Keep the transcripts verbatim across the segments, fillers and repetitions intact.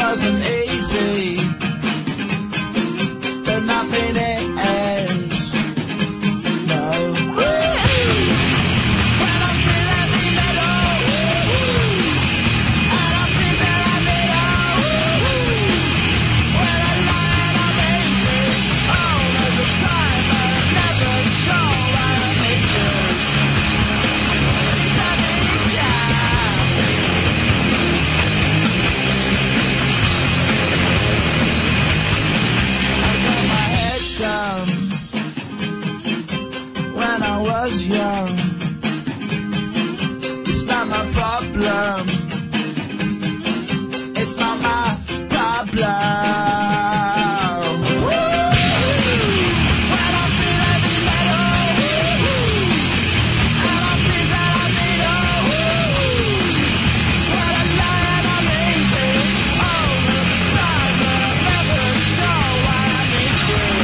wasn't easy, but nothing is. No. When I'm feeling the metal, and I feel that I'm in. When I lie and I'm easy, all of the time, but I never show I need you. I need you. Down when I was young. It's not my problem. It's not my problem. When I feel heavy metal, and I feel that I need you. When I lie and I'm easy, all of the time, but I never show why I need you.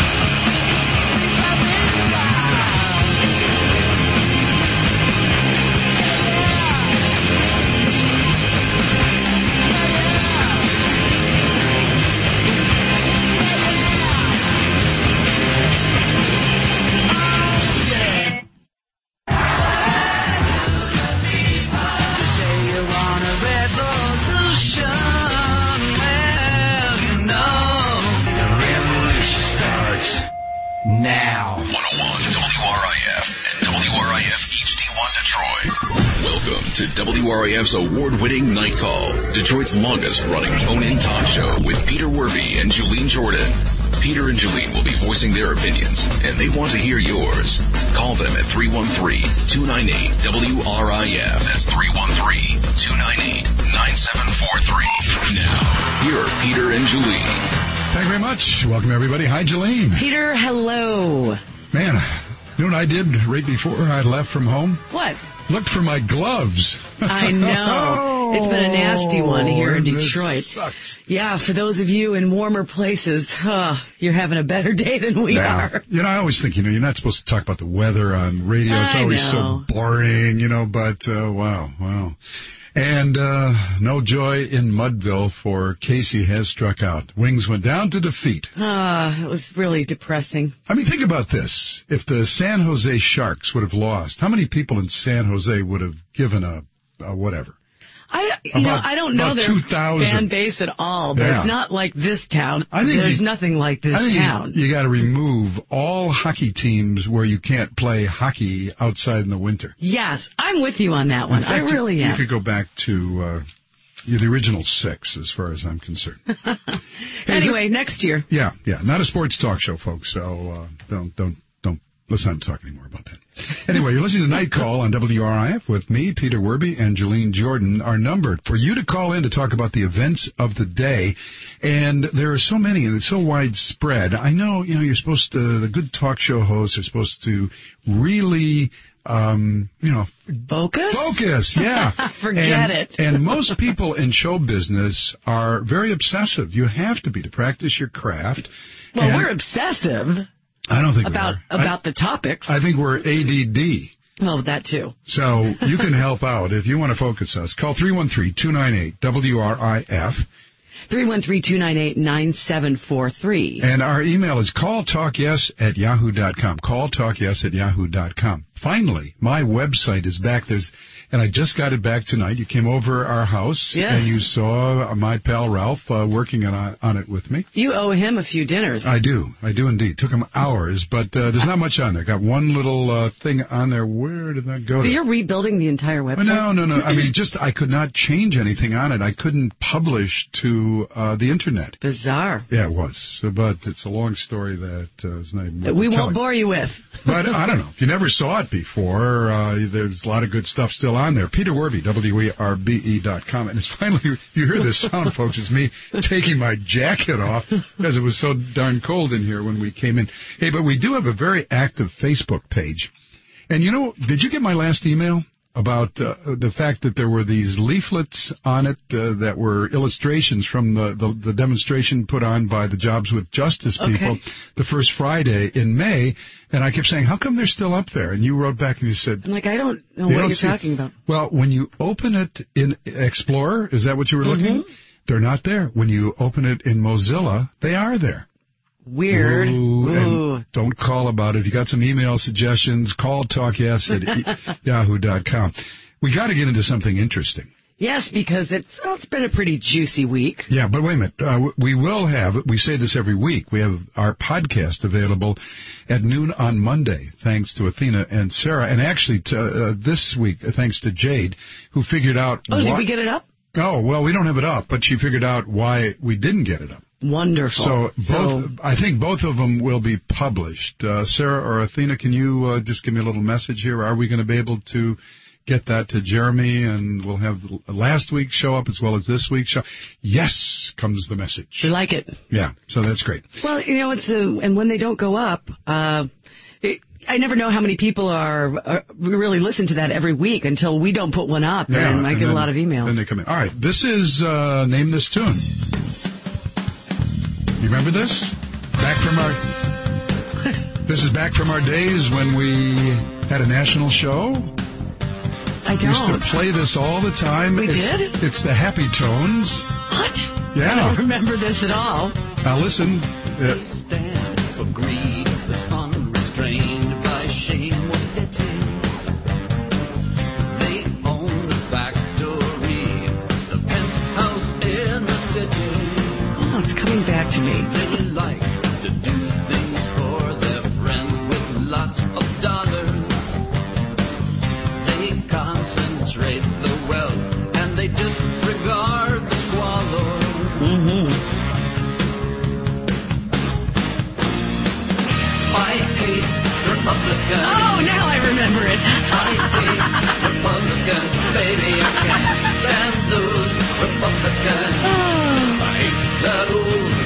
Now. one oh one W R I F and W R I F H D one Detroit. Welcome to W R I F's award-winning Night Call, Detroit's longest-running phone-in talk show with Peter Werby and Julene Jordan. Peter and Julene will be voicing their opinions, and they want to hear yours. Call them at three one three, two nine eight, W R I F. That's three one three, two nine eight, nine seven four three. Now, here are Peter and Julene. Thank you very much. Welcome, everybody. Hi, Julene. Peter, hello. Man, you know what I did right before I left from home? What? Looked for my gloves. I know. It's been a nasty one here in Detroit. It sucks. Yeah, for those of you in warmer places, huh, you're having a better day than we yeah. are. You know, I always think, you know, you're not supposed to talk about the weather on radio. It's I always know. so boring, you know, but, uh, wow, wow. And uh, no joy in Mudville for Casey has struck out. Wings went down to defeat. Ah, it was really depressing. I mean, think about this. If the San Jose Sharks would have lost, how many people in San Jose would have given a, a whatever? I, you know, About- I don't know about their two thousand. fan base at all, but Yeah. it's not like this town. I think There's you- nothing like this I think town. you, you got to remove all hockey teams where you can't play hockey outside in the winter. Yes, I'm with you on that one. In fact, I really you, am. You could go back to uh, the original six, as far as I'm concerned. Hey, Anyway, th- next year. Yeah, yeah, not a sports talk show, folks. So uh, don't, don't, don't. Let's not talk anymore about that. Anyway, you're listening to Night Call on W R I F with me, Peter Werby, and Julene Jordan. Our number for you to call in to talk about the events of the day. And there are so many, and it's so widespread. I know, you know, you're supposed to, the good talk show hosts are supposed to really, um, you know, Focus? Focus, yeah. Forget and, it. And most people in show business are very obsessive. You have to be to practice your craft. Well, And we're obsessive I don't think about we are. about I, the topics. I think we're A D D. Well, that too. So you can help out if you want to focus us. Call three one three, two nine eight, W R I F. three one three, two nine eight, nine seven four three. And our email is calltalkyes at yahoo dot com. calltalkyes at yahoo dot com. Finally, my website is back. There's, and I just got it back tonight. You came over our house, Yes. and you saw my pal Ralph uh, working on on it with me. You owe him a few dinners. I do. I do indeed. Took him hours, but uh, there's not much on there. Got one little uh, thing on there. Where did that go So to? you're rebuilding the entire website? Well, no, no, no. I mean, just I could not change anything on it. I couldn't publish to uh, the internet. Bizarre. Yeah, it was. So, but it's a long story that uh, is not even That worth we telling. won't bore you with. But I don't know. If you never saw it before, uh, there's a lot of good stuff still on there. Peter Werby, W E R B E dot com. And it's finally, you hear this sound, folks, it's me taking my jacket off because it was so darn cold in here when we came in. Hey, but we do have a very active Facebook page. And you know, did you get my last email about uh, the fact that there were these leaflets on it uh, that were illustrations from the, the, the demonstration put on by the Jobs with Justice people Okay. the first Friday in May, and I kept saying, how come they're still up there? And you wrote back and you said... I'm like, I don't know "They what don't you're see it." talking about. Well, when you open it in Explorer, is that what you were looking Mm-hmm. at? they're not there. When you open it in Mozilla, they are there. Weird. Ooh, Ooh. and don't call about it. If you got some email suggestions, call talkyes at yahoo dot com. We got to get into something interesting. Yes, because it's well, it's been a pretty juicy week. Yeah, but wait a minute. Uh, we will have, we say this every week, we have our podcast available at noon on Monday, thanks to Athena and Sarah. And actually, to, uh, this week, thanks to Jade, who figured out... Oh, did why, we get it up? Oh, well, we don't have it up, but she figured out why we didn't get it up. Wonderful. So, both, So, I think both of them will be published. Uh, Sarah or Athena, can you uh, just give me a little message here? Are we going to be able to get that to Jeremy, and we'll have last week's show up as well as this week's show? Yes, comes the message. we like it. Yeah, so that's great. Well, you know, it's a, and when they don't go up, uh, it, I never know how many people are, are really listen to that every week until we don't put one up, Yeah, and I and get then- a lot of emails. Then they come in. All right, this is uh, Name This Tune. You remember this? Back from our... This is back from our days when we had a national show. I We used to don't. play this all the time. We it's, did? It's the Happy Tones. What? Yeah. I don't remember this at all. Now listen. Uh, Stand for greed that's unrestrained by shame or pity. They own the factory, the penthouse in the city. Oh, it's coming back to me. They like to do things for their friends with lots of dollars. They concentrate the wealth and they disregard the squalor. Mm-hmm. I hate Republicans. Oh, now I remember it. I hate Republicans, baby. I can't stand those Republicans. I hate that old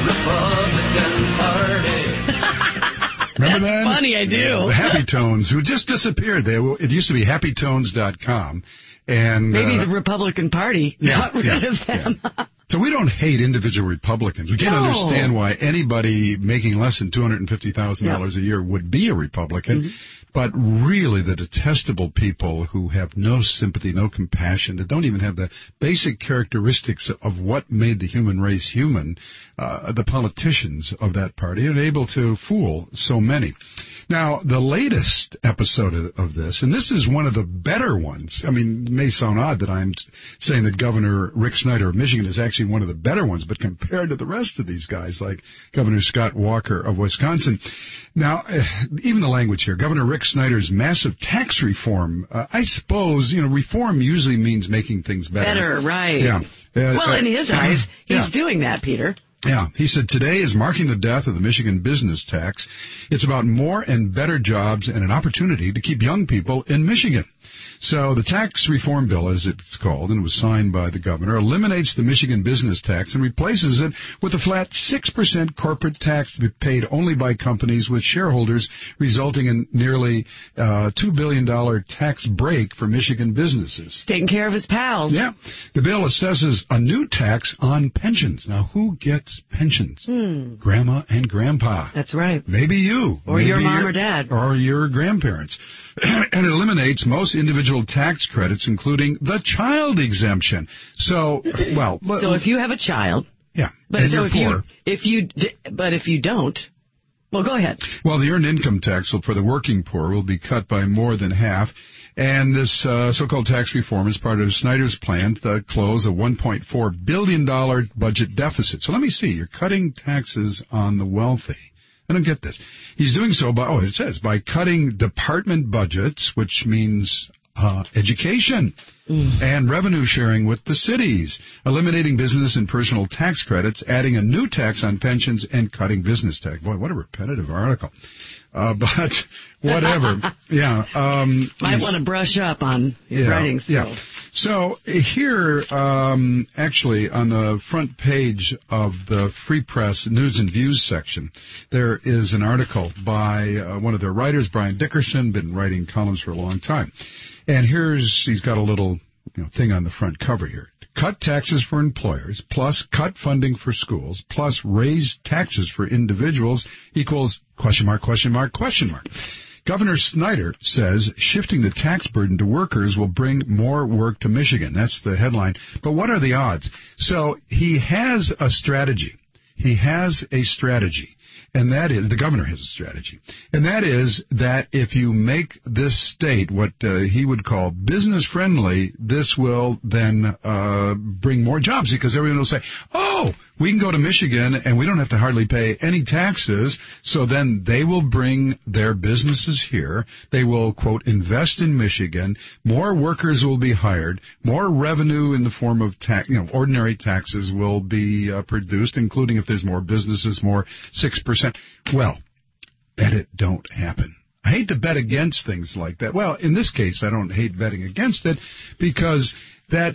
Republican Party. remember that? Funny, I do. The Happy Tones, who just disappeared. They It used to be happy tones dot com. And, Maybe uh, the Republican Party yeah, got rid yeah, of them. yeah. So we don't hate individual Republicans. We can't No. understand why anybody making less than two hundred fifty thousand dollars Yeah. a year would be a Republican. Mm-hmm. But really, the detestable people who have no sympathy, no compassion, that don't even have the basic characteristics of what made the human race human, uh, the politicians of that party are able to fool so many. Now, the latest episode of, of this, and this is one of the better ones. I mean, it may sound odd that I'm saying that Governor Rick Snyder of Michigan is actually one of the better ones, but compared to the rest of these guys, like Governor Scott Walker of Wisconsin. Now, uh, even the language here, Governor Rick Snyder's massive tax reform, uh, I suppose, you know, reform usually means making things better. Better, right. Yeah. Uh, Well, uh, in his eyes, he's yeah. doing that, Peter. Yeah, he said today is marking the death of the Michigan business tax. It's about more and better jobs and an opportunity to keep young people in Michigan. So the tax reform bill, as it's called, and it was signed by the governor, eliminates the Michigan business tax and replaces it with a flat six percent corporate tax to be paid only by companies with shareholders, resulting in nearly uh, two billion dollars tax break for Michigan businesses. Taking care of his pals. Yeah. The bill assesses a new tax on pensions. Now, who gets pensions? Hmm. Grandma and grandpa. That's right. Maybe you. Or Maybe your mom or dad. Or your grandparents. And it eliminates most individual tax credits, including the child exemption. So, well... So if you have a child, yeah, but and so you're if poor. you if you d- but if you don't, well, go ahead. Well, the earned income tax for the working poor will be cut by more than half. And this uh, so-called tax reform is part of Snyder's plan to close a one point four billion dollars budget deficit. So let me see. You're cutting taxes on the wealthy. I don't get this. He's doing so by, oh, it says, by cutting department budgets, which means uh, education mm. and revenue sharing with the cities, eliminating business and personal tax credits, adding a new tax on pensions, and cutting business tax. Boy, what a repetitive article. Uh, but whatever. yeah. Um, Might want to brush up on his yeah, writing skills. Yeah. So here, um, actually, on the front page of the Free Press News and Views section, there is an article by uh, one of their writers, Brian Dickerson, been writing columns for a long time. And here's, he's got a little you know, thing on the front cover here. Cut taxes for employers, plus cut funding for schools, plus raise taxes for individuals equals question mark, question mark, question mark. Governor Snyder says shifting the tax burden to workers will bring more work to Michigan. That's the headline. But what are the odds? So he has a strategy. He has a strategy. And that is, the governor has a strategy. And that is that if you make this state what uh, he would call business friendly, this will then uh, bring more jobs because everyone will say, oh, we can go to Michigan and we don't have to hardly pay any taxes. So then they will bring their businesses here. They will, quote, invest in Michigan. More workers will be hired. More revenue in the form of tax, you know, ordinary taxes will be uh, produced, including if there's more businesses, more six percent. Well, bet it don't happen. I hate to bet against things like that. Well, in this case, I don't hate betting against it because that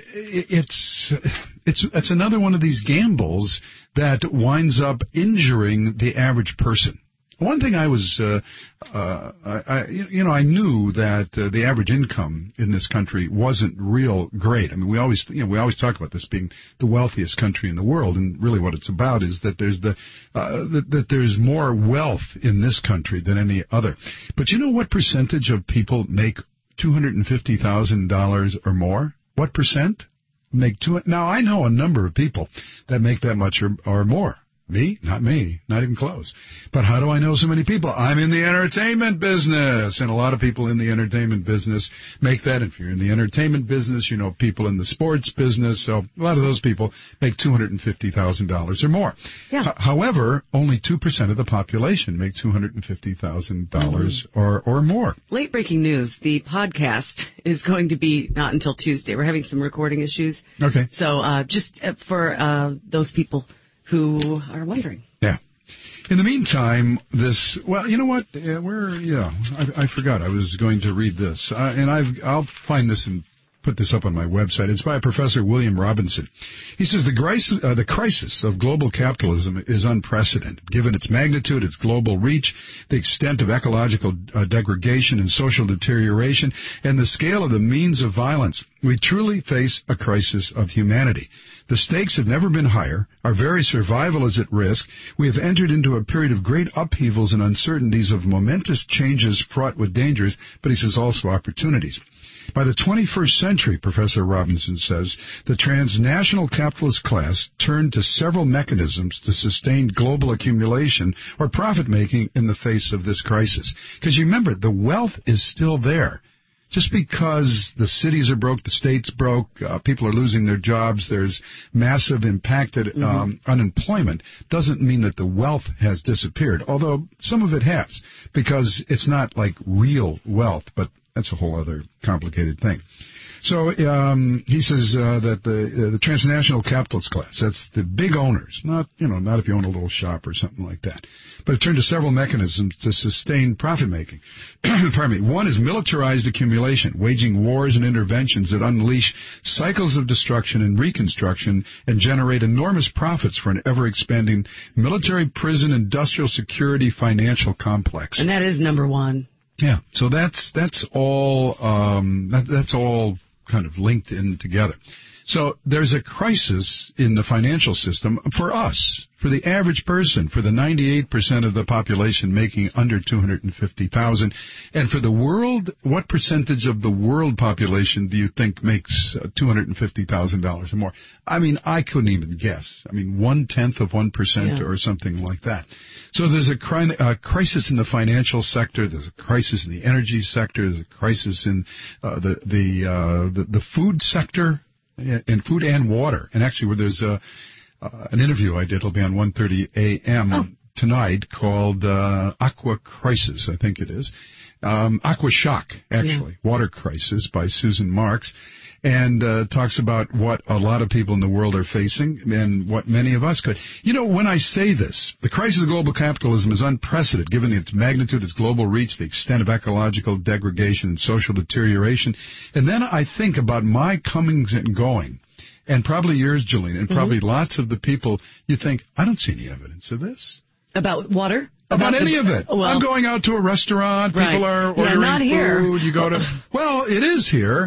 it's it's it's another one of these gambles that winds up injuring the average person. One thing I was, uh, uh, I, you know, I knew that uh, the average income in this country wasn't real great. I mean, we always, you know, we always talk about this being the wealthiest country in the world, and really what it's about is that there's the, uh, that, that there's more wealth in this country than any other. But you know what percentage of people make two hundred fifty thousand dollars or more? What percent make two? Now I know a number of people that make that much or, or more. Me? Not me. Not even close. But how do I know so many people? I'm in the entertainment business, and a lot of people in the entertainment business make that. If you're in the entertainment business, you know people in the sports business, so a lot of those people make two hundred fifty thousand dollars or more. Yeah. H- however, only two percent of the population make two hundred fifty thousand dollars mm-hmm. or, or more. Late breaking news. The podcast is going to be not until Tuesday. We're having some recording issues. Okay. So uh, just for uh, those people who are wondering. Yeah. In the meantime, this, well, you know what? Uh, where, yeah, I, I forgot. I was going to read this. Uh, and I've, I'll find this and put this up on my website. It's by Professor William Robinson. He says the crisis, uh, the crisis of global capitalism is unprecedented, given its magnitude, its global reach, the extent of ecological uh, degradation and social deterioration, and the scale of the means of violence. We truly face a crisis of humanity. The stakes have never been higher. Our very survival is at risk. We have entered into a period of great upheavals and uncertainties, of momentous changes fraught with dangers, but he says also opportunities. By the twenty-first century, Professor Robinson says, the transnational capitalist class turned to several mechanisms to sustain global accumulation or profit-making in the face of this crisis. Because you remember, the wealth is still there. Just because the cities are broke, the state's broke, uh, people are losing their jobs, there's massive impacted um, mm-hmm. unemployment, doesn't mean that the wealth has disappeared, although some of it has, because it's not like real wealth, but that's a whole other complicated thing. So um, he says uh, that the uh, the transnational capitalist class, that's the big owners, not you know not if you own a little shop or something like that, but it turned to several mechanisms to sustain profit making. Pardon me. One is militarized accumulation, waging wars and interventions that unleash cycles of destruction and reconstruction and generate enormous profits for an ever-expanding military, prison, industrial security, financial complex. And that is number one. Yeah. So that's that's all um, that, that's all. kind of linked in together. So there's a crisis in the financial system for us, for the average person, for the ninety-eight percent of the population making under two hundred fifty thousand dollars. And for the world, what percentage of the world population do you think makes uh, two hundred fifty thousand dollars or more? I mean, I couldn't even guess. I mean, one-tenth of one percent yeah. or something like that. So there's a cri- uh, crisis in the financial sector. There's a crisis in the energy sector. There's a crisis in uh, the the, uh, the the food sector, in food and water. And actually, where there's a, uh, an interview I did, it'll be on one thirty a.m. Oh. tonight, called uh, Aqua Crisis, I think it is. Um, Aqua Shock, actually, yeah. Water Crisis by Susan Marks. And uh, talks about what a lot of people in the world are facing and what many of us could. You know, when I say this, the crisis of global capitalism is unprecedented, given its magnitude, its global reach, the extent of ecological degradation and social deterioration. And then I think about my comings and going, and probably yours, Jolene, and probably mm-hmm. lots of the people, you think, I don't see any evidence of this. About water? About, about any the, of it. Well, I'm going out to a restaurant, right. people are ordering yeah, not food, here. you go to, well, it is here.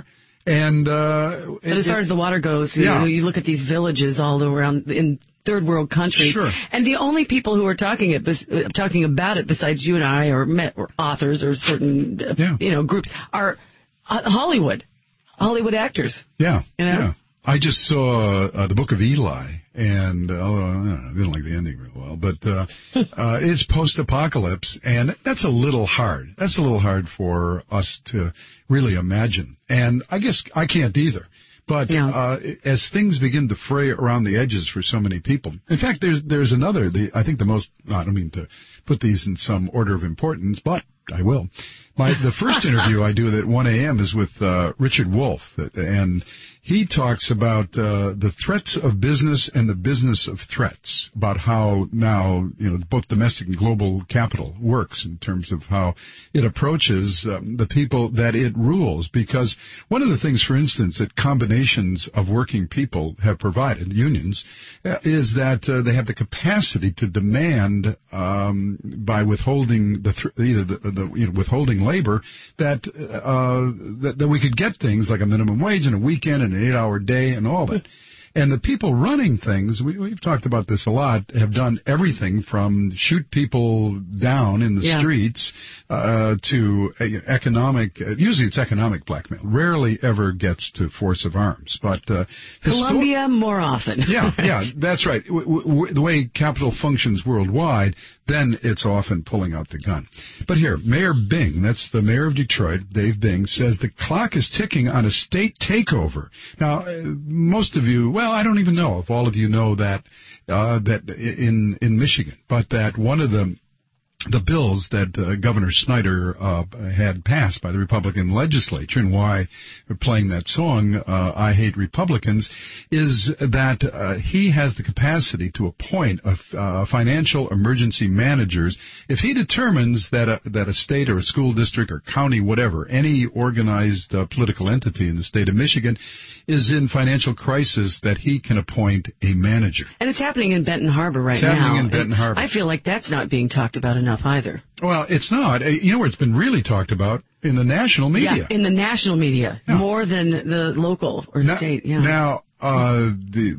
And uh, But it, as far it, as the water goes, you, yeah. know, you look at these villages all around in third world countries, Sure. and the only people who are talking it, uh, talking about it besides you and I, or, met, or authors, or certain uh, Yeah. you know groups, are uh, Hollywood, Hollywood actors. yeah, You know? yeah. I just saw uh, the Book of Eli, and although I, don't know, I didn't like the ending real well, but uh, uh, it's post-apocalypse, and that's a little hard. That's a little hard for us to really imagine, and I guess I can't either. But Yeah. uh, as things begin to fray around the edges for so many people, in fact, there's there's another. The I think the most. I don't mean to put these in some order of importance, but I will. My the first interview I do at one a.m. is with uh, Richard Wolff, and he talks about uh, the threats of business and the business of threats, about how now, you know, both domestic and global capital works in terms of how it approaches um, the people that it rules. Because one of the things, for instance, that combinations of working people have provided, unions, uh, is that uh, they have the capacity to demand um, by withholding the th- either the, the you know, withholding labor that, uh, that that we could get things like a minimum wage and a weekend and an eight-hour day and all that. And the people running things, we, we've talked about this a lot, have done everything from shoot people down in the Yeah. streets uh, to uh, economic, uh, usually it's economic blackmail. Rarely ever gets to force of arms. But uh, histo- Colombia more often. yeah, yeah, that's right. W- w- the way capital functions worldwide, then it's often pulling out the gun. But here, Mayor Bing, that's the mayor of Detroit, Dave Bing, says the clock is ticking on a state takeover. Now, uh, most of you, well, I don't even know if all of you know that uh, that in in Michigan, but that one of the the bills that uh, Governor Snyder uh, had passed by the Republican legislature, and why we're playing that song, uh, I Hate Republicans, is that uh, he has the capacity to appoint a, uh, financial emergency managers if he determines that a, that a state or a school district or county, whatever, any organized uh, political entity in the state of Michigan is in financial crisis, that he can appoint a manager. And it's happening in Benton Harbor right It's now. happening in Benton And Harbor. I feel like that's not being talked about enough either. Well, it's not. Uh, You know where it's been really talked about? In the national media. Yeah, in the national media, Yeah. more than the local or Now, state. Yeah. now uh, the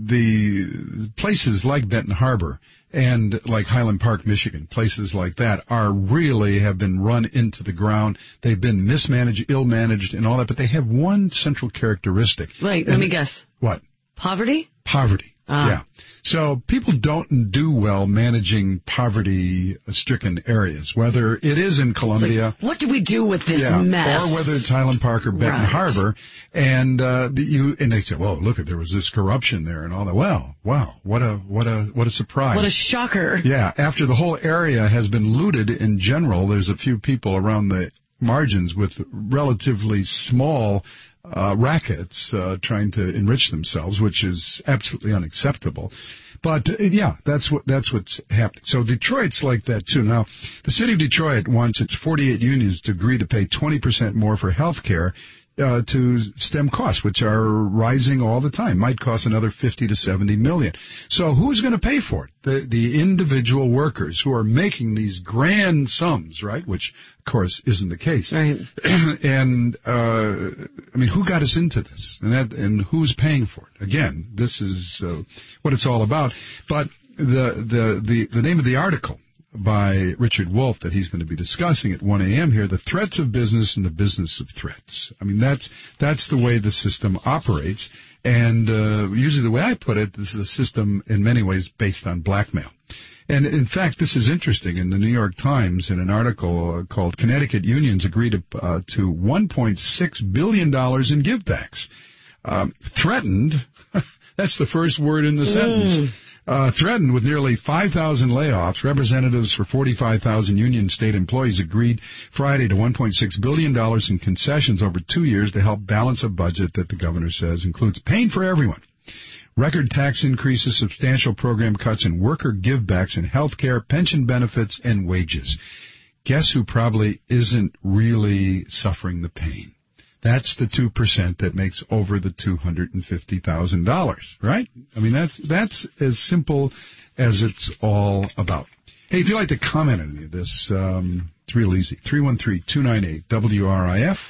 the places like Benton Harbor and like Highland Park, Michigan, places like that are really have been run into the ground. They've been mismanaged, ill-managed, and all that, but they have one central characteristic. Wait, let And- me guess. What? Poverty? Poverty. Ah. Yeah. So people don't do well managing poverty-stricken areas, whether it is in Columbia. What do we do with this Yeah, mess? or whether it's Highland Park or Benton Right. Harbor, and uh, the, you and they say, "Well, look, there was this corruption there and all that." Well, wow, what a what a what a surprise! What a shocker. Yeah, after the whole area has been looted in general, there's a few people around the margins with relatively small uh, rackets uh, trying to enrich themselves, which is absolutely unacceptable. But uh, yeah, that's what that's what's happening. So Detroit's like that too. Now, the city of Detroit wants its forty-eight unions to agree to pay twenty percent more for health care uh, to stem costs, which are rising all the time. Might cost another fifty to seventy million. So who's going to pay for it? The the individual workers who are making these grand sums, right? Which of course isn't the case. Right. And uh, I mean, who got us into this, and that, and who's paying for it? Again, this is uh, what it's all about. But the the the the name of the article by Richard Wolff that he's going to be discussing at one a.m. here, the threats of business and the business of threats. I mean, that's that's the way the system operates. And uh, usually the way I put it, this is a system in many ways based on blackmail. And in fact, this is interesting. In the New York Times, in an article uh, called "Connecticut Unions Agree to, uh, to one point six billion dollars in givebacks." Um, threatened, that's the first word in the sentence. Mm. Uh, threatened with nearly five thousand layoffs, representatives for forty-five thousand union state employees agreed Friday to one point six billion dollars in concessions over two years to help balance a budget that the governor says includes pain for everyone. Record tax increases, substantial program cuts, and worker givebacks in health care, pension benefits, and wages. Guess who probably isn't really suffering the pain? That's the two percent that makes over the two hundred fifty thousand dollars, right? I mean, that's that's as simple as it's all about. Hey, if you'd like to comment on any of this, um, it's real easy. three one three, two nine eight, W R I F.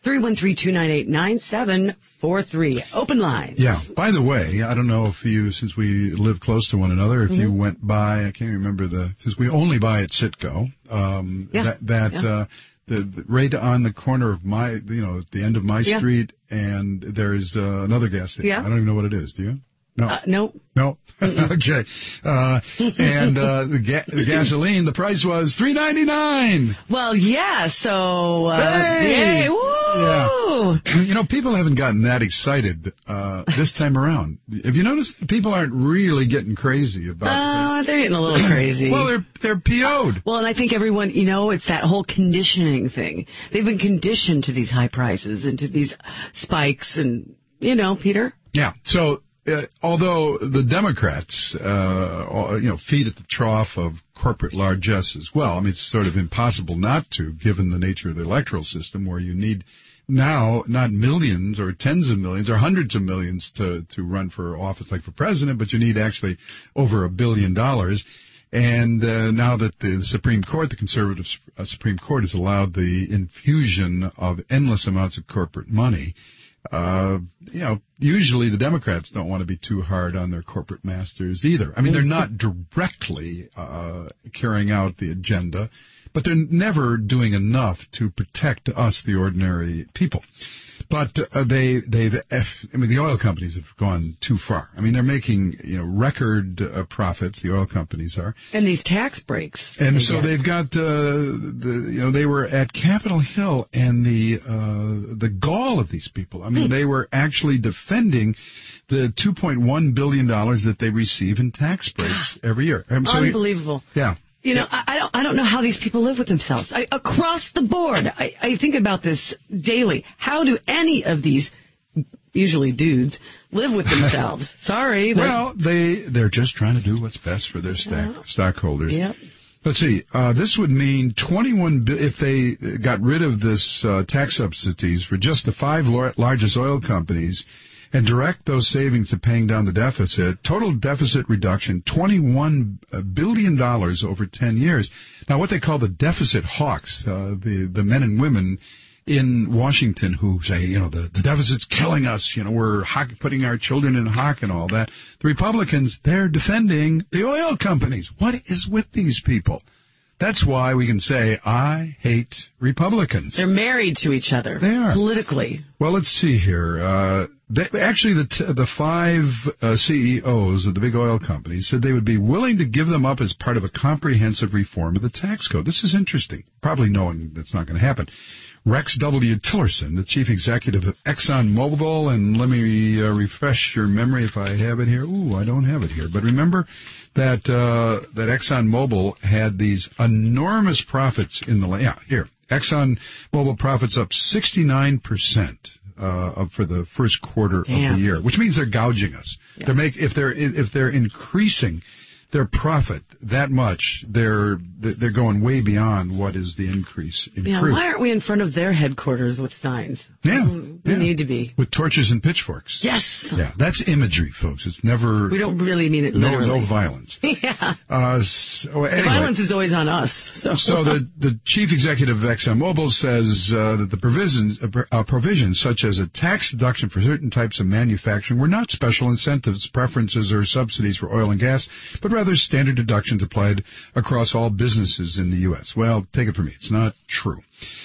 three one three, two nine eight, nine seven four three. Open line. Yeah. By the way, I don't know if you, since we live close to one another, if Mm-hmm. you went by, I can't remember the, since we only buy at Citgo, um, Yeah. that, that Yeah. uh, the, the right on the corner of my, you know, at the end of my Yeah. street, and there's uh, another gas station. Yeah. I don't even know what it is. Do you? No. Uh, no. No. Okay. Uh, and uh, the, ga- the gasoline, the price was three ninety-nine. Well, yeah, so... Uh, Hey! Yay! Woo! Yeah. You know, people haven't gotten that excited uh, this time around. Have you noticed that people aren't really getting crazy about Uh, they're getting a little crazy. Well, they're they're P O'd. Well, and I think everyone, you know, it's that whole conditioning thing. They've been conditioned to these high prices and to these spikes and, you know, Peter? Yeah. So, uh, although the Democrats, uh, you know, feed at the trough of corporate largesse as well, I mean, it's sort of impossible not to, given the nature of the electoral system, where you need now not millions or tens of millions or hundreds of millions to, to run for office like for president, but you need actually over a billion dollars. And uh, now that the Supreme Court, the conservative uh, Supreme Court, has allowed the infusion of endless amounts of corporate money, uh, you know, usually the Democrats don't want to be too hard on their corporate masters either. I mean, they're not directly uh, carrying out the agenda, but they're never doing enough to protect us, the ordinary people. But uh, they, they've, I mean, the oil companies have gone too far. I mean, they're making, you know, record uh, profits, the oil companies are. And these tax breaks. And they so get. they've got, uh, the, you know, they were at Capitol Hill, and the, uh, the gall of these people. I mean, they were actually defending the two point one billion dollars that they receive in tax breaks every year. Um, so we- Unbelievable. yeah. You know, I, I don't. I don't know how these people live with themselves. I, across the board, I, I think about this daily. How do any of these, usually dudes, live with themselves? Sorry, but Well, they they're just trying to do what's best for their stack, Yeah. stockholders. Yep. Let's see. Uh, this would mean twenty-one bi- if they got rid of this uh, tax subsidies for just the five lar- largest oil companies and direct those savings to paying down the deficit. Total deficit reduction, twenty-one billion dollars over ten years. Now, what they call the deficit hawks, uh, the the men and women in Washington who say, you know, the, the deficit's killing us, you know, we're hock, putting our children in hock and all that. The Republicans, they're defending the oil companies. What is with these people? That's why we can say, I hate Republicans. they're married to each other. They are. Politically. Well, let's see here. Uh, they, actually, the t- the five uh, C E Os of the big oil companies said they would be willing to give them up as part of a comprehensive reform of the tax code. This is interesting, probably knowing that's not going to happen. Rex W. Tillerson, the chief executive of ExxonMobil, and let me uh, refresh your memory if I have it here. Ooh, I don't have it here. But remember that uh, that ExxonMobil had these enormous profits in the la- yeah here. ExxonMobil profits up sixty-nine percent uh, for the first quarter Damn. of the year, which means they're gouging us. Yeah. They're make if they're if they're increasing their profit that much, they're they're going way beyond what is the increase in Yeah, crude. why aren't we in front of their headquarters with signs? Yeah, Mm, We yeah. need to be. With torches and pitchforks. Yes. Yeah, that's imagery, folks. It's never We don't really mean it no literally. no violence. yeah. Uh, so The anyway, violence is always on us. So, so the the chief executive of ExxonMobil says uh, that the provisions uh, provisions such as a tax deduction for certain types of manufacturing were not special incentives, preferences, or subsidies for oil and gas, but rather standard deductions applied across all businesses in the U S. Well, take it from me, it's not true.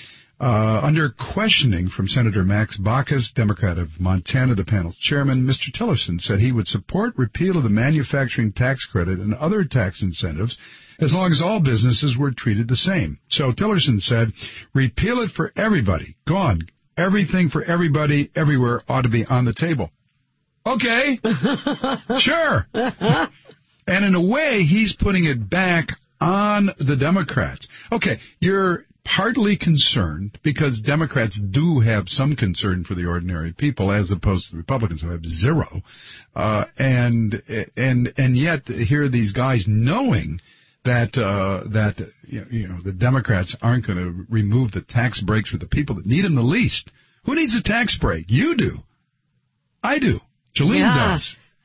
Uh, under questioning from Senator Max Baucus, Democrat of Montana, the panel's chairman, Mister Tillerson said he would support repeal of the manufacturing tax credit and other tax incentives as long as all businesses were treated the same. So Tillerson said, repeal it for everybody. Gone. Everything for everybody, everywhere ought to be on the table. Okay. Sure. And in a way, he's putting it back on the Democrats. Okay, you're partly concerned because Democrats do have some concern for the ordinary people as opposed to the Republicans who have zero. Uh, and, and, and yet here are these guys knowing that, uh, that, you know, the Democrats aren't going to remove the tax breaks for the people that need them the least. Who needs a tax break? You do. I do. Jolene yeah. does.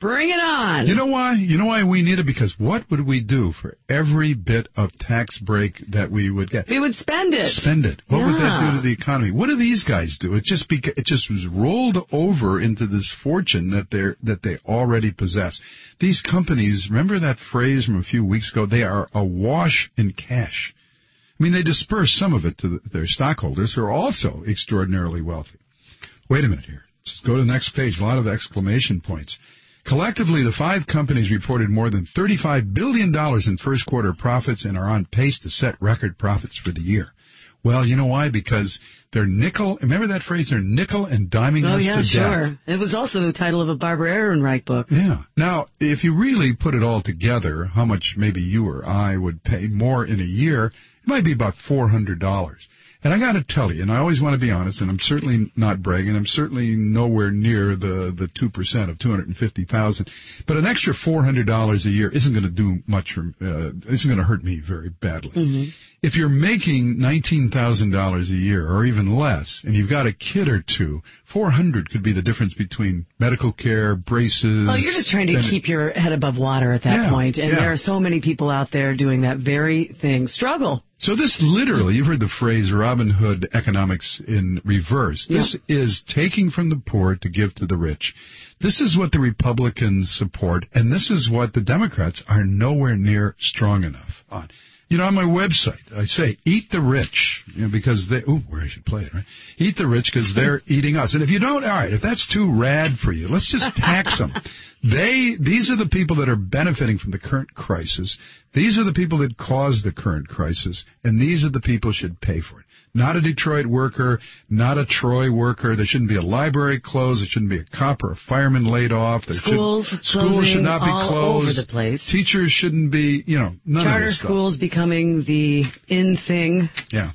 Bring it on. You know why? You know why we need it? Because what would we do for every bit of tax break that we would get? We would spend it. Spend it. What yeah. would that do to the economy? What do these guys do? It just beca- it just was rolled over into this fortune that they're that they already possess. These companies, remember that phrase from a few weeks ago? They are awash in cash. I mean, they disperse some of it to the, their stockholders, who are also extraordinarily wealthy. Wait a minute here. Let's go to the next page. A lot of exclamation points. Collectively, the five companies reported more than thirty-five billion dollars in first quarter profits and are on pace to set record profits for the year. Well, you know why? Because they're nickel, remember that phrase? They're nickel and diming oh, us yeah, to sure. death. It was also the title of a Barbara Ehrenreich book. Yeah. Now, if you really put it all together, how much maybe you or I would pay more in a year, it might be about four hundred dollars. And I got to tell you, and I always want to be honest, and I'm certainly not bragging, I'm certainly nowhere near the, the two percent of two hundred fifty thousand dollars, but an extra four hundred dollars a year isn't going to do much for, uh, isn't going to hurt me very badly. Mm-hmm. If you're making nineteen thousand dollars a year or even less, and you've got a kid or two, four hundred dollars could be the difference between medical care, braces. Well, you're just trying to and, keep your head above water at that yeah, point, and yeah. there are so many people out there doing that very thing. Struggle. So this literally, you've heard the phrase Robin Hood economics in reverse. This yeah. is taking from the poor to give to the rich. This is what the Republicans support, and this is what the Democrats are nowhere near strong enough on. You know, on my website, I say, eat the rich, you know, because they, ooh, where I should play it, right? Eat the rich because they're eating us. And if you don't, all right, if that's too rad for you, let's just tax them. They, these are the people that are benefiting from the current crisis. These are the people that caused the current crisis, and these are the people who should pay for it. Not a Detroit worker, not a Troy worker. There shouldn't be a library closed. There shouldn't be a cop or a fireman laid off. There schools, should, schools should not be all closed. over the place. Teachers shouldn't be, you know, none Charter of this stuff. schools becoming the in thing. Yeah,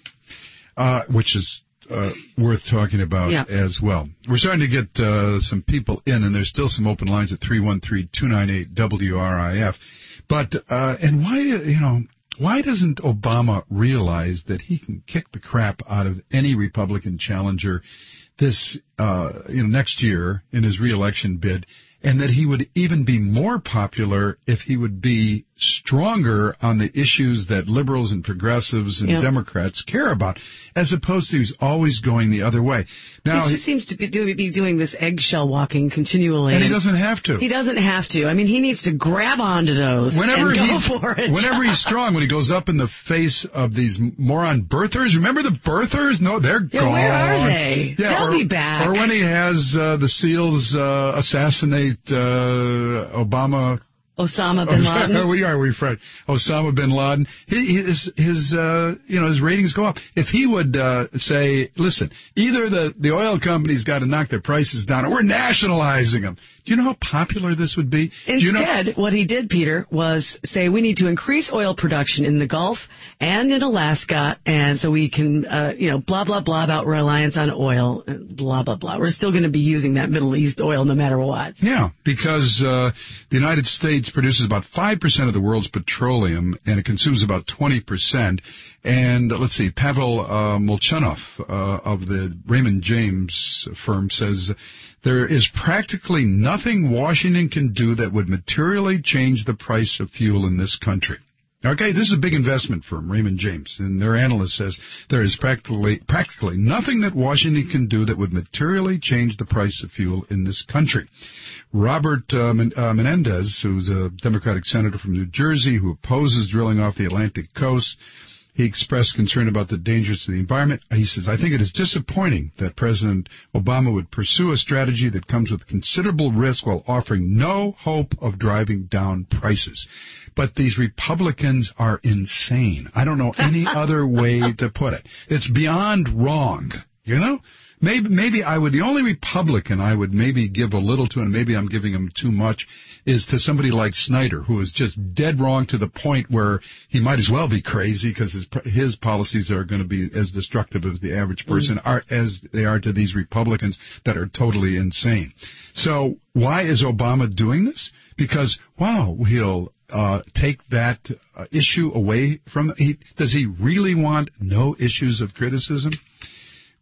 uh, which is uh, worth talking about yeah. as well. We're starting to get uh, some people in, and there's still some open lines at three one three, two nine eight, W R I F. But, uh, and why, you know, why doesn't Obama realize that he can kick the crap out of any Republican challenger this, uh, you know, next year in his reelection bid, and that he would even be more popular if he would be stronger on the issues that liberals and progressives and yep. Democrats care about, as opposed to he's always going the other way. Now he just seems to be, do, be doing this eggshell walking continually. And he doesn't have to. He doesn't have to. I mean, he needs to grab onto those whenever and go he, for it. Whenever he's strong, when he goes up in the face of these moron birthers, remember the birthers? No, they're yeah, gone. Where are they? Yeah, They'll or, be back. Or when he has uh, the SEALs uh, assassinate uh, Obama. Osama bin Laden. we are, we friend. Osama bin Laden. His, his, uh, you know, his ratings go up. If he would uh, say, listen, either the, the oil companies got to knock their prices down, or we're nationalizing them. Do you know how popular this would be? Instead, Do you know- what he did, Peter, was say we need to increase oil production in the Gulf and in Alaska, and so we can, uh, you know, blah, blah, blah about reliance on oil, blah, blah, blah. We're still going to be using that Middle East oil no matter what. Yeah, because uh, the United States produces about five percent of the world's petroleum, and it consumes about twenty percent. And uh, let's see, Pavel uh, Molchanov uh, of the Raymond James firm says there is practically nothing Washington can do that would materially change the price of fuel in this country. Okay, this is a big investment firm, Raymond James, and their analyst says there is practically practically nothing that Washington can do that would materially change the price of fuel in this country. Robert uh, Men- uh, Menendez, who's a Democratic senator from New Jersey who opposes drilling off the Atlantic coast, he expressed concern about the dangers to the environment. He says, I think it is disappointing that President Obama would pursue a strategy that comes with considerable risk while offering no hope of driving down prices. But these Republicans are insane. I don't know any other way to put it. It's beyond wrong, you know? Maybe, maybe I would, the only Republican I would maybe give a little to, and maybe I'm giving him too much, is to somebody like Snyder, who is just dead wrong to the point where he might as well be crazy because his, his policies are going to be as destructive as the average person mm. are, as they are to these Republicans that are totally insane. So why is Obama doing this? Because, wow, he'll uh, take that uh, issue away from, he, does he really want no issues of criticism? Well,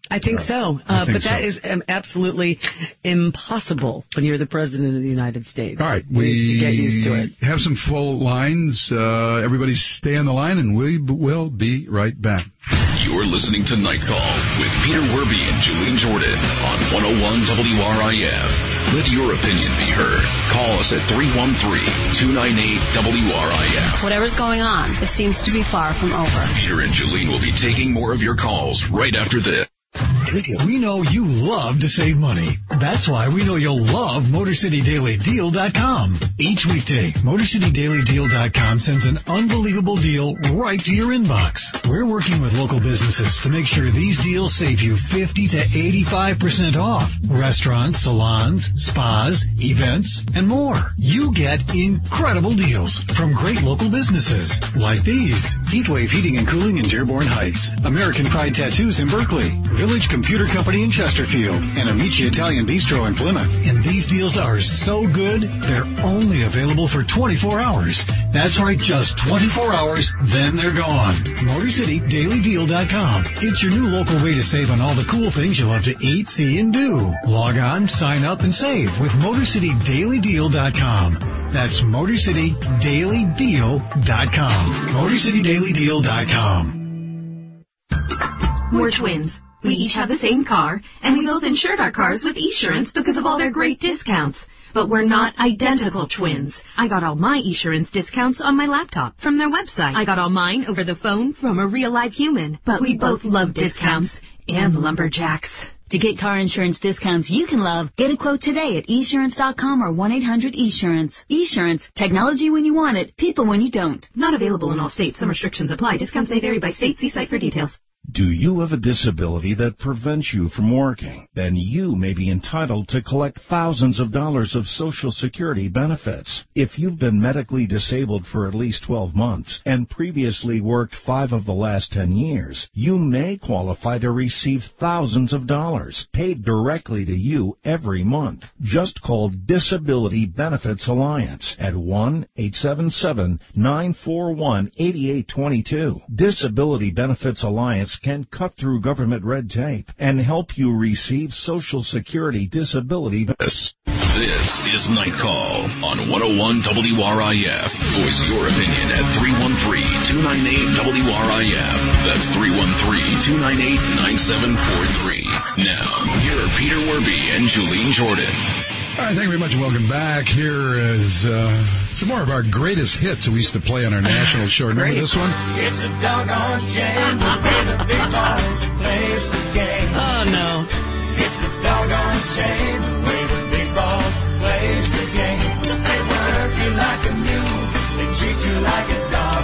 I think so. I Uh, think but that so. is um, absolutely impossible when you're the President of the United States. All right, You need to get used to we it. have some full lines. Uh, everybody stay on the line, and we b- will be right back. You're listening to Night Call with Peter Werby and Julian Jordan on one oh one W R I F. Let your opinion be heard. Call us at three one three, two nine eight, W R I F. Whatever's going on, it seems to be far from over. Peter and Julian will be taking more of your calls right after this. We know you love to save money. That's why we know you'll love Motor City Daily Deal dot com. Each weekday, Motor City Daily Deal dot com sends an unbelievable deal right to your inbox. We're working with local businesses to make sure these deals save you fifty to eighty-five percent off. Restaurants, salons, spas, events, and more. You get incredible deals from great local businesses like these. Heatwave Heating and Cooling in Dearborn Heights. American Pride Tattoos in Berkeley. Village Computer Company in Chesterfield, and Amici Italian Bistro in Plymouth. And these deals are so good, they're only available for twenty-four hours. That's right, just twenty-four hours, then they're gone. Motor City Daily Deal dot com. It's your new local way to save on all the cool things you love to eat, see, and do. Log on, sign up, and save with Motor City Daily Deal dot com. That's Motor City Daily Deal dot com. Motor City Daily Deal dot com. We're twins. We each have the same car, and we both insured our cars with Esurance because of all their great discounts. But we're not identical twins. I got all my Esurance discounts on my laptop from their website. I got all mine over the phone from a real live human. But we both love discounts and lumberjacks. To get car insurance discounts you can love, get a quote today at Esurance dot com or one eight hundred Esurance. Esurance, technology when you want it, people when you don't. Not available in all states. Some restrictions apply. Discounts may vary by state. See site for details. Do you have a disability that prevents you from working? Then you may be entitled to collect thousands of dollars of Social Security benefits. If you've been medically disabled for at least twelve months and previously worked five of the last ten years, you may qualify to receive thousands of dollars paid directly to you every month. Just call Disability Benefits Alliance at one eight seven seven, nine four one, eight eight two two. Disability Benefits Alliance can cut through government red tape and help you receive Social Security disability benefits. This is Night Call on one oh one W R I F. Voice your opinion at three one three, two nine eight, W R I F. That's three one three, two nine eight, nine seven four three. Now, here are Peter Werby and Julian Jordan. All right, thank you very much, and welcome back. Here is uh, some more of our greatest hits we used to play on our national show. Remember Great. this one? It's a doggone shame the way the big boss plays the game. Oh, no. It's a doggone shame the way the big boss plays the game. They work you like a mule, they treat you like a dog.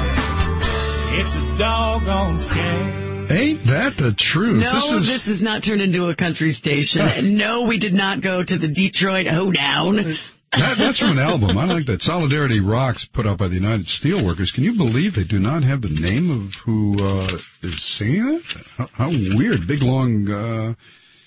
It's a doggone shame. Ain't that the truth? No, this is, this is not turned into a country station. No, we did not go to the Detroit hoedown. that, that's from an album. I like that. Solidarity Rocks, put out by the United Steelworkers. Can you believe they do not have the name of who uh, is singing it? How, how weird. Big, long... Uh,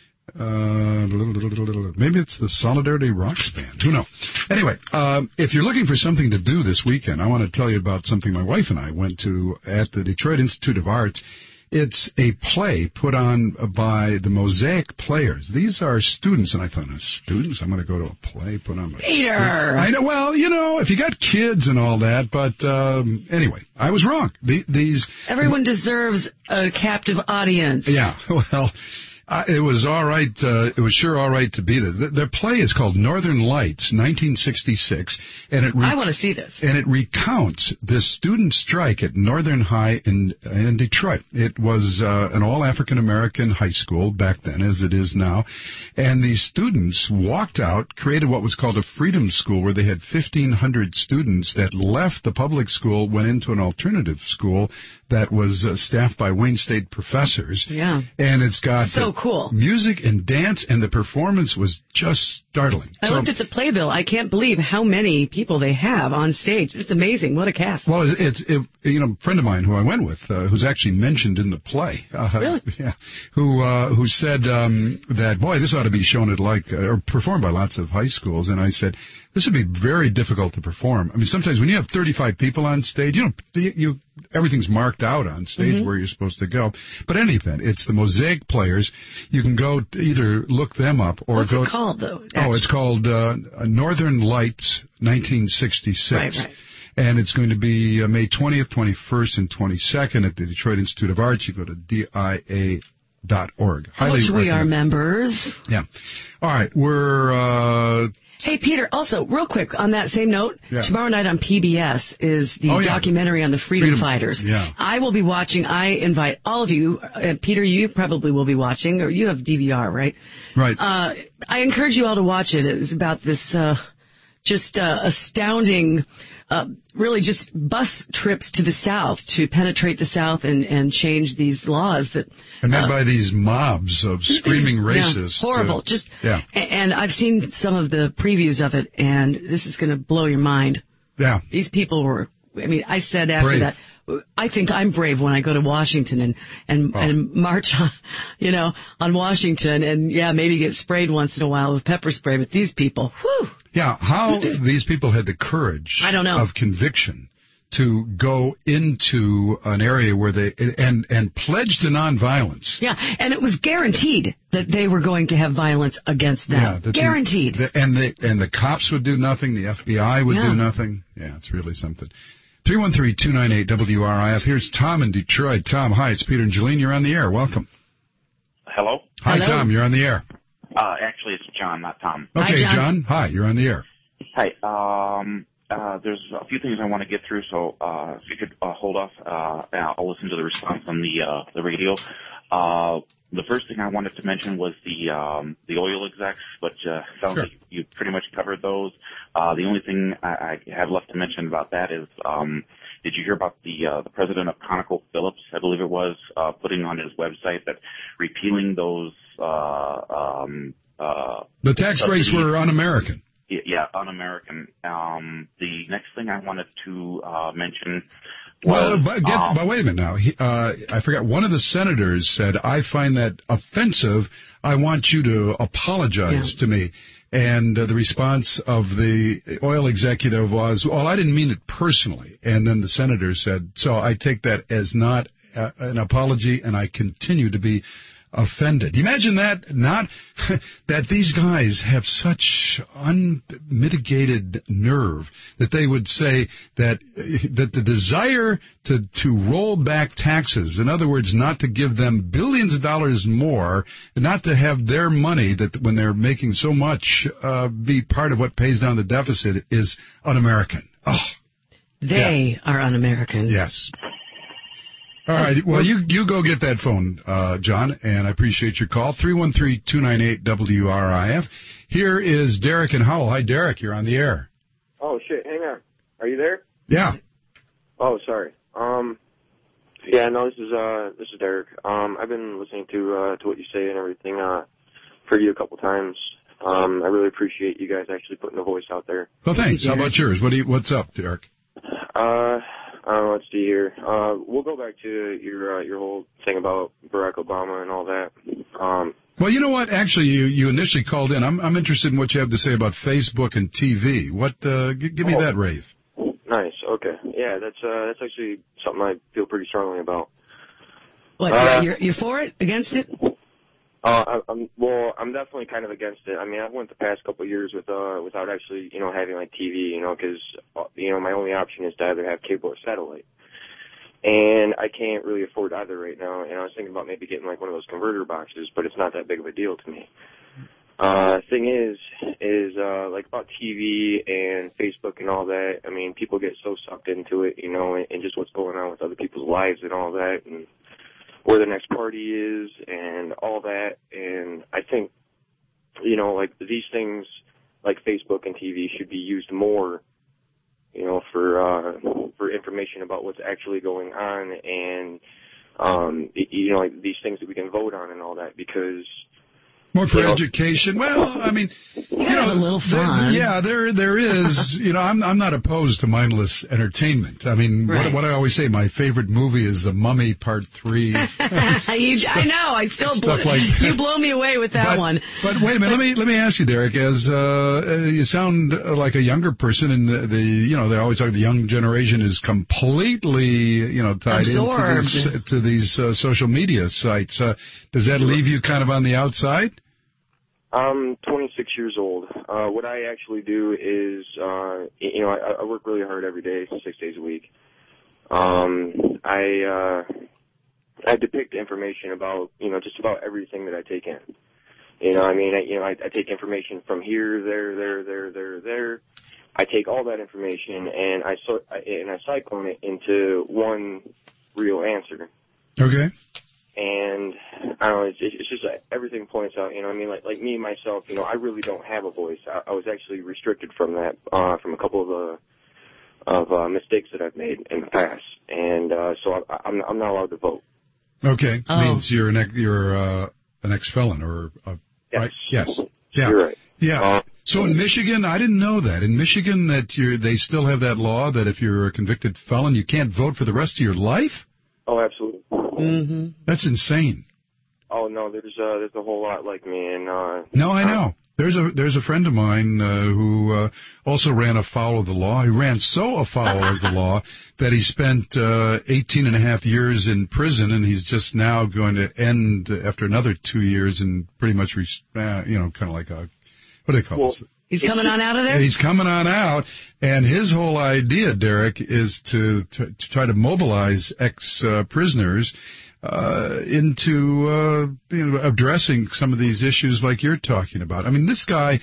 Uh, maybe it's the Solidarity Rocks band. Who knows? Anyway, um, if you're looking for something to do this weekend, I want to tell you about something my wife and I went to at the Detroit Institute of Arts. It's a play put on by the Mosaic Players. These are students, and I thought, students? I'm going to go to a play put on by Peter. students. I know. Well, you know, if you got kids and all that, but um, anyway, I was wrong. The, these Everyone deserves a captive audience. Yeah. Well. Uh, it was all right. Uh, it was sure all right to be there. The, their play is called Northern Lights, nineteen sixty-six, and it. Re- I want to see this. And it recounts this student strike at Northern High in in Detroit. It was uh, an all African American high school back then, as it is now, and these students walked out, created what was called a freedom school, where they had fifteen hundred students that left the public school, went into an alternative school that was uh, staffed by Wayne State professors. Yeah. And it's got So cool. music and dance, and the performance was just startling. I so, looked at the playbill. I can't believe how many people they have on stage. It's amazing. What a cast. Well, it's, it, you know, a friend of mine who I went with, uh, who's actually mentioned in the play. Uh, Really? Yeah. Who, uh, who said um, that, boy, this ought to be shown at like, uh, or performed by lots of high schools. And I said, This would be very difficult to perform. I mean, sometimes when you have thirty-five people on stage, you know, you, you everything's marked out on stage mm-hmm. where you're supposed to go. But in any event, it's the Mosaic Players. You can go to either look them up or What's go. What's it called, though? Actually? Oh, it's called uh, Northern Lights nineteen sixty-six. Right, right. And it's going to be uh, May twentieth, twenty-first, and twenty-second at the Detroit Institute of Arts. You go to D I A dot org. Highly Which we recommend. are members. Yeah. All right. We're... Uh, Hey, Peter, also, real quick, on that same note, yeah. tomorrow night on P B S is the oh, yeah. documentary on the Freedom, Freedom Fighters. Yeah. I will be watching. I invite all of you. Uh, Peter, you probably will be watching, or you have D V R, right? Right. Uh, I encourage you all to watch it. It's about this uh, just uh, astounding, uh, really just bus trips to the South to penetrate the South and, and change these laws that... And then uh, by these mobs of screaming racists. Yeah, horrible. To, just yeah. And I've seen some of the previews of it, and this is going to blow your mind. Yeah. These people were, I mean, I said after Brave. that, I think I'm brave when I go to Washington and, and, oh. and march on, you know, on Washington and, yeah, maybe get sprayed once in a while with pepper spray, but these people, whew. Yeah, how these people had the courage I don't know. of conviction to go into an area where they, and, and pledge to nonviolence. Yeah, and it was guaranteed that they were going to have violence against them. Yeah, that guaranteed. The, the, and, the, and the cops would do nothing, the F B I would yeah. do nothing. Yeah, it's really something. three one three, two nine eight, W R I F. Here's Tom in Detroit. Tom, hi, it's Peter and Jolene. You're on the air. Welcome. Hello? Hi, Hello. Tom. You're on the air. Uh, actually, it's John, not Tom. Okay, Hi, John. John. Hi, you're on the air. Hi. Um, uh, there's a few things I want to get through, so uh, if you could uh, hold off, uh, I'll listen to the response on the uh, the radio. Uh, the first thing I wanted to mention was the um, the oil execs, but uh, sounds Sure. like you pretty much covered those. Uh, the only thing I, I have left to mention about that is, um, did you hear about the uh, the president of ConocoPhillips, I believe it was, uh, putting on his website that repealing those uh, um, uh, The tax breaks subsidies- were un-American. Yeah, un-American. Um, the next thing I wanted to uh, mention Well, was, but, get, um, but wait a minute now. He, uh, I forgot. One of the senators said, "I find that offensive. I want you to apologize Yeah. to me." And uh, the response of the oil executive was, "Well, I didn't mean it personally." And then the senator said, "So I take that as not uh, an apology, and I continue to be offended." Imagine that, not that these guys have such unmitigated nerve that they would say that that the desire to to roll back taxes, in other words, not to give them billions of dollars more, not to have their money that when they're making so much uh, be part of what pays down the deficit, is un-American. Oh, They yeah. are un-American. Yes. All right. Well, you you go get that phone, uh, John, and I appreciate your call. three one three, two nine eight, W R I F. Here is Derek in Howell. Hi, Derek. You're on the air. Oh, shit. Hang on. Are you there? Yeah. Oh, sorry. Um, yeah, no, this is, uh, this is Derek. Um, I've been listening to, uh, to what you say and everything, uh, for you a couple times. Um, I really appreciate you guys actually putting the voice out there. Well, thanks. How about yours? What do you, what's up, Derek? Uh, uh, let's see here. Uh, we'll go back to your, uh, your whole thing about Barack Obama and all that. Um, Well, you know what? Actually, you, you initially called in. I'm I'm interested in what you have to say about Facebook and T V. What? Uh, g- give me oh, that rave. Nice. Okay. Yeah, that's uh, that's actually something I feel pretty strongly about. What? Uh, you're you're for it? Against it? Uh, I, I'm well. I'm definitely kind of against it. I mean, I've went the past couple of years with uh without actually, you know, having like T V, you know, because uh, you know my only option is to either have cable or satellite, and I can't really afford either right now. And I was thinking about maybe getting like one of those converter boxes, but it's not that big of a deal to me. Uh, thing is, is uh like about T V and Facebook and all that. I mean, people get so sucked into it, you know, and, and just what's going on with other people's lives and all that, and where the next party is and all that. And I think, you know, like these things like Facebook and T V should be used more, you know, for, uh, for information about what's actually going on and, um, you know, like these things that we can vote on and all that, because More for you know, education. Well, I mean, you, you know, have a little fun. There, yeah, there there is. You know, I'm I'm not opposed to mindless entertainment. I mean, Right. what, what I always say, my favorite movie is The Mummy Part Three. you, I know. I still blow, stuff like that. you blow me away with that but, one. But wait a minute. Let me let me ask you, Derek. As uh, you sound like a younger person, and the, the you know they always talk the young generation is completely you know tied Absorbed. into these, to these uh, social media sites. Uh, does that leave you kind of on the outside? I'm twenty-six years old. Uh, what I actually do is, uh, you know, I, I work really hard every day, six days a week. Um, I, uh, I depict information about, you know, just about everything that I take in. You know, I mean, I, you know, I, I take information from here, there, there, there, there, there. I take all that information and I so, and I cyclone it into one real answer. Okay. And I don't know, it's, it's just like everything points out, you know, I mean, like like me myself, you know, I really don't have a voice. I, I was actually restricted from that, uh, from a couple of uh, of uh, mistakes that I've made in the past, and uh, so I, I'm I'm not allowed to vote. Okay, Oh. means you're an ex- you're uh, an ex-felon or uh, Yes. right? Yes. Yeah. You're right. Yeah. Uh, So in Michigan, I didn't know that. In Michigan, that you're they still have that law that if you're a convicted felon, you can't vote for the rest of your life. Oh, absolutely. Mm-hmm. That's insane. Oh no, there's uh, there's a whole lot like me, and uh, No, I know. There's a there's a friend of mine uh, who uh, also ran afoul of the law. He ran so afoul of the law that he spent uh, eighteen and a half years in prison, and he's just now going to end after another two years in pretty much, res- uh, you know, kind of like a, what do they call Well, this? He's coming on out of there? He's coming on out, and his whole idea, Derek, is to, to, to try to mobilize ex-prisoners uh, into uh, you know, addressing some of these issues like you're talking about. I mean, this guy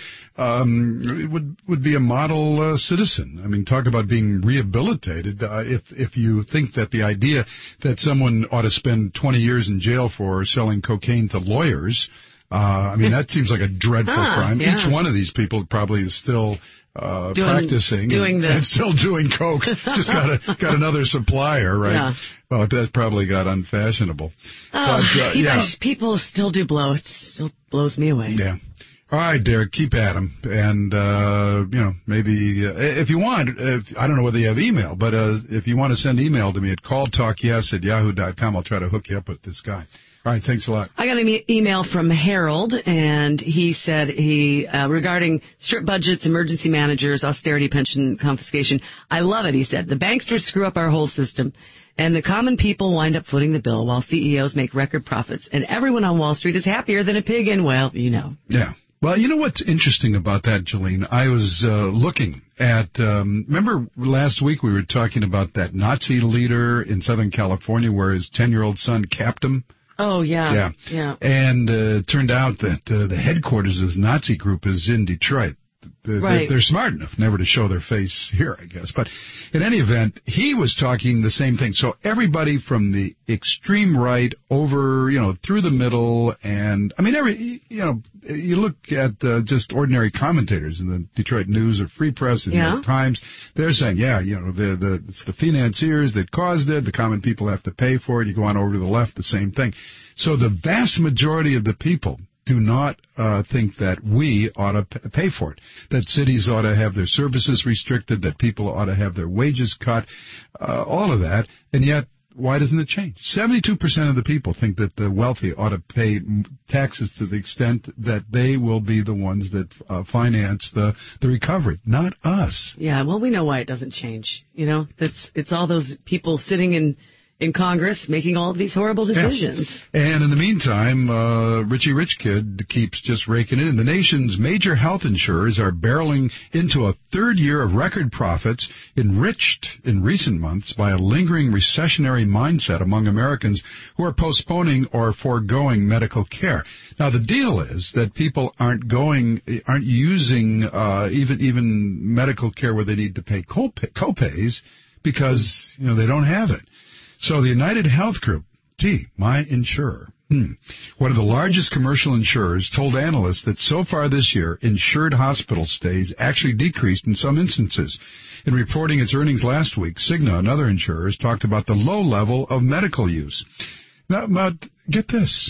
um, would would be a model uh, citizen. I mean, talk about being rehabilitated. Uh, if if you think that the idea that someone ought to spend twenty years in jail for selling cocaine to lawyers. Uh, I mean, that seems like a dreadful Ah, crime. yeah. Each one of these people probably is still uh, Doing- practicing doing and, the- and still doing coke. Just got a, got another supplier, right? Yeah. Well, that probably got unfashionable. Oh, But, uh, you yeah. guys, people still do blow. It still blows me away. Yeah. All right, Derek, keep at him. And, uh, you know, maybe, uh, if you want, if, I don't know whether you have email, but uh, if you want to send email to me at call talk yes at yahoo dot com, I'll try to hook you up with this guy. All right, thanks a lot. I got an e- email from Harold, and he said he uh, regarding strip budgets, emergency managers, austerity pension confiscation. I love it, he said. The banksters screw up our whole system, and the common people wind up footing the bill while C E Os make record profits, and everyone on Wall Street is happier than a pig in, well, you know. Yeah. Well, you know what's interesting about that, Jolene? I was uh, looking at, um, remember last week we were talking about that Nazi leader in Southern California where his ten-year-old son capped him? Oh, yeah. Yeah. Yeah. And uh, it turned out that uh, the headquarters of this Nazi group is in Detroit. They're, Right. they're smart enough never to show their face here, I guess. But in any event, he was talking the same thing. So everybody from the extreme right over, you know, through the middle, and I mean, every, you know, you look at uh, just ordinary commentators in the Detroit News or Free Press and New Yeah. York Times. They're saying, yeah, you know, the the it's the financiers that caused it. The common people have to pay for it. You go on over to the left, the same thing. So the vast majority of the people do not uh, think that we ought to p- pay for it, that cities ought to have their services restricted, that people ought to have their wages cut, uh, all of that, and yet why doesn't it change? seventy-two percent of the people think that the wealthy ought to pay m- taxes to the extent that they will be the ones that uh, finance the, the recovery, not us. Yeah, well, we know why it doesn't change. You know, it's it's all those people sitting in in Congress making all of these horrible decisions. And in the meantime, uh, Richie Rich Kid keeps just raking it in. The nation's major health insurers are barreling into a third year of record profits, enriched in recent months by a lingering recessionary mindset among Americans who are postponing or foregoing medical care. Now, the deal is that people aren't going, aren't using uh, even even medical care where they need to pay copay, copays because, you know, they don't have it. So the United Health Group, gee, my insurer, hmm, one of the largest commercial insurers, told analysts that so far this year, insured hospital stays actually decreased in some instances. In reporting its earnings last week, Cigna and other insurers talked about the low level of medical use. Now, now get this.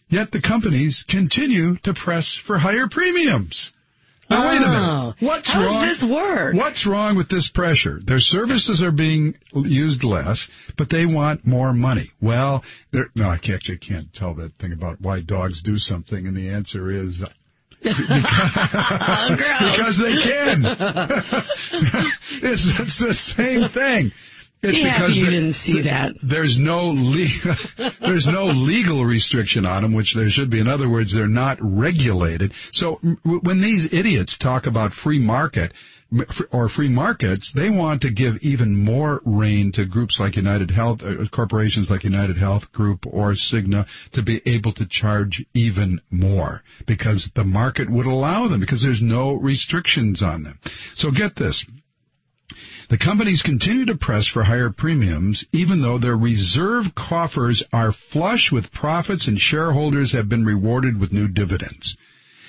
Yet the companies continue to press for higher premiums. Now, wait a minute. What's How wrong? does this work? What's wrong with this pressure? Their services are being used less, but they want more money. Well, they're- no, I can't- actually can't tell that thing about why dogs do something, and the answer is because, because they can. it's, it's the same thing. It's Be happy because you the- didn't see that. There's no le- there's no legal restriction on them, which there should be. In other words, they're not regulated. So m- when these idiots talk about free market m- or free markets, they want to give even more rein to groups like United Health, uh, corporations like United Health Group or Cigna to be able to charge even more because the market would allow them because there's no restrictions on them. So get this. The companies continue to press for higher premiums, even though their reserve coffers are flush with profits and shareholders have been rewarded with new dividends.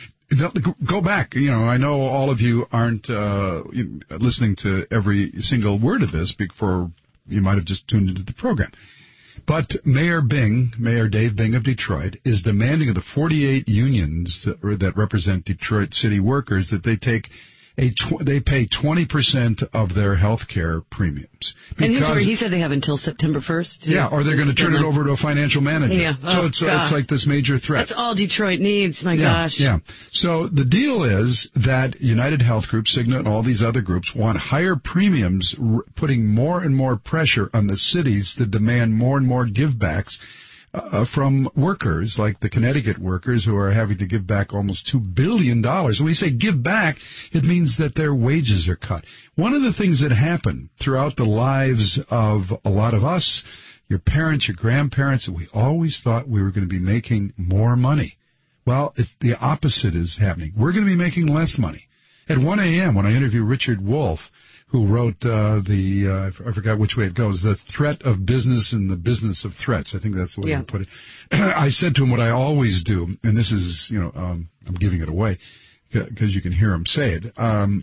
Go back. You know, I know all of you aren't uh, listening to every single word of this before you might have just tuned into the program. But Mayor Bing, Mayor Dave Bing of Detroit, is demanding of the forty-eight unions that, that represent Detroit city workers that they take A tw- they pay twenty percent of their health care premiums. And here's where he said they have until September first. Yeah, or they're going to turn it over to a financial manager. Yeah. So Oh, it's, uh, God. it's like this major threat. That's all Detroit needs, my yeah, gosh. Yeah. So the deal is that United Health Group, Cigna, and all these other groups want higher premiums, r- putting more and more pressure on the cities to demand more and more givebacks Uh, from workers, like the Connecticut workers who are having to give back almost two billion dollars. When we say give back, it means that their wages are cut. One of the things that happened throughout the lives of a lot of us, your parents, your grandparents, we always thought we were going to be making more money. Well, it's the opposite is happening. We're going to be making less money. At one a.m., when I interviewed Richard Wolff, who wrote uh, the, uh, I forgot which way it goes, The Threat of Business and the Business of Threats. I think that's the way Yeah. he put it. I said to him what I always do, and this is, you know, um, I'm giving it away because you can hear him say it. Um,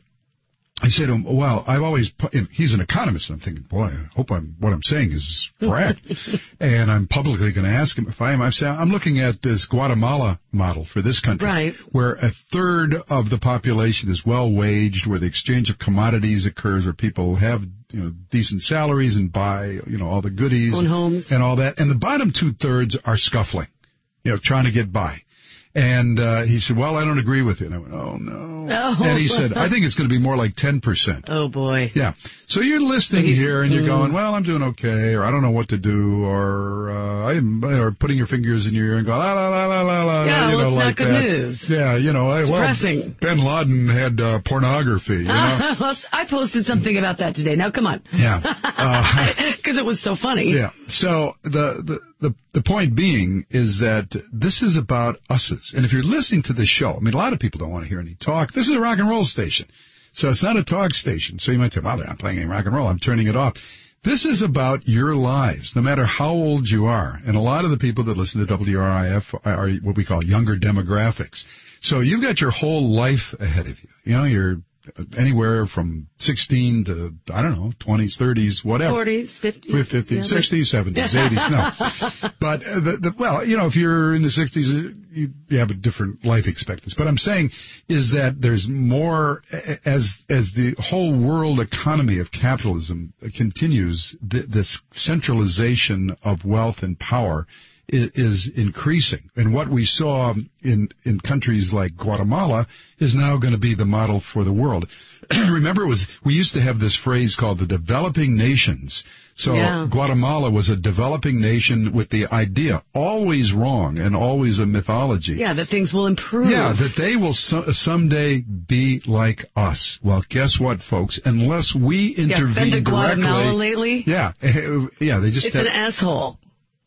I said to him, well, I've always, pu- and he's an economist. I'm thinking, boy, I hope I'm, what I'm saying is correct. And I'm publicly going to ask him if I am. I'm saying, I'm looking at this Guatemala model for this country, Right. where a third of the population is well waged, where the exchange of commodities occurs, where people have, you know, decent salaries and buy, you know, all the goodies Own homes. and all that. And the bottom two thirds are scuffling, you know, trying to get by. And uh, he said, well, I don't agree with you. And I went, oh, no. Oh. And he said, I think it's going to be more like ten percent. Oh, boy. Yeah. So you're listening He's- here and you're mm. going, well, I'm doing okay, or I don't know what to do, or uh, I'm, or putting your fingers in your ear and going, la, la, la, la, la, la, Yeah, you well, know, it's not like good that. news. Yeah, you know, hey, well, Depressing. Bin Laden had uh, pornography, you know. Well, I posted something about that today. Now, come on. Yeah. Uh, Because it was so funny. Yeah. So the, the the the point being is that this is about us's. And if you're listening to this show, I mean, a lot of people don't want to hear any talk. This is a rock and roll station. So it's not a talk station. So you might say, well, they're not playing any rock and roll. I'm turning it off. This is about your lives, no matter how old you are. And a lot of the people that listen to W R I F are what we call younger demographics. So you've got your whole life ahead of you. You know, you're anywhere from sixteen to, I don't know, twenties, thirties, whatever. forties, fifties. fifties, yeah, sixties, seventies, eighties, no. But, uh, the, the, well, you know, if you're in the sixties, you, you have a different life expectancy. But I'm saying is that there's more, as as the whole world economy of capitalism continues, th- this centralization of wealth and power is, is increasing. And what we saw in, in countries like Guatemala is now going to be the model for the world. Remember, it was we used to have this phrase called the developing nations. So Yeah. Guatemala was a developing nation with the idea, always wrong and always a mythology. Yeah, that things will improve. Yeah, that they will so- someday be like us. Well, guess what, folks? Unless we Yeah, been intervene to Guatemala directly, lately? yeah, yeah, they just It's had, an asshole.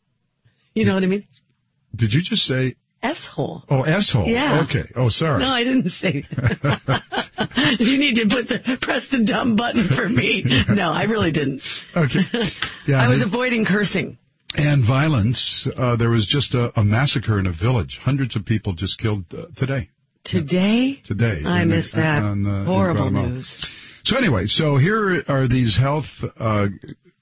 You know what I mean? Did you just say? S-hole. Oh, S-hole. Yeah. Okay. Oh, sorry. No, I didn't say that. You need to put the press the dumb button for me. No, I really didn't. Okay. Yeah. I was they- avoiding cursing. and violence. Uh, there was just a, a massacre in a village. Hundreds of people just killed uh, today. Today? Today. I in- missed that. on, uh, in Horrible Guatemala. news. So anyway, so here are these health uh,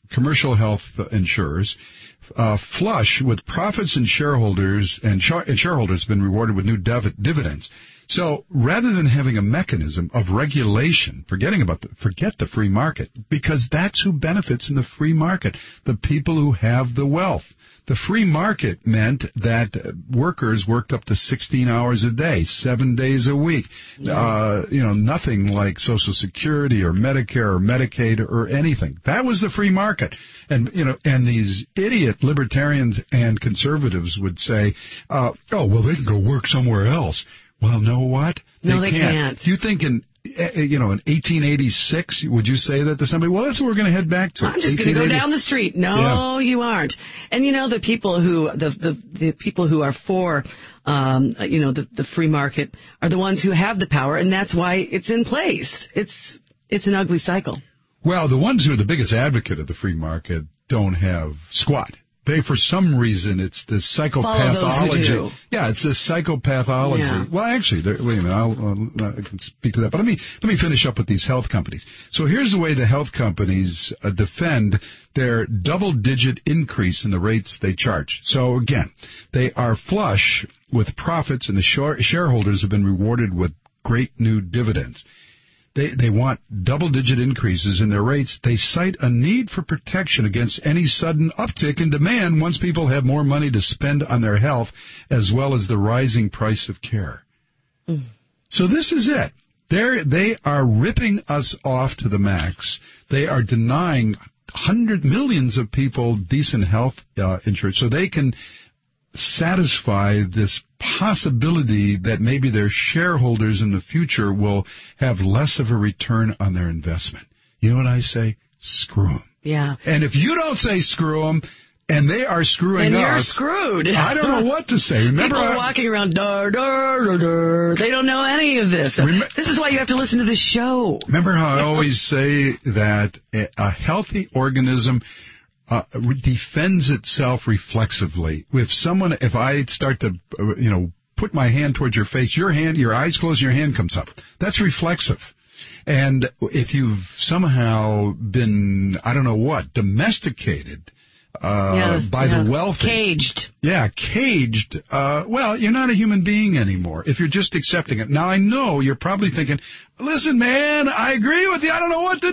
commercial health insurers, uh, flush with profits and shareholders, and, sh- and shareholders have been rewarded with new div- dividends. So rather than having a mechanism of regulation, forgetting about the, forget the free market, because that's who benefits in the free market, the people who have the wealth. The free market meant that workers worked up to sixteen hours a day, seven days a week. Yeah. Uh, you know, nothing like Social Security or Medicare or Medicaid or anything. That was the free market. And, you know, and these idiot libertarians and conservatives would say, uh, oh, well, they can go work somewhere else. Well, know what? They no, they can't. can't. You think in, you know, in eighteen eighty-six, would you say that to somebody? Well, that's what we're going to head back to. I'm just going to go down the street. No, yeah. You aren't. And you know, the people who the the, the people who are for, um, you know, the the free market are the ones who have the power, and that's why it's in place. It's it's an ugly cycle. Well, the ones who are the biggest advocate of the free market don't have squat. They, for some reason, it's this psychopathology. Yeah, it's this psychopathology. Yeah. Well, actually, there, wait a minute, I'll, uh, I can speak to that. But let me let me finish up with these health companies. So here's the way the health companies uh, defend their double-digit increase in the rates they charge. So again, they are flush with profits, and the share- shareholders have been rewarded with great new dividends. They they want double-digit increases in their rates. They cite a need for protection against any sudden uptick in demand once people have more money to spend on their health, as well as the rising price of care. Mm. So this is it. They're, they are ripping us off to the max. They are denying hundred millions of people decent health uh, insurance so they can satisfy this possibility that maybe their shareholders in the future will have less of a return on their investment. You know what I say? Screw them. Yeah. And if you don't say screw them, and they are screwing then us, you're screwed. I don't know what to say. Remember, people are I, walking around, dur, dur, dur, dur. They don't know any of this. Rem- this is why you have to listen to the show. Remember how I always say that a, a healthy organism Uh, defends itself reflexively. If someone, if I start to, uh, you know, put my hand towards your face, your hand, your eyes close, your hand comes up. That's reflexive. And if you've somehow been, I don't know what, domesticated uh, yeah, by yeah. the wealthy. Caged. Yeah, caged. Uh, well, you're not a human being anymore if you're just accepting it. Now, I know you're probably thinking, listen, man, I agree with you. I don't know what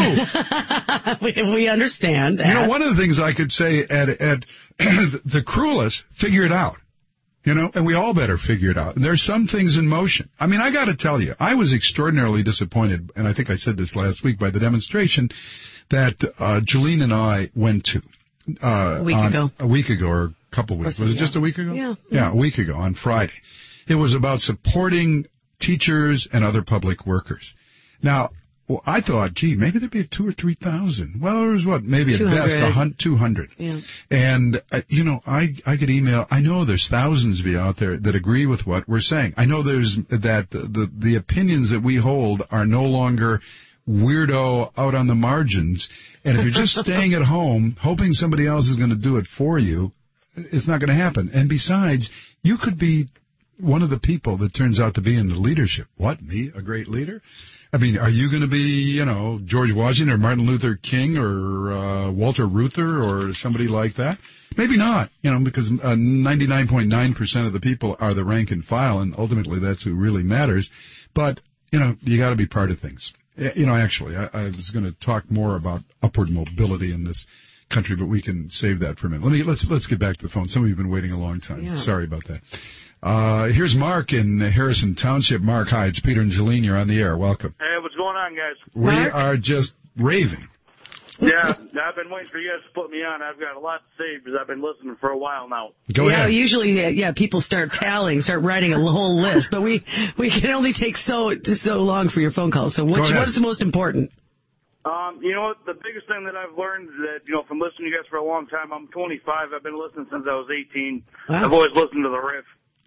to do. we, we understand that. You know, one of the things I could say at, at the cruelest, figure it out. You know, and we all better figure it out. And there's some things in motion. I mean, I got to tell you, I was extraordinarily disappointed, and I think I said this last week, by the demonstration that uh, Jolene and I went to. Uh, a week on, ago. A week ago or a couple weeks. Was it yeah. just a week ago? Yeah. Yeah, a week ago on Friday. It was about supporting teachers and other public workers. Now, well, I thought, gee, maybe there'd be two or three thousand. Well, there was what? Maybe at best a hun- two hundred. Yeah. And, uh, you know, I, I get email. I know there's thousands of you out there that agree with what we're saying. I know there's that the, the opinions that we hold are no longer weirdo out on the margins. And if you're just staying at home, hoping somebody else is going to do it for you, it's not going to happen. And besides, you could be one of the people that turns out to be in the leadership. What, me, a great leader? I mean, are you going to be, you know, George Washington or Martin Luther King or uh, Walter Reuther or somebody like that? Maybe not, you know, because uh, ninety-nine point nine percent of the people are the rank and file, and ultimately that's who really matters. But, you know, you got to be part of things. You know, actually, I, I was going to talk more about upward mobility in this country, but we can save that for a minute. Let me let's let's get back to the phone. Some of you have been waiting a long time. Yeah. Sorry about that. Uh, here's Mark in Harrison Township. Mark, hi, it's Peter and Jolene. You're on the air. Welcome. Hey, what's going on, guys? We Mark? are just raving. Yeah, I've been waiting for you guys to put me on. I've got a lot to say because I've been listening for a while now. Go yeah, ahead. usually, uh, yeah, people start tallying, start writing a whole list, but we we can only take so so long for your phone call. So which, what is the most important? Um, you know what? The biggest thing that I've learned that, you know, from listening to you guys for a long time, I'm twenty-five. I've been listening since I was eighteen. Wow. I've always listened to the riff.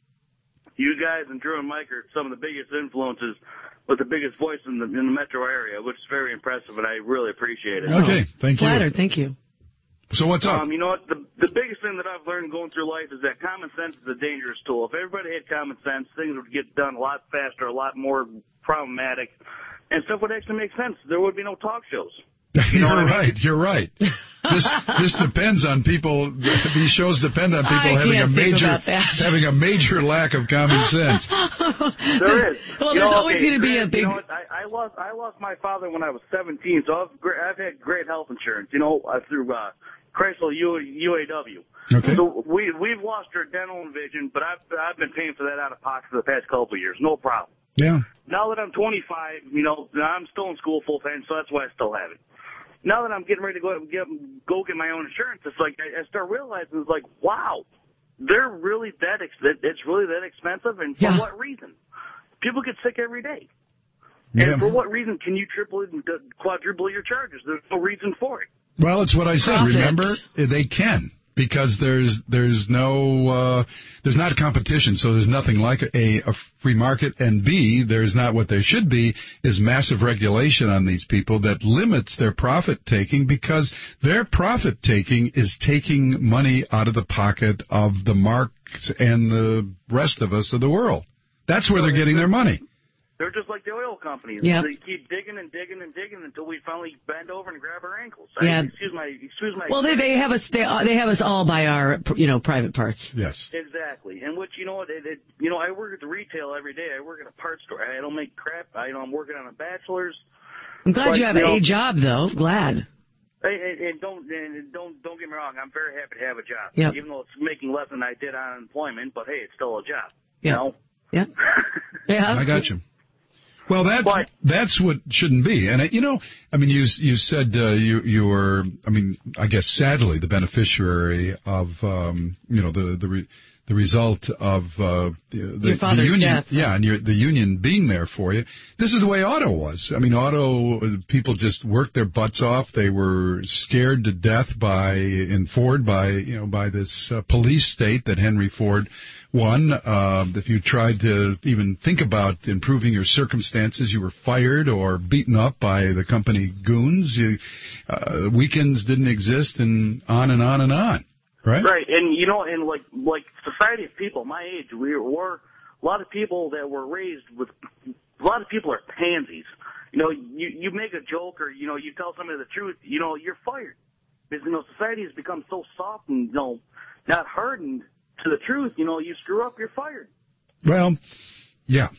You guys and Drew and Mike are some of the biggest influences with the biggest voice in the in the metro area, which is very impressive, and I really appreciate it. Okay, thank you. Flattered, thank you. So what's up? Um, you know what? The, the biggest thing that I've learned going through life is that common sense is a dangerous tool. If everybody had common sense, things would get done a lot faster, a lot more problematic, and stuff would actually make sense. There would be no talk shows. You You're right. I mean? You're right. this this depends on people. These shows depend on people I having a can't think major about that. having a major lack of common sense. There is. Well, You there's know, always okay, going to be a granted, big. You know what, I, I lost I lost my father when I was seventeen, so I've gr- I've had great health insurance. You know, uh, through uh, Chrysler U, UAW. Okay. So we we've lost our dental and vision, but I've I've been paying for that out of pocket for the past couple of years, no problem. Yeah. Now that I'm twenty-five, you know, I'm still in school full time, so that's why I still have it. Now that I'm getting ready to go get go get my own insurance, it's like I, I start realizing it's like, wow, they're really that ex- it's really that expensive, and for Yeah. what reason? People get sick every day. Yeah. And for what reason can you triple it and quadruple your charges? There's no reason for it. Well, it's what I said. Profit. Remember, they can. Because there's there's no uh, there's not competition, so there's nothing like a, a free market, and B, there's not what there should be is massive regulation on these people that limits their profit taking, because their profit taking is taking money out of the pocket of the marks and the rest of us of the world. That's where they're getting their money. They're just like the oil companies. Yep. They keep digging and digging and digging until we finally bend over and grab our ankles. Yeah. I, excuse my excuse my. Well, they they have us they, they have us all by our you know private parts. Yes. Exactly, and which you know what, it, it, you know, I work at the retail every day. I work at a parts store. I don't make crap. I, you know, I'm working on a bachelor's. I'm glad But, you have you know, a job though. Glad. And, and, and don't and don't don't get me wrong. I'm very happy to have a job, Yep. even though it's making less than I did on unemployment. But hey, it's still a job. Yeah. You know. Yeah. Yeah. I got you. Well, that But- that's what shouldn't be. And, uh, you know, I mean, you you said uh, you you were, I mean, I guess sadly the beneficiary of, um, you know, the the re, the result of uh, the, Your father's the union. death. Yeah, and your, the union being there for you. This is the way auto was. I mean, auto uh, people just worked their butts off. They were scared to death by in Ford by you know by this uh, police state that Henry Ford won. Uh, if you tried to even think about improving your circumstances, you were fired or beaten up by the company goons. You, uh, weekends didn't exist, and on and on and on. Right. Right, and you know, and like like society of people my age, we were a lot of people that were raised with. A lot of people are pansies. You know, you you make a joke or you know you tell somebody the truth, you know, you're fired. Because you know society has become so soft and you know not hardened to the truth. You know, you screw up, you're fired. Well, yeah.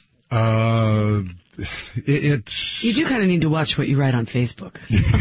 Uh, it, it's. You do kind of need to watch what you write on Facebook.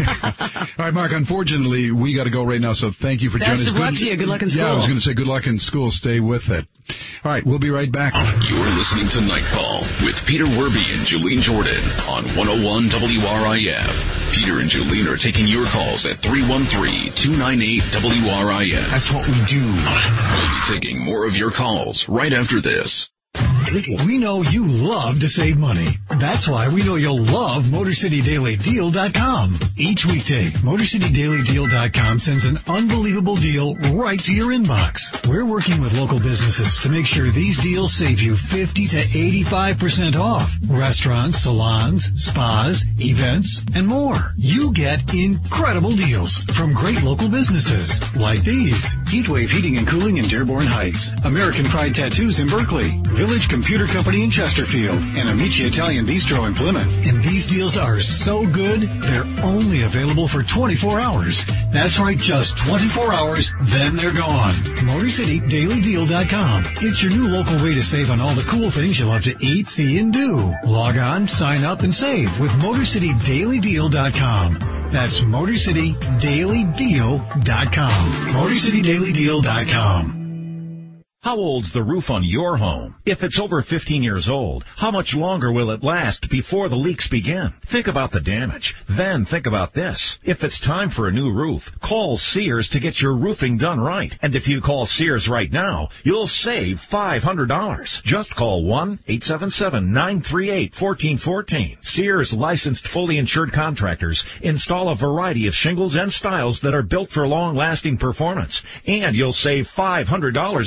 All right, Mark, unfortunately, we got to go right now, so thank you for Best joining us. of luck to you. Good luck in Yeah, I school. was going to say good luck in school. Stay with it. All right, we'll be right back. You're listening to Night Call with Peter Werby and Julene Jordan on one oh one W R I F. Peter and Julene are taking your calls at three one three, two nine eight, W R I F. That's what we do. We'll be taking more of your calls right after this. We know you love to save money. That's why we know you'll love Motor City Daily Deal dot com. Each weekday, Motor City Daily Deal dot com sends an unbelievable deal right to your inbox. We're working with local businesses to make sure these deals save you fifty to eighty-five percent off. Restaurants, salons, spas, events, and more. You get incredible deals from great local businesses like these. Heatwave Heating and Cooling in Dearborn Heights. American Pride Tattoos in Berkeley. Village Computer Company in Chesterfield, and Amici Italian Bistro in Plymouth. And these deals are so good, they're only available for twenty-four hours. That's right, just twenty-four hours, then they're gone. Motor City Daily Deal dot com. It's your new local way to save on all the cool things you love to eat, see, and do. Log on, sign up, and save with Motor City Daily Deal dot com. That's Motor City Daily Deal dot com. Motor City Daily Deal dot com. How old's the roof on your home? If it's over fifteen years old, how much longer will it last before the leaks begin? Think about the damage. Then think about this. If it's time for a new roof, call Sears to get your roofing done right. And if you call Sears right now, you'll save five hundred dollars. Just call one eight seven seven, nine three eight, one four one four. Sears licensed fully insured contractors install a variety of shingles and styles that are built for long-lasting performance. And you'll save five hundred dollars if you call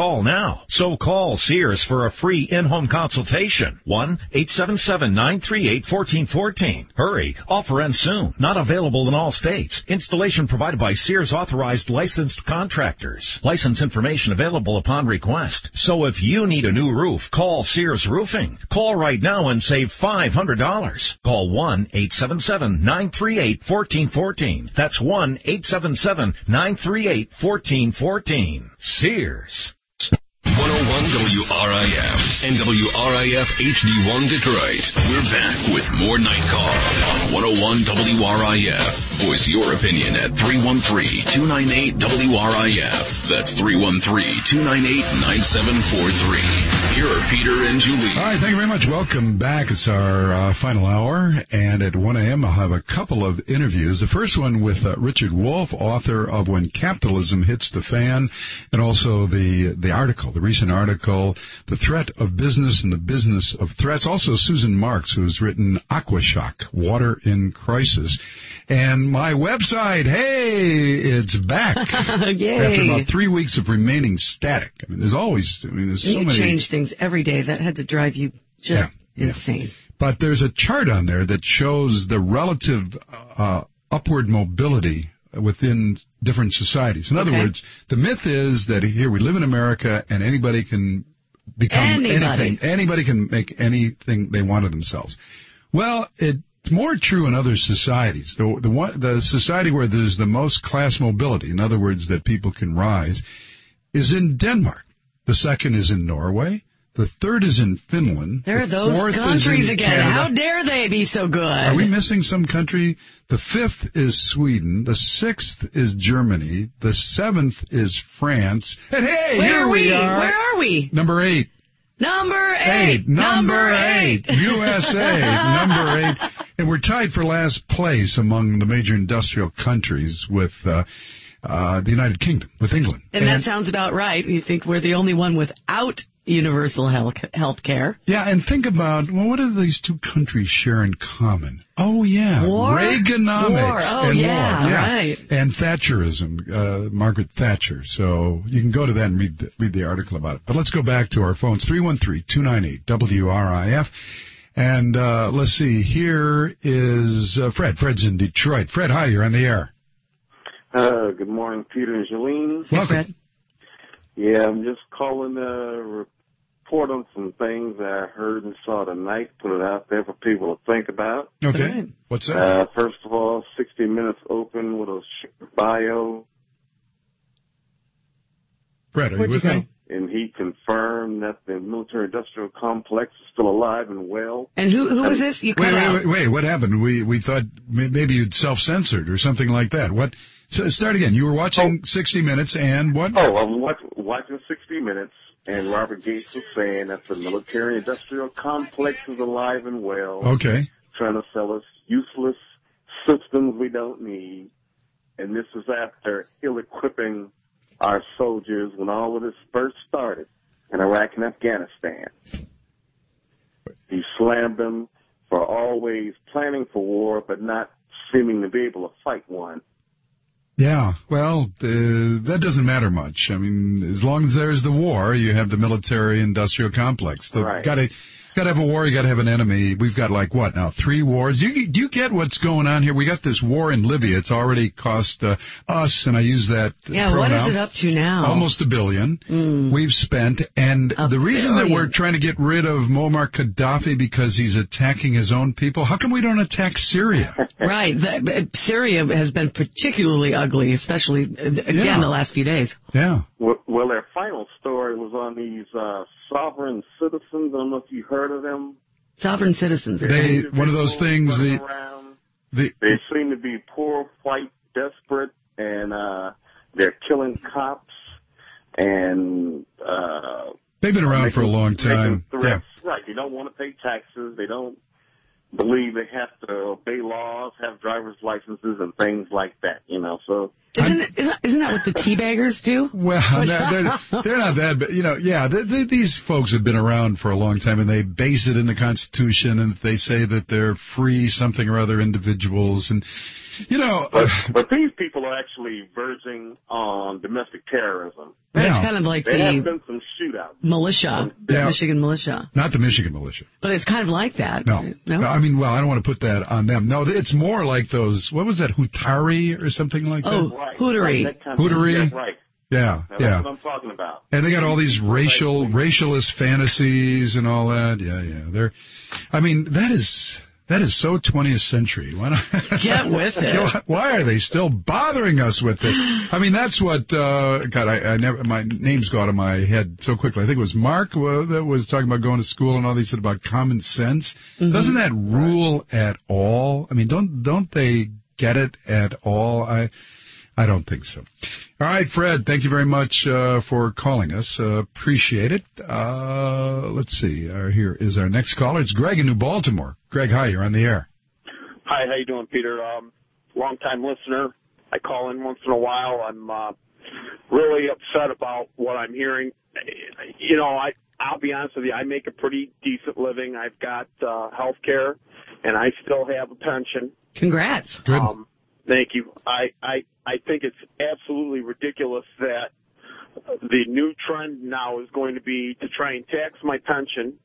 call now. So call Sears for a free in-home consultation. one eight seven seven, nine three eight, one four one four. Hurry. Offer ends soon. Not available in all states. Installation provided by Sears authorized licensed contractors. License information available upon request. So if you need a new roof, call Sears Roofing. Call right now and save five hundred dollars. Call one eight seven seven, nine three eight, one four one four. That's one eight seven seven, nine three eight, one four one four. Sears. one oh one W R I F and W R I F H D one Detroit. We're back with more Night Call on one oh one W R I F. Voice your opinion at three one three, two nine eight, W R I F. That's three one three, two nine eight, nine seven four three. Here are Peter and Julie. All right, thank you very much. Welcome back. It's our uh, final hour, and at one a.m. I'll have a couple of interviews. The first one with uh, Richard Wolff, author of When Capitalism Hits the Fan, and also the the article, the recent article, The Threat of Business and the Business of Threats. Also Susan Marks, who's written Aquashock, Water in Crisis. And my website, hey, it's back. Yay. After about three weeks of remaining static. I mean, there's always, I mean, there's so you many. change things every day. That had to drive you just Yeah, insane. yeah. But there's a chart on there that shows the relative uh, upward mobility within different societies. In other Okay. words, the myth is that here we live in America and anybody can become Anybody. anything. Anybody can make anything they want of themselves. Well, it's more true in other societies. The, the, one, the society where there's the most class mobility, in other words, that people can rise, is in Denmark. The second is in Norway. The third is in Finland. There are The those fourth is countries in again. Canada. How dare they be so good? Are we missing some country? The fifth is Sweden. The sixth is Germany. The seventh is France. And hey, Where here are we we? are. Where are we? Number eight. Number eight. Eight. Number eight. eight. U S A. Number eight. And we're tied for last place among the major industrial countries with uh, uh, the United Kingdom, with England. And, and that sounds about right. You think we're the only one without universal health health care. Yeah, and think about, well, what do these two countries share in common? Oh, yeah. War? Reaganomics. War. Oh, and yeah, war. Yeah, right. And Thatcherism, uh, Margaret Thatcher. So you can go to that and read the, read the article about it. But let's go back to our phones, three one three, two nine eight, W R I F. And uh, let's see, here is uh, Fred. Fred's in Detroit. Fred, hi, you're on the air. Uh, good morning, Peter and Jolene. Hey, Fred. Yeah, I'm just calling to report on some things I heard and saw tonight, put it out there for people to think about. Okay. Right. What's that? Uh, first of all, sixty minutes open with a short bio, Fred, are Where'd you with you go? me? and he confirmed that the military-industrial complex is still alive and well. And who who was this? You Wait, cut wait, out. wait, wait, what happened? We we thought may- maybe you'd self-censored or something like that. What? So start again. You were watching Oh. sixty minutes and what? Oh, I'm watch, watching sixty minutes, and Robert Gates was saying that the military-industrial complex is alive and well. Okay. Trying to sell us useless systems we don't need. And this is after ill-equipping our soldiers when all of this first started in Iraq and Afghanistan. He slammed them for always planning for war but not seeming to be able to fight one. Yeah, well, uh, that doesn't matter much. I mean, as long as there's the war, you have the military-industrial complex. The, Right. Gotta, gotta have a war, you gotta have an enemy. We've got, like, what now, three wars? Do you, do you get what's going on here? We got this war in Libya. It's already cost uh, us, and I use that Yeah, pronoun, what is it up to now? almost a billion. Mm. We've spent, and A the reason that billion. we're trying to get rid of Muammar Gaddafi because he's attacking his own people, how come we don't attack Syria? Right. The, Syria has been particularly ugly, especially, uh, again, Yeah. the last few days. Yeah. Well, well, their final story was on these uh, sovereign citizens. I don't know if you heard of them. Sovereign citizens. They, one of those things, Running the, around. the, They seem to be poor, white, desperate, and uh, they're killing cops and uh, they've been around making- for a long time. making Yeah. threats. Right. They don't want to pay taxes. They don't believe they have to obey laws, have driver's licenses, and things like that. You know, so. Isn't, it, isn't, isn't that what the teabaggers do? Well, no, they're, they're not that, but, you know, yeah, they, they, these folks have been around for a long time, and they base it in the Constitution, and they say that they're free something or other individuals, and You know, but, uh, but these people are actually verging on domestic terrorism. It's kind of like there the have been some shootouts. militia, the Yeah. Michigan militia. not the Michigan militia. But it's kind of like that. No. No? I mean, well, I don't want to put that on them. No, it's more like those, what was that, Hutari or something like Oh, that? Right. Hootery. Right, that kind of- Hootery? Yeah, right. Yeah, Now, yeah. That's what I'm talking about. And they got all these racial, racialist fantasies and all that. Yeah, yeah. They're, I mean, that is, that is so twentieth century. Why not? Get with it. Why are they still bothering us with this? I mean, that's what, uh, God, I, I never, my names go out of my head so quickly. I think it was Mark uh, that was talking about going to school and all these said about common sense. Mm-hmm. Doesn't that rule at all? I mean, don't, don't they get it at all? I, I don't think so. All right, Fred, thank you very much uh, for calling us. Uh, appreciate it. Uh, let's see. Uh, here is our next caller. It's Greg in New Baltimore. Greg, hi. You're on the air. Hi, how you doing, Peter? Um, long-time listener. I call in once in a while. I'm uh, really upset about what I'm hearing. You know, I, I'll be honest with you. I make a pretty decent living. I've got uh, health care, and I still have a pension. Congrats. Good. Um, thank you. I, I, I think it's absolutely ridiculous that the new trend now is going to be to try and tax my pension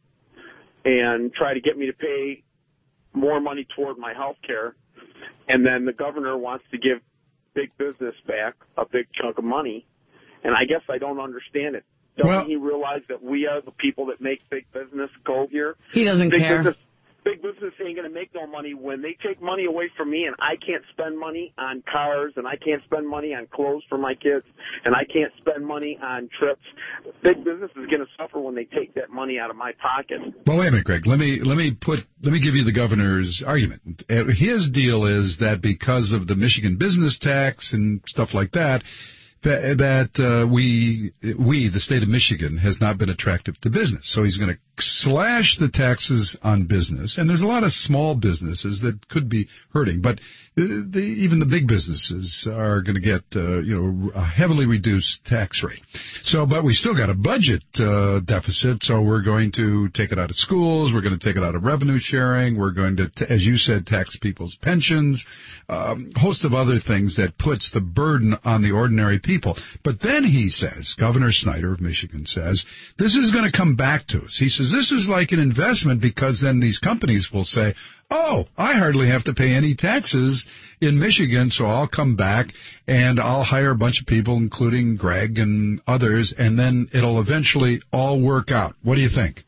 and try to get me to pay more money toward my health care. And then the governor wants to give big business back a big chunk of money. And I guess I don't understand it. Doesn't Well- he realize that we are the people that make big business go here? He doesn't big care. Business, big business ain't going to make no money when they take money away from me, and I can't spend money on cars, and I can't spend money on clothes for my kids, and I can't spend money on trips. Big business is going to suffer when they take that money out of my pocket. Well, wait a minute, Greg. Let me let me put let me give you the governor's argument. Uh, His deal is that because of the Michigan business tax and stuff like that, that, that uh, we we the state of Michigan has not been attractive to business. So he's going to slash the taxes on business, and there's a lot of small businesses that could be hurting, but the, the, even the big businesses are going to get uh, you know a heavily reduced tax rate. So, but we still got a budget uh, deficit, so we're going to take it out of schools, we're going to take it out of revenue sharing, we're going to, t- as you said, tax people's pensions, a um, host of other things that puts the burden on the ordinary people. But then he says, Governor Snyder of Michigan says, this is going to come back to us. He says, this is like an investment because then these companies will say, oh, I hardly have to pay any taxes in Michigan, so I'll come back and I'll hire a bunch of people, including Greg and others, and then it'll eventually all work out. What do you think?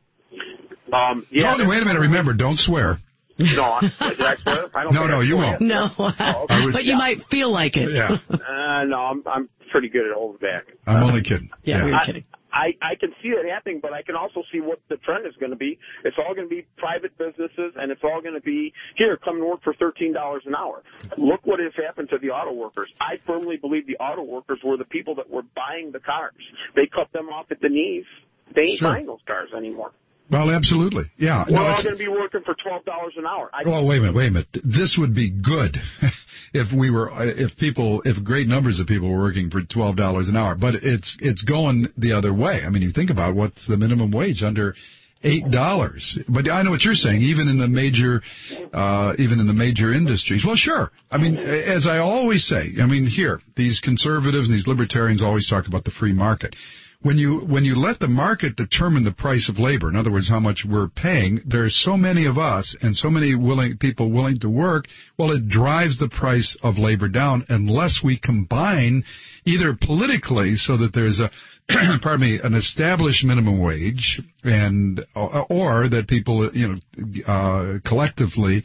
Um, yeah. Tony, wait a minute. Remember, don't swear. No, I, did I swear? I don't No, think no, I you swear. won't. No, Oh, okay. but you might feel like it. Yeah, Uh, no, I'm I'm pretty good at holding back. I'm only kidding. Yeah, we were I, kidding. I, I can see it happening, but I can also see what the trend is going to be. It's all going to be private businesses, and it's all going to be, here, come and work for thirteen dollars an hour. Look what has happened to the auto workers. I firmly believe the auto workers were the people that were buying the cars. They cut them off at the knees. They ain't Sure. buying those cars anymore. Well, absolutely. Yeah. We're No, all it's, going to be working for twelve dollars an hour. I, well, wait a minute, wait a minute. This would be good if we were, if people, if great numbers of people were working for twelve dollars an hour. But it's it's going the other way. I mean, you think about what's the minimum wage under eight dollars. But I know what you're saying. Even in the major, uh, even in the major industries. Well, sure. I mean, as I always say, I mean, here these conservatives and these libertarians always talk about the free market. When you when you let the market determine the price of labor, in other words, how much we're paying, there's so many of us and so many willing people willing to work, well, it drives the price of labor down unless we combine either politically so that there's a pardon me, an established minimum wage, and or that people, you know, uh, collectively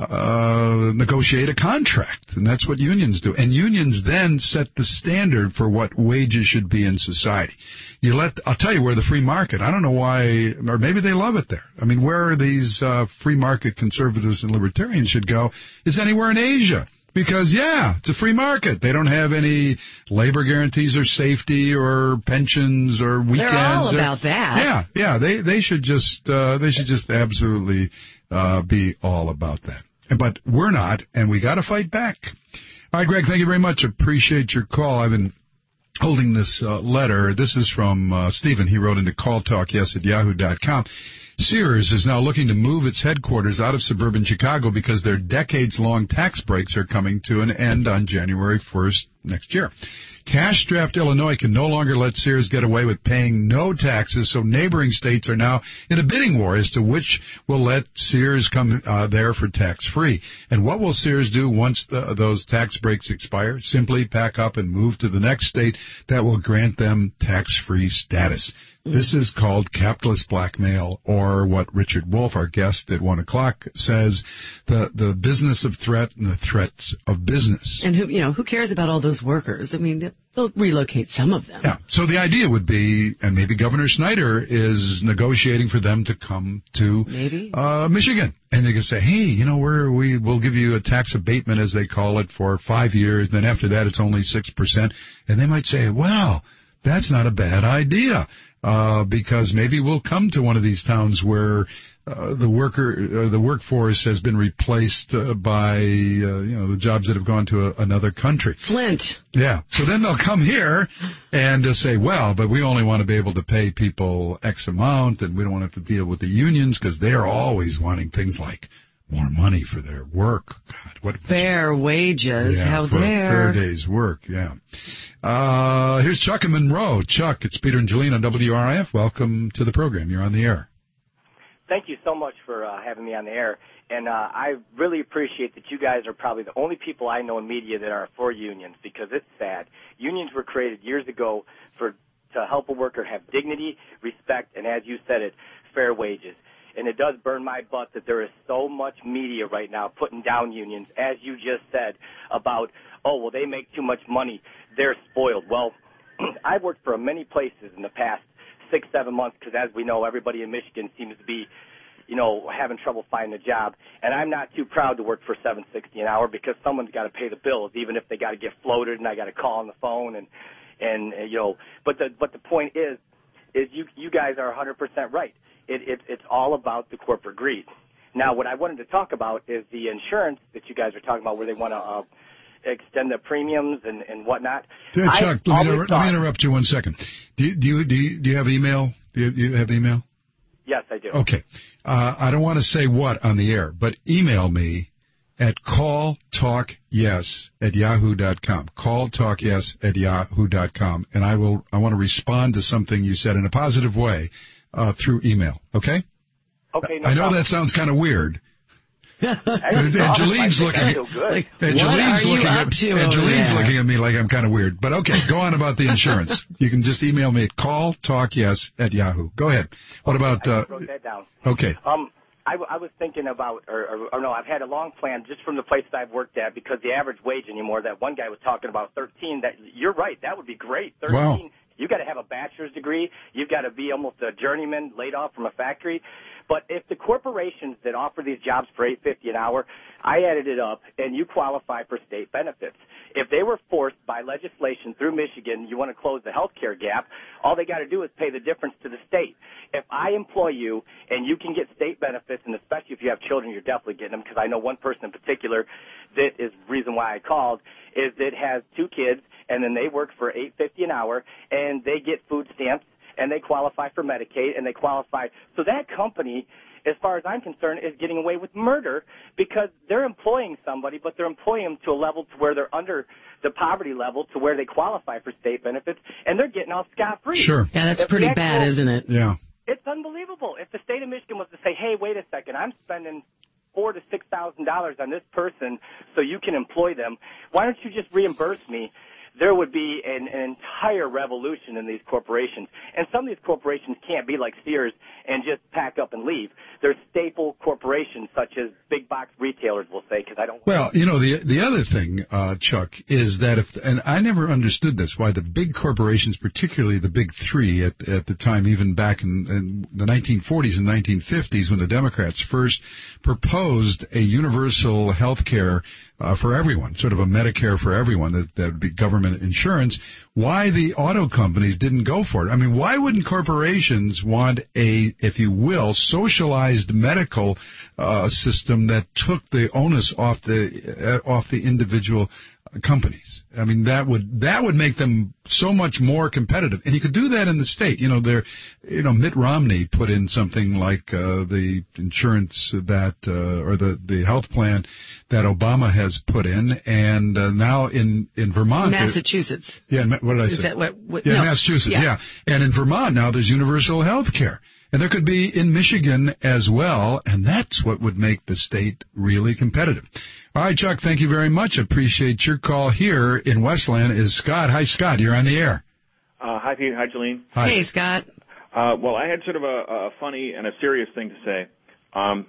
uh, negotiate a contract, and that's what unions do. And unions then set the standard for what wages should be in society. You let, I'll tell you where the free market, I don't know why, or maybe they love it there. I mean, where these uh, free market conservatives and libertarians should go is anywhere in Asia. Because, yeah, it's a free market. They don't have any labor guarantees or safety or pensions or weekends. They're all or, about that. Yeah, yeah. They they should just uh, they should just absolutely uh, be all about that. But we're not, and we got to fight back. All right, Greg. Thank you very much. Appreciate your call. I've been holding this uh, letter. This is from uh, Stephen. He wrote into call talk yes at yahoo dot com. Sears is now looking to move its headquarters out of suburban Chicago because their decades-long tax breaks are coming to an end on January first next year. Cash-strapped Illinois can no longer let Sears get away with paying no taxes, so neighboring states are now in a bidding war as to which will let Sears come uh, there for tax-free. And what will Sears do once the, those tax breaks expire? Simply pack up and move to the next state that will grant them tax-free status. This is called capitalist blackmail, or what Richard Wolff, our guest at one o'clock, says, the the business of threat and the threats of business. And who you know who cares about all those workers? I mean, they'll relocate some of them. Yeah. So the idea would be, and maybe Governor Snyder is negotiating for them to come to maybe uh, Michigan, and they can say, hey, you know, we're, we will give you a tax abatement, as they call it, for five years. Then after that, it's only six percent, and they might say, wow, that's not a bad idea. Uh, because maybe we'll come to one of these towns where uh, the worker, uh, the workforce has been replaced uh, by, uh, you know, the jobs that have gone to a, another country. Flint. Yeah. So then they'll come here and uh, say, well, but we only want to be able to pay people X amount, and we don't want to have to deal with the unions because they're always wanting things like more money for their work. God, what fair wages? Yeah, How for dare? A fair day's work. Yeah. Uh, here's Chuck in Monroe. Chuck, it's Peter and Jolene on W R I F. Welcome to the program. You're on the air. Thank you so much for uh, having me on the air. And uh, I really appreciate that you guys are probably the only people I know in media that are for unions, because it's sad. Unions were created years ago for to help a worker have dignity, respect, and, as you said it, fair wages. And it does burn my butt that there is so much media right now putting down unions, as you just said, about, oh, well, they make too much money, they're spoiled. Well, I've worked for many places in the past six, seven months, because as we know, everybody in Michigan seems to be, you know, having trouble finding a job. And I'm not too proud to work for seven sixty an hour, because someone's got to pay the bills, even if they got to get floated and I got to call on the phone. And, and uh, you know, but the, but the point is, is you, you guys are one hundred percent right. It, it, it's all about the corporate greed. Now, what I wanted to talk about is the insurance that you guys are talking about, where they want to uh, extend the premiums and, and whatnot. Hey, Chuck, let me, inter- let me interrupt you one second. Do you, do you, do you, do you have email? Do you, do you have email? Yes, I do. Okay. Uh, I don't want to say what on the air, but email me at calltalkyes at yahoo dot com. calltalkyes at yahoo dot com, and I will. I want to respond to something you said in a positive way. Uh, through email, okay? Okay. No I know problem. that sounds kind of weird. and, and Jolene's looking at like, and what Jolene's are you looking up at to and Jolene's there? looking at me like I'm kind of weird. But okay, go on about the insurance. You can just email me at calltalkyes at yahoo. Go ahead. What about? I Uh, wrote that down. okay. Um, I, w- I was thinking about, or, or, or no, I've had a long plan just from the places I've worked at, because the average wage anymore, that one guy was talking about thirteen. That you're right, that would be great. thirteen. Wow. You got to have a bachelor's degree. You've got to be almost a journeyman laid off from a factory. But if the corporations that offer these jobs for eight fifty an hour, I added it up, and you qualify for state benefits. If they were forced by legislation through Michigan, you want to close the health care gap, all they got to do is pay the difference to the state. If I employ you and you can get state benefits, and especially if you have children, you're definitely getting them, because I know one person in particular that is the reason why I called, is that has two kids, and then they work for eight fifty an hour, and they get food stamps, and they qualify for Medicaid, and they qualify. So that company, as far as I'm concerned, is getting away with murder, because they're employing somebody, but they're employing them to a level to where they're under the poverty level to where they qualify for state benefits, and they're getting off scot-free. Sure. Yeah, that's If pretty the bad, actual- isn't it? Yeah. It's unbelievable. If the state of Michigan was to say, hey, wait a second, I'm spending four to six thousand dollars on this person so you can employ them, why don't you just reimburse me? There would be an, an entire revolution in these corporations. And some of these corporations can't be like Sears and just pack up and leave. They're staple corporations, such as big box retailers, we'll say, because I don't. Well, you know, the the other thing, uh, Chuck, is that if, and I never understood this, why the big corporations, particularly the big three at, at the time, even back in, in the nineteen forties and nineteen fifties, when the Democrats first proposed a universal health care uh, for everyone, sort of a Medicare for everyone, that, that would be government insurance, why the auto companies didn't go for it. I mean, why wouldn't corporations want a, if you will, socialized medical uh, system that took the onus off the uh, off the individual companies. I mean, that would that would make them so much more competitive, and you could do that in the state. You know, there, you know, Mitt Romney put in something like uh, the insurance that uh, or the the health plan that Obama has put in, and uh, now in in Vermont, Massachusetts. Yeah, what did I say? Is that what? what yeah, no. Massachusetts. Yeah. yeah, and in Vermont now there's universal health care. And there could be in Michigan as well, and that's what would make the state really competitive. All right, Chuck, thank you very much. Appreciate your call. Here in Westland is Scott. Hi, Scott. You're on the air. Uh, hi, Pete. Hi, Jolene. Hi. Hey, Scott. Uh, well, I had sort of a, a funny and a serious thing to say. Um,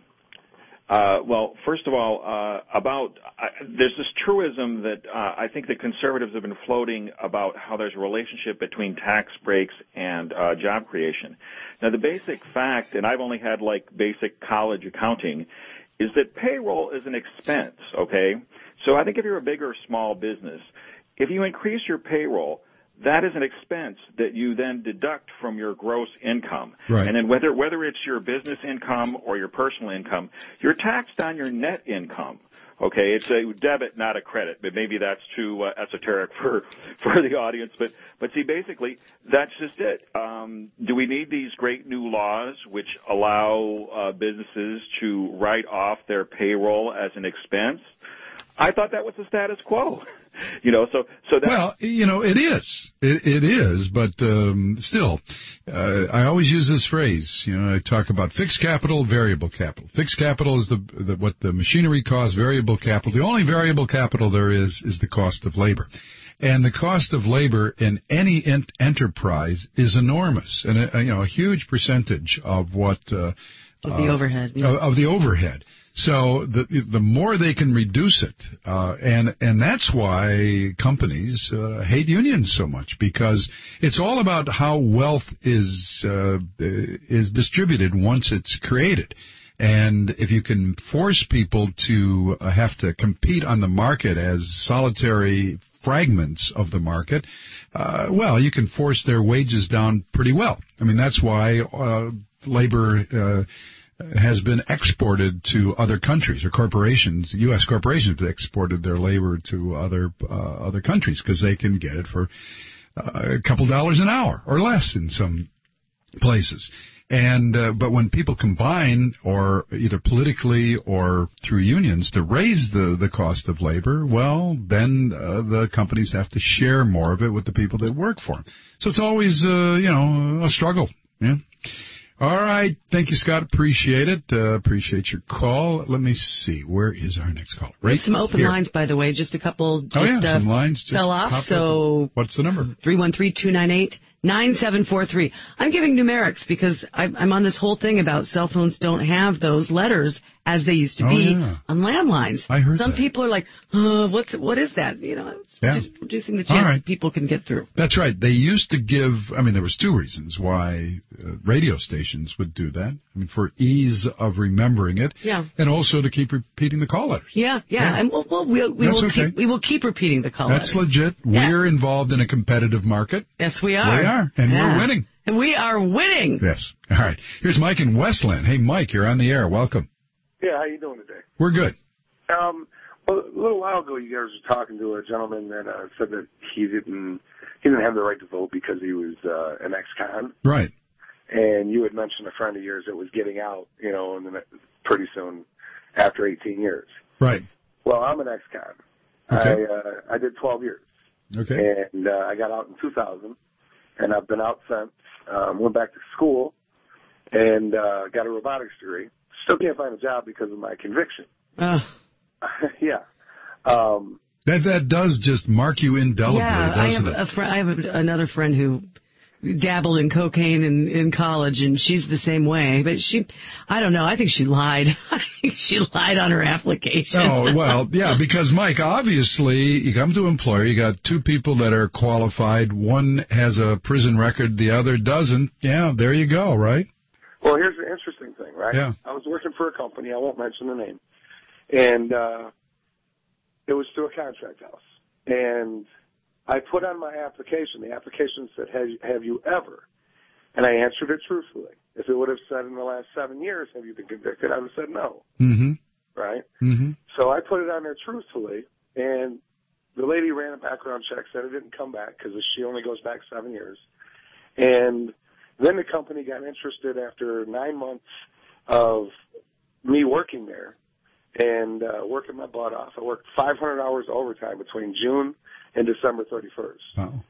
uh, well, first of all, uh, about uh, there's this truism that uh, I think the conservatives have been floating about how there's a relationship between tax breaks and uh, job creation. Now, the basic fact, and I've only had like basic college accounting, is that payroll is an expense, okay? So I think if you're a big or small business, if you increase your payroll, that is an expense that you then deduct from your gross income. Right. And then whether whether it's your business income or your personal income, you're taxed on your net income. Okay, it's a debit, not a credit, but maybe that's too uh, esoteric for for the audience. But but see, basically, that's just it. Um, do we need these great new laws which allow uh, businesses to write off their payroll as an expense? I thought that was the status quo. You know, so so that. Well, you know, it is. It, it is, but um, still, uh, I always use this phrase. You know, I talk about fixed capital, variable capital. Fixed capital is the, the what the machinery costs. Variable capital, the only variable capital there is, is the cost of labor. And the cost of labor in any ent- enterprise is enormous, and a, you know, a huge percentage of what uh, of the uh, overhead. Yeah. Of the overhead. So the the more they can reduce it, uh, and and that's why companies uh, hate unions so much, because it's all about how wealth is uh, is distributed once it's created. And if you can force people to uh, have to compete on the market as solitary fragments of the market, uh, well, you can force their wages down pretty well. I mean, that's why uh, labor uh, has been exported to other countries, or corporations, U S corporations have exported their labor to other uh, other countries because they can get it for uh, a couple dollars an hour or less in some places. And uh, but when people combine, or either politically or through unions, to raise the, the cost of labor, well, then uh, the companies have to share more of it with the people that work for them. So it's always, uh, you know, a struggle. Yeah. All right. Thank you, Scott. Appreciate it. Uh, appreciate your call. Let me see. Where is our next call? Right some open here. lines, by the way. Just a couple just, oh, yeah, uh, some lines just fell off. popped So up. What's the number? three one three, two nine eight, nine seven four three. I'm giving numerics because I'm I'm on this whole thing about cell phones don't have those letters as they used to Oh, be yeah. on landlines. I heard Some that. people are like, uh, what's what is that? You know, it's Yeah. reducing the All chance right. that people can get through. That's right. They used to give, I mean, there was two reasons why uh, radio stations would do that. I mean, for ease of remembering it. Yeah. And also to keep repeating the call letters. Yeah, yeah, Yeah. and we'll, we'll, we'll, we That's will okay. keep we will keep repeating the call That's letters. legit. Yeah. We're involved in a competitive market. Yes, we are. We are, and Yeah. we're winning. And we are winning. Yes. All right. Here's Mike in Westland. Hey, Mike, you're on the air. Welcome. Yeah, how you doing today? We're good. Um, well, a little while ago, you guys were talking to a gentleman that uh, said that he didn't he didn't have the right to vote because he was uh, an ex-con. Right. And you had mentioned a friend of yours that was getting out, you know, in the, ne- pretty soon after eighteen years. Right. Well, I'm an ex-con. Okay. I uh, I did twelve years. Okay. And uh, I got out in two thousand, and I've been out since. Um, went back to school and uh, got a robotics degree. Still can't find a job because of my conviction. Ugh. yeah. Um, That that does just mark you indelibly, Yeah, I doesn't have it? a fr- I have a, another friend who dabbled in cocaine in, in college, and she's the same way. But she, I don't know. I think she lied. I think she lied on her application. Oh, well, yeah, because, Mike, obviously, you come to an employer, you got two people that are qualified. One has a prison record, the other doesn't. Yeah, there you go, right? well, here's the interesting thing, right? Yeah. I was working for a company. I won't mention the name. And uh, it was through a contract house. And I put on my application, the application said, have, have you ever? And I answered it truthfully. If it would have said in the last seven years, have you been convicted, I would have said no. Mm-hmm. Right? Mm-hmm. So I put it on there truthfully, and the lady ran a background check, said it didn't come back because she only goes back seven years. And then the company got interested after nine months of me working there and uh, working my butt off. I worked five hundred hours overtime between June and December thirty-first. Wow.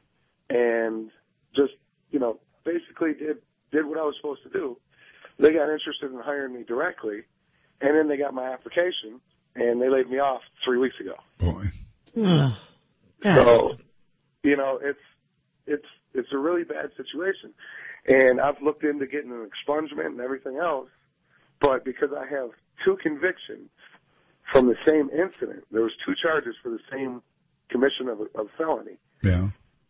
And just, you know, basically did, did what I was supposed to do. They got interested in hiring me directly, and then they got my application, and they laid me off three weeks ago. Boy. Ugh. So, you know, it's it's it's a really bad situation. And I've looked into getting an expungement and everything else, but because I have two convictions from the same incident, there was two charges for the same commission of a of felony. Yeah.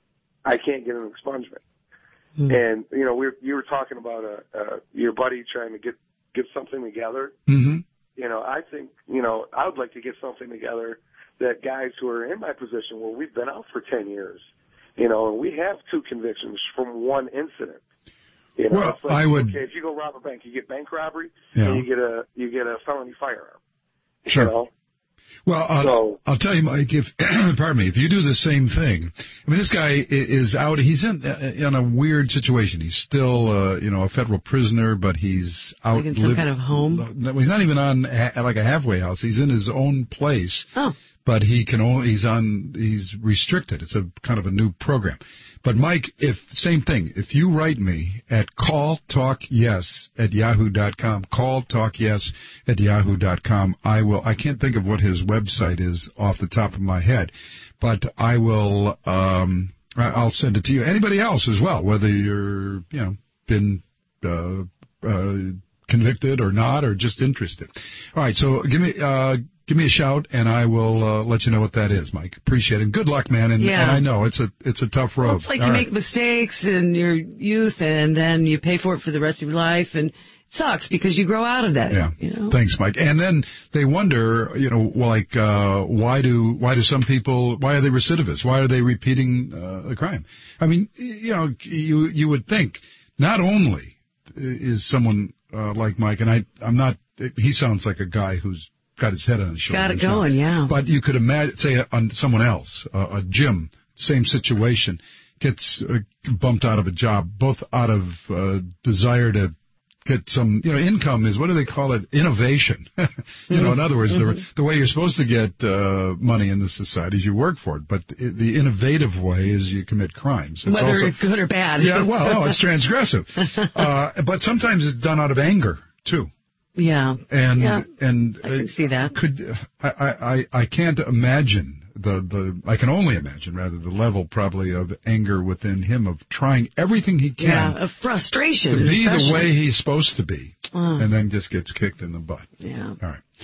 I can't get an expungement. Hmm. And you know, we were, you were talking about uh, uh, your buddy trying to get get something together. Mm-hmm. You know, I think you know I would like to get something together that guys who are in my position where we've been out for ten years, you know, and we have two convictions from one incident. You know, Well, it's like, I would- okay, if you go rob a bank, you get bank robbery, Yeah. and you get a you get a felony firearm. Sure. You know? Well, I'll, So- I'll tell you, Mike. If pardon me, if you do the same thing, I mean, this guy i- is out. He's in in a weird situation. He's still, uh, you know, a federal prisoner, but he's out. Like in some liv- kind of home? No, he's not even on ha- like a halfway house. He's in his own place. Oh. But he can only, he's on, he's restricted. It's a kind of a new program. But Mike, if, same thing, if you write me at calltalkyes at yahoo dot com, calltalkyes at yahoo dot com, I will, I can't think of what his website is off the top of my head, but I will, um, I- I'll send it to you. Anybody else as well, whether you're, you know, been, uh, uh, convicted or not, or just interested. All right, so give me, uh, Give me a shout, and I will uh, let you know what that is, Mike. Appreciate it. And good luck, man. And, Yeah. and I know it's a it's a tough road. Well, it's like All you right. make mistakes in your youth, and then you pay for it for the rest of your life, and it sucks because you grow out of that. Yeah. You know? Thanks, Mike. And then they wonder, you know, like uh, why do why do some people why are they recidivists? Why are they repeating uh, a crime? I mean, you know, you you would think not only is someone uh, like Mike, and I I'm not. He sounds like a guy who's got his head on his shoulders. Got it going, yeah. But you could imagine, say, on someone else, uh, a Jim, same situation, gets uh, bumped out of a job, both out of uh, desire to get some, you know, income is, what do they call it? Innovation. you know, in other words, the, the way you're supposed to get uh, money in this society is you work for it. But the, the innovative way is you commit crimes. It's Whether also, it's good or bad. Yeah, well, no, it's transgressive. Uh, but sometimes it's done out of anger, too. Yeah. And yeah. and I can see that. Could I, I I can't imagine the the I can only imagine rather the level probably of anger within him of trying everything he can Yeah, of frustration. to be especially. the way he's supposed to be, Uh. and then just gets kicked in the butt. Yeah. All right.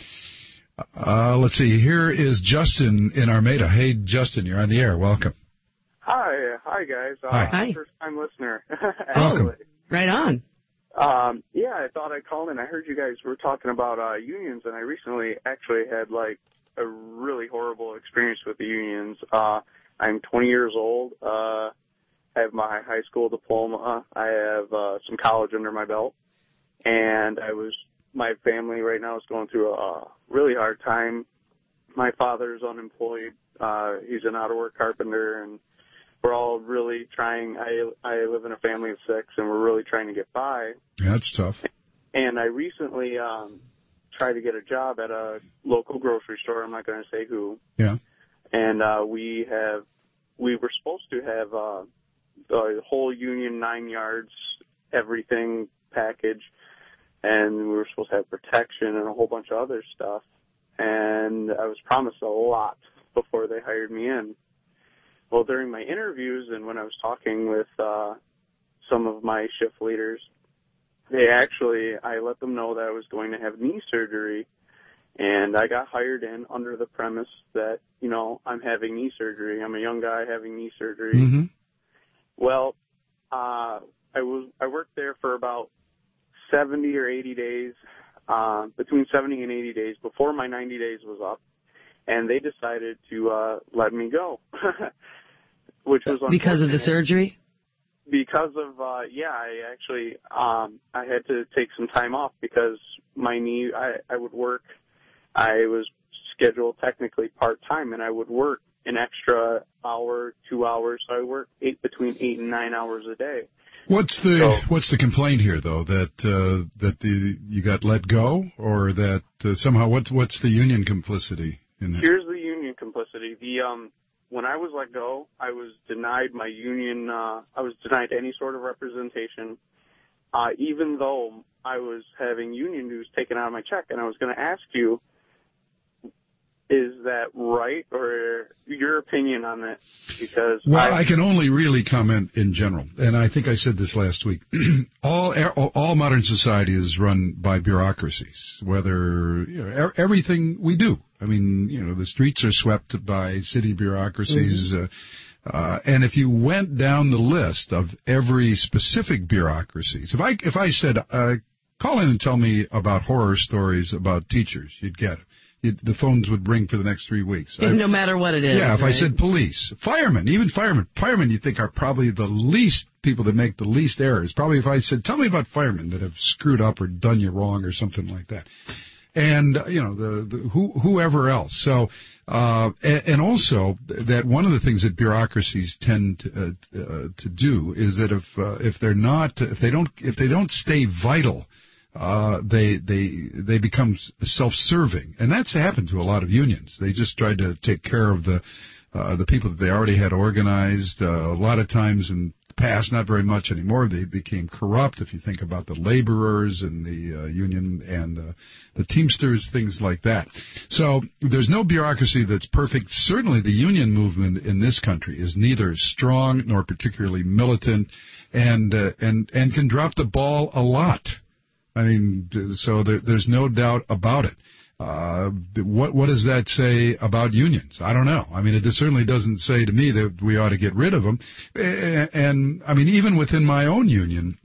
Uh, let's see. Here is Justin in Armada. Hey, Justin, you're on the air. Welcome. Hi, hi guys. Uh, Hi. Hi. First time listener. Welcome. Right on. Um, yeah, I thought I'd call in. I heard you guys were talking about uh, unions, and I recently actually had like a really horrible experience with the unions. Uh, I'm twenty years old. Uh, I have my high school diploma. I have uh, some college under my belt, and I was my family right now is going through a really hard time. My father's unemployed. Uh, he's an out-of-work carpenter, and we're all really trying. I I live in a family of six, and we're really trying to get by. Yeah, that's tough. And I recently um, tried to get a job at a local grocery store. I'm not going to say who. Yeah. And uh, we have we were supposed to have uh, the whole union nine yards, everything package, and we were supposed to have protection and a whole bunch of other stuff. And I was promised a lot before they hired me in. Well, during my interviews and when I was talking with uh, some of my shift leaders, they actually, I let them know that I was going to have knee surgery, and I got hired in under the premise that, you know, I'm having knee surgery. I'm a young guy having knee surgery. Mm-hmm. Well, uh, I was I worked there for about seventy or eighty days, uh, between seventy and eighty days before my ninety days was up, and they decided to uh, let me go, which was Because of the unfortunate. surgery? Because of, uh, yeah, I actually, um, I had to take some time off because my knee, I, I would work, I was scheduled technically part-time, and I would work an extra hour, two hours. So I work eight between eight and nine hours a day. What's the So- what's the complaint here, though? That uh, that the you got let go, or that uh, somehow what's what's the union complicity in that? Here's the union complicity. The um, when I was let go, I was denied my union. Uh, I was denied any sort of representation, uh, even though I was having union dues taken out of my check. And I was going to ask you, is that right, or your opinion on that? Because Well, I, I can only really comment in general, and I think I said this last week. all all modern society is run by bureaucracies. Whether you know, er, everything we do, I mean, you know, the streets are swept by city bureaucracies, mm-hmm. uh, uh, and if you went down the list of every specific bureaucracies, if I if I said, uh, call in and tell me about horror stories about teachers, you'd get it. It, the phones would ring for the next three weeks. No I've, matter what it is. Yeah, if right? I said police, firemen, even firemen. Firemen you think are probably the least people that make the least errors. Probably if I said, tell me about firemen that have screwed up or done you wrong or something like that. And, uh, you know, the, the who, whoever else. So, uh, and, and also that one of the things that bureaucracies tend to, uh, uh, to do is that if, uh, if they're not, if they don't, if they don't stay vital, Uh, they they they become self-serving, and that's happened to a lot of unions. They just tried to take care of the uh, the people that they already had organized. Uh, a lot of times in the past, not very much anymore, they became corrupt. If you think about the laborers and the uh, union and the, the Teamsters, things like that. So there's no bureaucracy that's perfect. Certainly, the union movement in this country is neither strong nor particularly militant, and uh, and and can drop the ball a lot. I mean, so there, there's no doubt about it. Uh, what what does that say about unions? I don't know. I mean, it certainly doesn't say to me that we ought to get rid of them. And, and I mean, even within my own union,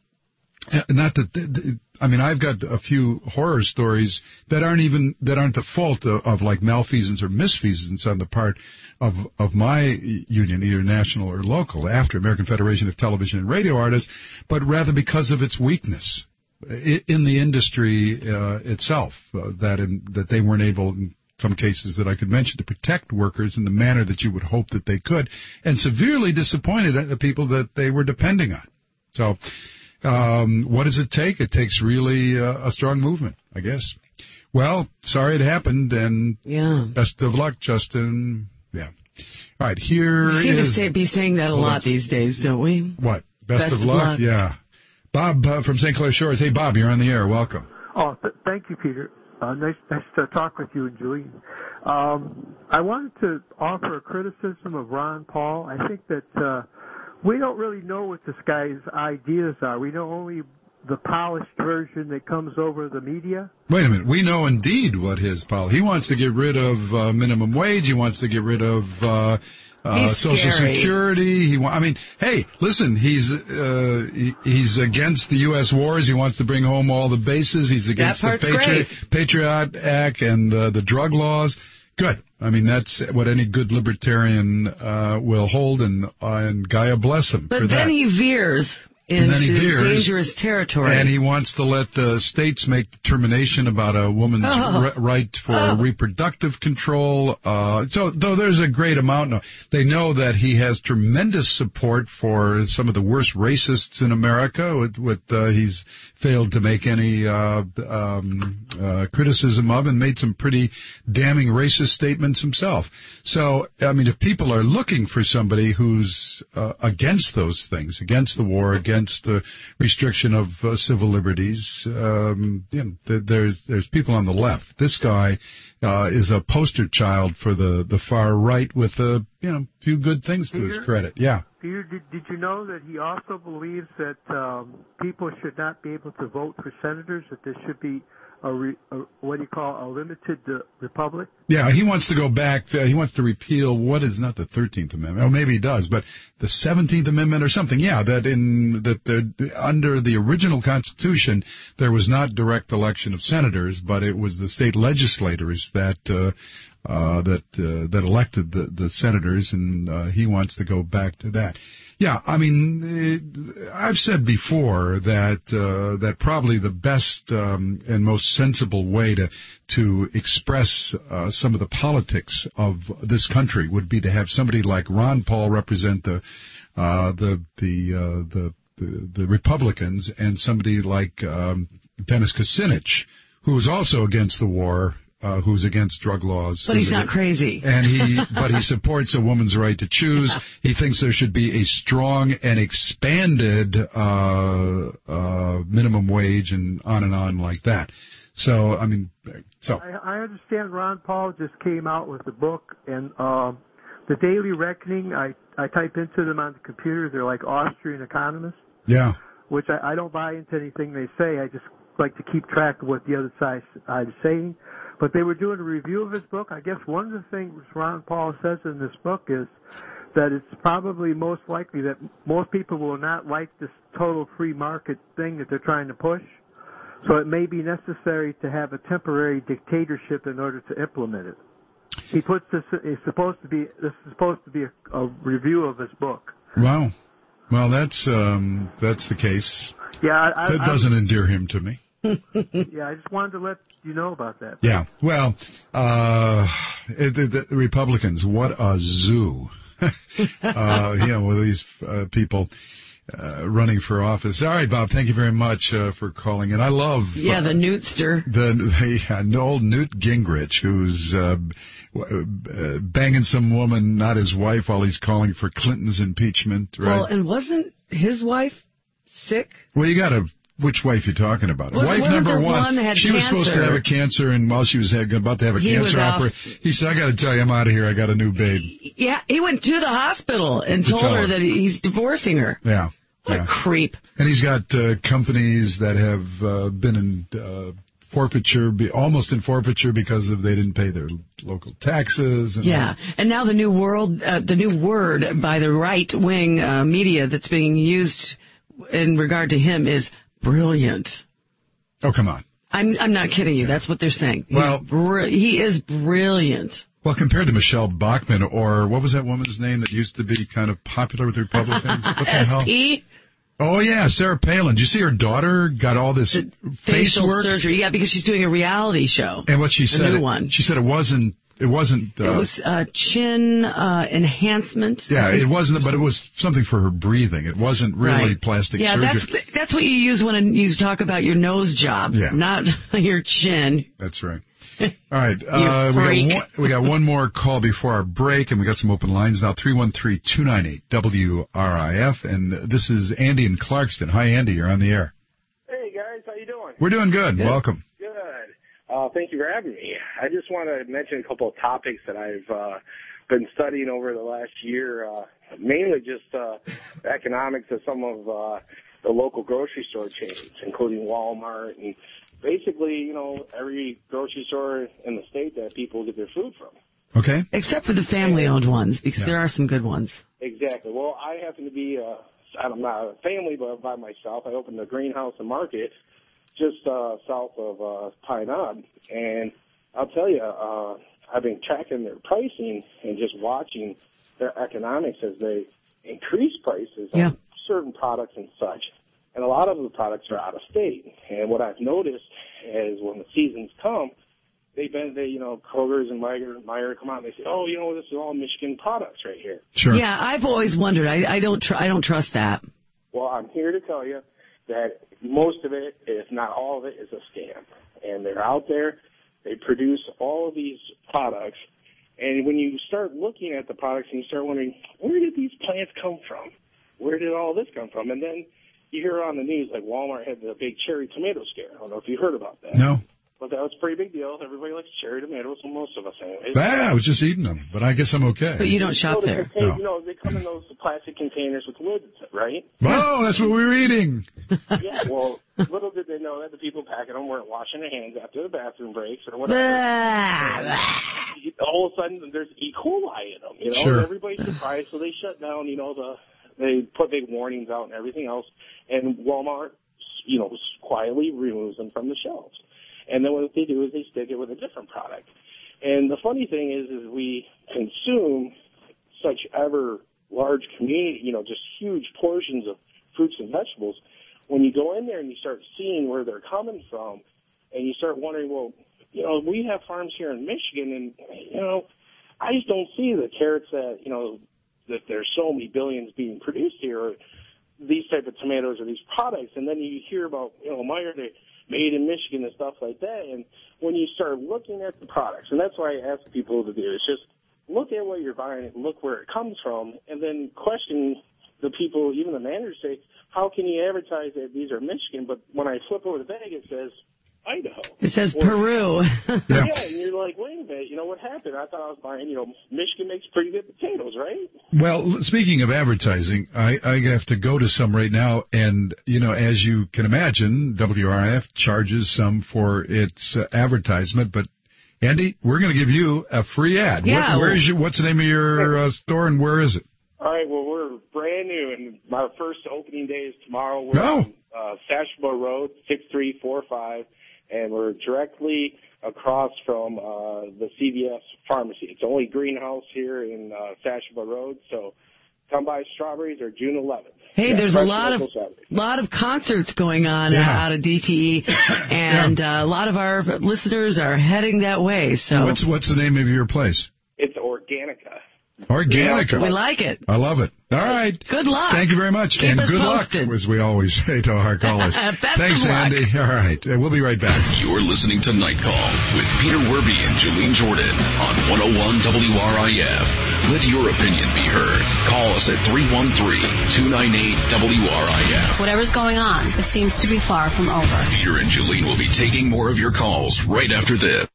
not that. I mean, I've got a few horror stories that aren't even that aren't the fault of, of like malfeasance or misfeasance on the part of of my union, either national or local, after American Federation of Television and Radio Artists, but rather because of its weakness in the industry uh, itself, uh, that in, that they weren't able, in some cases that I could mention, to protect workers in the manner that you would hope that they could, and severely disappointed the people that they were depending on. So, um, what does it take? It takes really uh, a strong movement, I guess. Well, sorry it happened, and yeah. best of luck, Justin. Yeah. All right, here we seem is... to be saying that a lot these days, don't we? What? Best, best of, luck? luck? Yeah. Bob uh, from Saint Clair Shores. Hey, Bob, you're on the air. Welcome. Oh, th- thank you, Peter. Uh, nice, nice to talk with you and Julie. Um, I wanted to offer a criticism of Ron Paul. I think that uh, we don't really know what this guy's ideas are. We know only the polished version that comes over the media. Wait a minute. We know indeed what his policy. He wants to get rid of uh, minimum wage. He wants to get rid of uh, uh, Social scary. Security. He wa- I mean, hey, listen. He's uh, he, he's against the U S wars. He wants to bring home all the bases. He's against the Patriot, Patriot Act and uh, the drug laws. Good. I mean, that's what any good libertarian uh, will hold, and uh, and Gaia bless him but for that. But then he veers And then he into veers, dangerous territory. And he wants to let the states make determination about a woman's Oh. re- right for Oh. reproductive control. Uh, so, though there's a great amount, no, they know that he has tremendous support for some of the worst racists in America. With, with uh, he's failed to make any uh, um, uh, criticism of, and made some pretty damning racist statements himself. So, I mean, if people are looking for somebody who's uh, against those things, against the war, against the restriction of uh, civil liberties, um, you know, th- there's there's people on the left. This guy uh, is a poster child for the, the far right with a you know few good things to his credit. Yeah. Peter, did, did you know that he also believes that um, people should not be able to vote for senators, that there should be a, re, a what do you call a limited uh, republic? Yeah, he wants to go back. Uh, he wants to repeal what is not the thirteenth Amendment. Oh, maybe he does, but the seventeenth Amendment or something. Yeah, that in that the, under the original Constitution there was not direct election of senators, but it was the state legislators that uh, uh, that uh, that elected the, the senators, and uh, he wants to go back to that. Yeah, I mean, uh, I've said before that uh, that probably the best um, and most sensible way to to express uh, some of the politics of this country would be to have somebody like Ron Paul represent the uh, the the, uh, the the the Republicans, and somebody like um, Dennis Kucinich, who is also against the war. Uh, who's against drug laws. But he's not crazy. And he, but he supports a woman's right to choose. He thinks there should be a strong and expanded uh, uh, minimum wage, and on and on like that. So, I mean, so. I, I understand Ron Paul just came out with a book, and um, the Daily Reckoning, I, I type into them on the computer. They're like Austrian economists. Yeah. Which I, I don't buy into anything they say. I just like to keep track of what the other side is saying. But they were doing a review of his book. I guess one of the things Ron Paul says in this book is that it's probably most likely that most people will not like this total free market thing that they're trying to push. So it may be necessary to have a temporary dictatorship in order to implement it. He puts this, it's supposed to be, this is supposed to be a, a review of his book. Wow. Well, that's, um, that's the case. Yeah, I, that I, doesn't endear him to me. Yeah, I just wanted to let you know about that. Yeah, well, uh, the, the Republicans, what a zoo. uh, you know, with these uh, people uh, running for office. All right, Bob, thank you very much uh, for calling in. I love... Yeah, the uh, Newtster. The, the uh, old Newt Gingrich, who's uh, uh, banging some woman, not his wife, while he's calling for Clinton's impeachment, right? Well, and wasn't his wife sick? Well, you got to... Which wife you talking about? Was wife number one. one had she was supposed to cancer. have a cancer, and while she was had, about to have a He was cancer off. operation, he said, "I got to tell you, I'm out of here. I got a new babe." Yeah, he went to the hospital and To told tell her her. that he's divorcing her. Yeah. What yeah. a creep. And he's got uh, companies that have uh, been in uh, forfeiture, be, almost in forfeiture because of they didn't pay their local taxes. And Yeah, and now the new world, uh, the new word by the right-wing uh, media that's being used in regard to him is brilliant. Oh, come on. I'm I'm not kidding you. That's what they're saying. He's Well- bri- he is brilliant. Well, compared to Michelle Bachmann, or what was that woman's name that used to be kind of popular with Republicans? What the hell? S P? Oh, yeah, Sarah Palin. Did you see her daughter got all this face Facial work? surgery. Yeah, because she's doing a reality show. And what she A said, new it- one. she said it wasn't, it wasn't, uh, It was uh, chin uh, enhancement. yeah, it wasn't, but it was something for her breathing. It wasn't really Right. plastic yeah, surgery. that's that's what you use when you talk about your nose job, Yeah. not your chin. That's right. All right, uh, You we freak. got one, we got one more call before our break, and we got some open lines now. Three one three two nine eight W R I F, and this is Andy in Clarkston. Hi, Andy. You're on the air. Hey guys, how you doing? We're doing good. Welcome. Good. Uh, thank you for having me. I just want to mention a couple of topics that I've uh, been studying over the last year, uh, mainly just uh, economics of some of uh, the local grocery store chains, including Walmart and basically, you know, every grocery store in the state that people get their food from. Okay. Except for the family-owned ones, because there are some good ones. Exactly. Well, I happen to be, uh, I'm not a family, but by myself. I opened a greenhouse and market just uh, south of uh, Pine Knob, and I'll tell you, uh, I've been tracking their pricing and just watching their economics as they increase prices Yeah. on certain products and such. And a lot of the products are out of state. And what I've noticed is when the seasons come, they've been, they, you know, Kroger's and Meyer, Meyer come out and they say, oh, you know, this is all Michigan products right here. Sure. Yeah, I've always wondered. I, I don't. Tr- I don't trust that. Well, I'm here to tell you that most of it, if not all of it, is a scam. And they're out there. They produce all of these products. And when you start looking at the products and you start wondering, where did these plants come from? Where did all this come from? And then you hear on the news, like Walmart had the big cherry tomato scare. I don't know if you heard about that. No. But that was a pretty big deal. Everybody likes cherry tomatoes, well, most of us anyways. Ah, I was just eating them, but I guess I'm okay. But you don't shop So they there. contain- No. You know, they come in those plastic containers with lids, right? Oh, that's what we were eating. Yeah, well, little did they know that the people packing them weren't washing their hands after the bathroom breaks or whatever. All of a sudden, there's E. coli in them, you know? Sure. And everybody's surprised, so they shut down, you know, the they put big warnings out and everything else, and Walmart, you know, quietly removes them from the shelves. And then what they do is they stick it with a different product. And the funny thing is, is we consume such ever large community, you know, just huge portions of fruits and vegetables. When you go in there and you start seeing where they're coming from, and you start wondering, well, you know, we have farms here in Michigan, and, you know, I just don't see the carrots that, you know, that there's so many billions being produced here, or these type of tomatoes or these products. And then you hear about, you know, Meyer, they made in Michigan and stuff like that. And when you start looking at the products, and that's why I ask people to do it, it's just look at what you're buying and look where it comes from, and then question the people, even the managers, say, how can you advertise that these are Michigan, but when I flip over the bag, it says Idaho. It says or, Peru. yeah. yeah, and you're like, wait a minute, you know what happened? I thought I was buying, you know, Michigan makes pretty good potatoes, right? Well, speaking of advertising, I, I have to go to some right now, and, you know, as you can imagine, W R I F charges some for its uh, advertisement, but Andy, we're going to give you a free ad. Yeah. What, where is your, what's the name of your uh, store, and where is it? All right, well, we're brand new, and my first opening day is tomorrow. We're oh. on uh, Sashaba Road, six three four five, and we're directly across from uh, the C V S pharmacy. It's the only greenhouse here in uh, Sashaba Road, so come by Strawberries or June eleventh. Hey, yeah, there's a lot of lot of concerts going on yeah. out of D T E, and yeah. uh, a lot of our listeners are heading that way. So what's what's the name of your place? It's Organica. Organica. We like it. I love it. All right. Good luck. Thank you very much. Keep and us good posted. luck, as we always say to our callers. Best Thanks, of luck. Andy. All right. We'll be right back. You're listening to Night Call with Peter Werby and Julene Jordan on one oh one W R I F. Let your opinion be heard. Call us at three one three, two nine eight, W R I F. Whatever's going on, it seems to be far from over. Peter and Julene will be taking more of your calls right after this.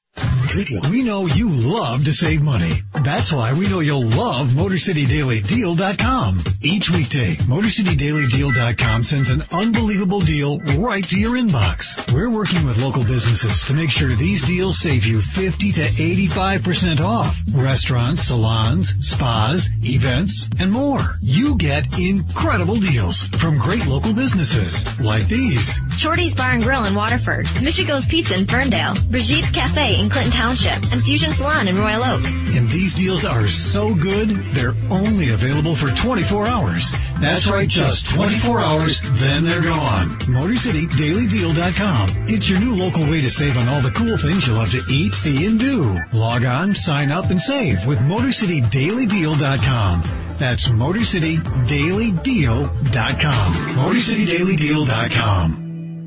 We know you love to save money. That's why we know you'll love Motor City Daily Deal dot com. Each weekday, Motor City Daily Deal dot com sends an unbelievable deal right to your inbox. We're working with local businesses to make sure these deals save you fifty to eighty-five percent off. Restaurants, salons, spas, events, and more. You get incredible deals from great local businesses like these. Shorty's Bar and Grill in Waterford, Michigo's Pizza in Ferndale, Brigitte's Cafe in Clinton Township, and Fusion Salon in Royal Oak. And these deals are so good, they're only available for twenty-four hours. That's right, just twenty-four hours, then they're gone. Motor City Daily Deal dot com. It's your new local way to save on all the cool things you love to eat, see, and do. Log on, sign up, and save with Motor City Daily Deal dot com. That's Motor City Daily Deal dot com. Motor City Daily Deal dot com.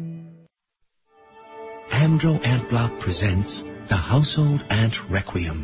Amdro Ant Block presents The Household Ant Requiem.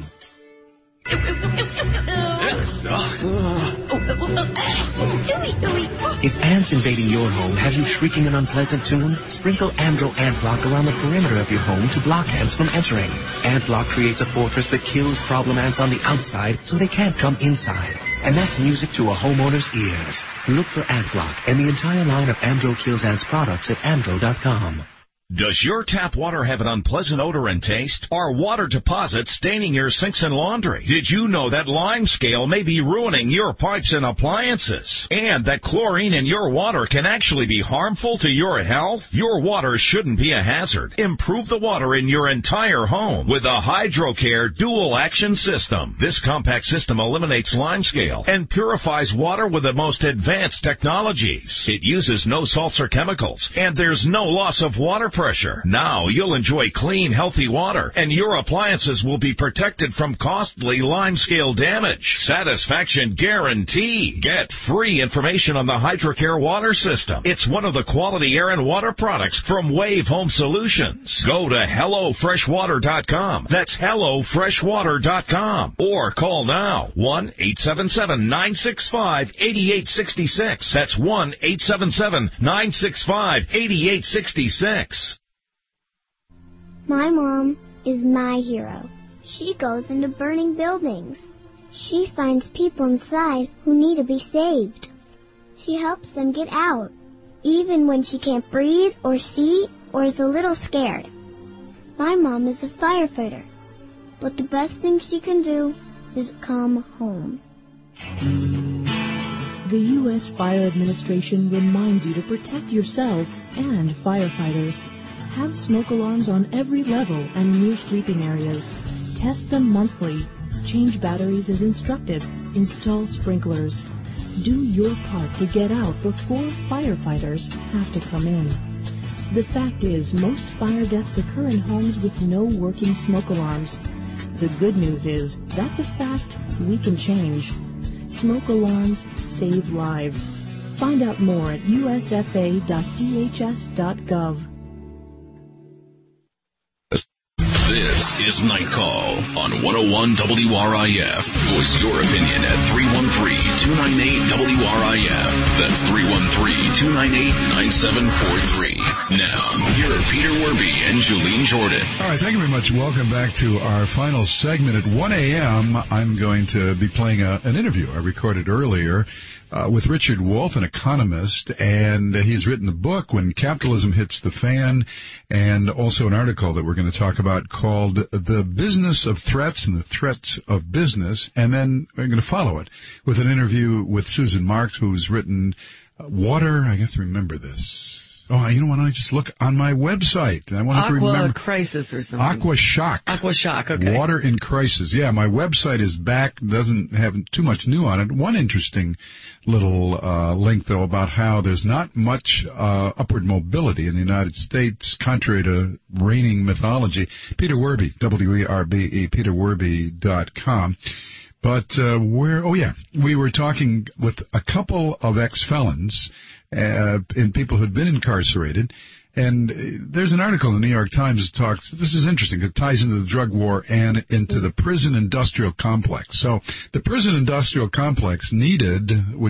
If ants invading your home have you shrieking an unpleasant tune, sprinkle Amdro Ant Block around the perimeter of your home to block ants from entering. Ant Block creates a fortress that kills problem ants on the outside so they can't come inside. And that's music to a homeowner's ears. Look for Ant Block and the entire line of Amdro Kills Ants products at amdro dot com. Does your tap water have an unpleasant odor and taste? Are water deposits staining your sinks and laundry? Did you know that lime scale may be ruining your pipes and appliances? And that chlorine in your water can actually be harmful to your health? Your water shouldn't be a hazard. Improve the water in your entire home with a HydroCare dual action system. This compact system eliminates lime scale and purifies water with the most advanced technologies. It uses no salts or chemicals, and there's no loss of water pressure. Now you'll enjoy clean, healthy water, and your appliances will be protected from costly lime scale damage. Satisfaction guarantee. Get free information on the HydroCare water system. It's one of the quality air and water products from Wave Home Solutions. Go to hello fresh water dot com. That's hello fresh water dot com. Or call now, one eight seven seven, nine six five, eight eight six six. That's one eight seven seven, nine six five, eight eight six six. My mom is my hero. She goes into burning buildings. She finds people inside who need to be saved. She helps them get out, even when she can't breathe or see or is a little scared. My mom is a firefighter, but the best thing she can do is come home. The U S Fire Administration reminds you to protect yourself and firefighters. Have smoke alarms on every level and near sleeping areas. Test them monthly. Change batteries as instructed. Install sprinklers. Do your part to get out before firefighters have to come in. The fact is, most fire deaths occur in homes with no working smoke alarms. The good news is, that's a fact we can change. Smoke alarms save lives. Find out more at U S F A dot D H S dot gov. This is Night Call on one oh one W R I F. Voice your opinion at three one three, two nine eight, W R I F. That's three one three, two nine eight, nine seven four three. Now, here are Peter Werby and Julene Jordan. All right, thank you very much. Welcome back to our final segment. At one a.m., I'm going to be playing a, an interview I recorded earlier Uh, with Richard Wolff, an economist, and uh, he's written a book, When Capitalism Hits the Fan, and also an article that we're going to talk about called The Business of Threats and the Threats of Business, and then we're going to follow it with an interview with Susan Marks, who's written uh, Water, I have to remember this. Oh, you know what? I just look on my website. I want Aqua to remember. Crisis or something. Aqua Shock. Aqua Shock, okay. Water in Crisis. Yeah, my website is back. Doesn't have too much new on it. One interesting little uh, link, though, about how there's not much uh, upward mobility in the United States, contrary to reigning mythology. Peter Werby, W E R B E, peter werby dot com. But uh, where? Oh, yeah. We were talking with a couple of ex-felons uh, and people who'd been incarcerated. And uh, there's an article in the New York Times that talks, this is interesting, it ties into the drug war and into the prison industrial complex. So the prison industrial complex needed with,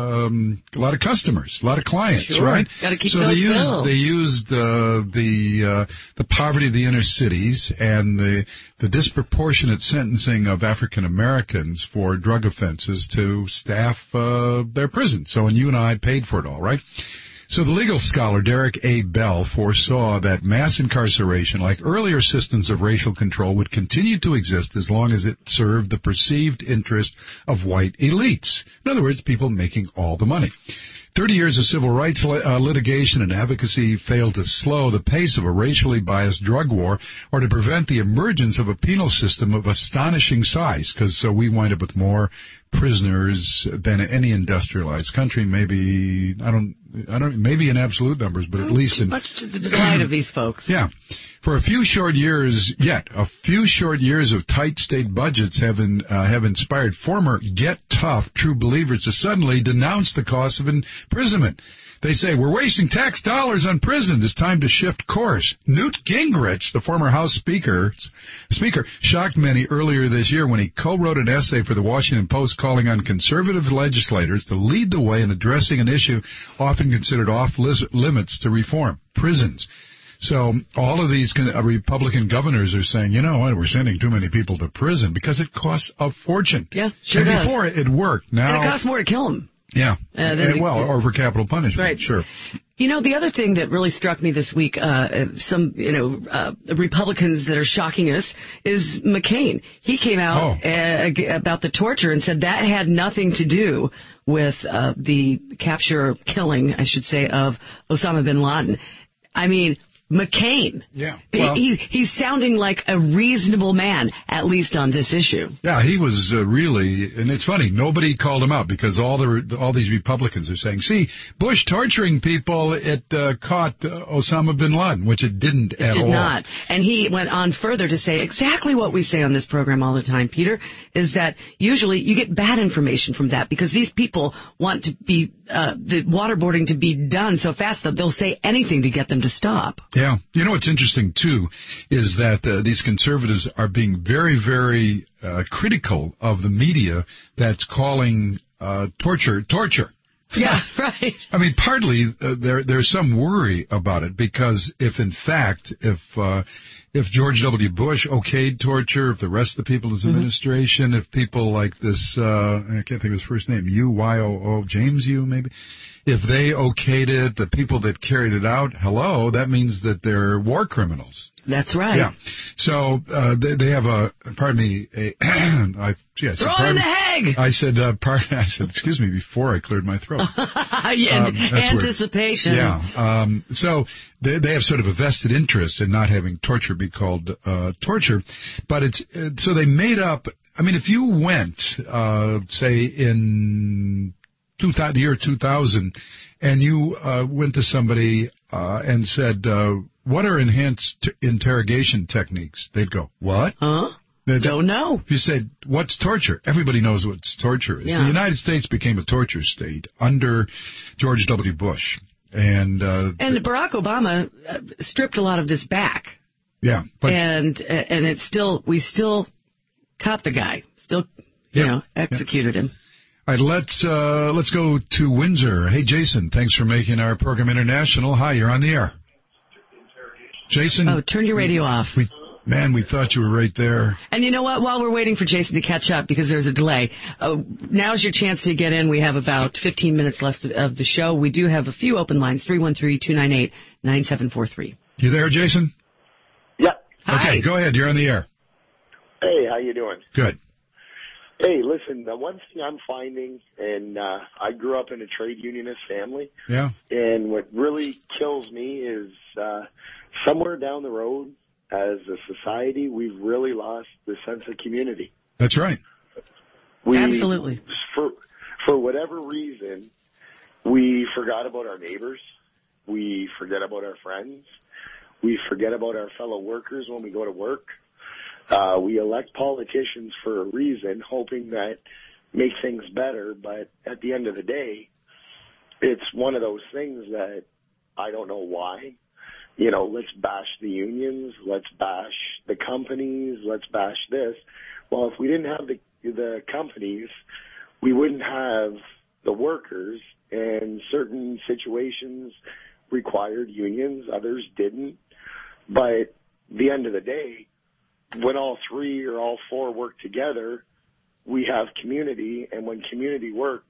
um, a lot of customers, a lot of clients, sure. right? Gotta keep so those they used, filled. they used uh, the uh, the poverty of the inner cities and the the disproportionate sentencing of African Americans for drug offenses to staff uh, their prisons. So, and you and I paid for it all, right? So the legal scholar Derek A. Bell foresaw that mass incarceration, like earlier systems of racial control, would continue to exist as long as it served the perceived interest of white elites. In other words, people making all the money. Thirty years of civil rights uh, litigation and advocacy failed to slow the pace of a racially biased drug war or to prevent the emergence of a penal system of astonishing size, because so we wind up with more prisoners than any industrialized country. Maybe I don't, I don't, maybe in absolute numbers, but at Not least too in much to the delight of these folks. Yeah. For a few short years, yet, a few short years of tight state budgets have, in, uh, have inspired former Get Tough true believers to suddenly denounce the cost of imprisonment. They say, we're wasting tax dollars on prisons. It's time to shift course. Newt Gingrich, the former House Speaker, speaker, shocked many earlier this year when he co-wrote an essay for the Washington Post calling on conservative legislators to lead the way in addressing an issue often considered off-limits to reform, prisons. So all of these Republican governors are saying, you know what, we're sending too many people to prison because it costs a fortune. Yeah, sure and does. before it worked. Now, and it costs more to kill them. Yeah, Uh, and, well, or for capital punishment, right. Sure. You know, the other thing that really struck me this week, uh, some, you know, uh, Republicans that are shocking us is McCain. He came out oh. uh, about the torture and said that had nothing to do with uh, the capture, killing, I should say, of Osama bin Laden. I mean, McCain. Yeah. Well, he, he's sounding like a reasonable man, at least on this issue. Yeah, he was uh, really, and it's funny, nobody called him out because all the all these Republicans are saying, see, Bush torturing people, it uh, caught uh, Osama bin Laden, which it didn't it at did all. not. And he went on further to say exactly what we say on this program all the time, Peter, is that usually you get bad information from that because these people want to be, uh, the waterboarding to be done so fast that they'll say anything to get them to stop. Yeah. You know what's interesting, too, is that uh, these conservatives are being very, very uh, critical of the media that's calling uh, torture torture. Yeah, right. I mean, partly uh, there there's some worry about it because if, in fact, if uh, if George W. Bush okayed torture, if the rest of the people in his mm-hmm. administration, if people like this, uh, I can't think of his first name, U Y O O, James U, maybe, if they okayed it, the people that carried it out, hello, that means that they're war criminals. That's right. Yeah. So uh, they, they have a, pardon me, a, I, yeah, Throw it in the Hague! I said, uh, pardon, I said, excuse me, before I cleared my throat. yeah, um, anticipation. Weird. Yeah. Um, so they, they have sort of a vested interest in not having torture be called uh, torture. But it's, uh, so they made up, I mean, if you went, uh, say, in two thousand, the year two thousand, and you uh, went to somebody uh, and said, uh, what are enhanced t- interrogation techniques? They'd go, what? Huh? They'd, Don't know. If you said, what's torture? Everybody knows what torture is. Yeah. The United States became a torture state under George W. Bush. And uh, and Barack Obama uh, stripped a lot of this back. Yeah. But, and and it's still, we still caught the guy. Still, you yeah, know, executed yeah. him. All right, let's, uh, let's go to Windsor. Hey, Jason, thanks for making our program international. Hi, you're on the air. Jason. Oh, turn your radio off. We, man, we thought you were right there. And you know what? While we're waiting for Jason to catch up, because there's a delay, uh, now's your chance to get in. We have about fifteen minutes left of, of the show. We do have a few open lines, three one three, two nine eight, nine seven four three. You there, Jason? Yeah. Hi. Okay, go ahead. You're on the air. Hey, how you doing? Good. Hey, listen, the one thing I'm finding, and uh, I grew up in a trade unionist family, Yeah. and what really kills me is uh, somewhere down the road, as a society, we've really lost the sense of community. That's right. We, Absolutely. For, for whatever reason, we forgot about our neighbors. We forget about our friends. We forget about our fellow workers when we go to work. Uh, we elect politicians for a reason, hoping that make things better. But at the end of the day, it's one of those things that I don't know why. You know, let's bash the unions, let's bash the companies, let's bash this. Well, if we didn't have the the companies, we wouldn't have the workers, and certain situations required unions, others didn't. But at the end of the day, when all three or all four work together, we have community, and when community works,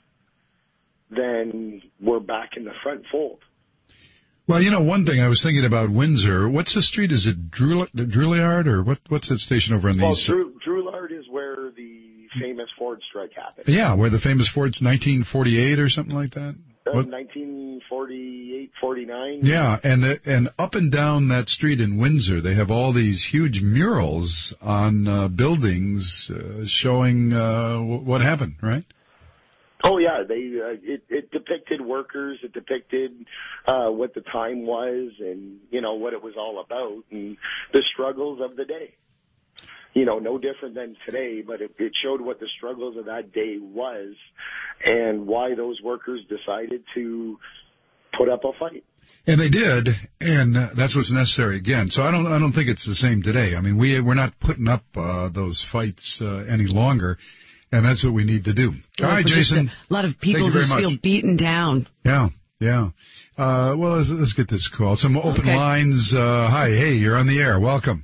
then we're back in the front fold. Well, you know, one thing I was thinking about Windsor. What's the street? Is it Drouillard, or what? What's that station over on the well, east? Well, Drouillard is where the famous Ford strike happened. Yeah, where the famous Ford's nineteen forty-eight or something like that. Uh, nineteen forty-eight, forty-nine. Yeah, and the, and up and down that street in Windsor, they have all these huge murals on uh, buildings uh, showing uh, w- what happened, right? Oh yeah, they uh, it, it depicted workers, it depicted uh, what the time was, and you know what it was all about, and the struggles of the day. You know, no different than today, but it, it showed what the struggles of that day was, and why those workers decided to put up a fight. And they did, and uh, that's what's necessary again. So I don't, I don't think it's the same today. I mean, we we're not putting up uh, those fights uh, any longer. And that's what we need to do. Well, All right, Jason. A lot of people just feel beaten down. Yeah, yeah. Uh, well, let's, let's get this call. Some open okay. lines. Uh, hi, hey, you're on the air. Welcome.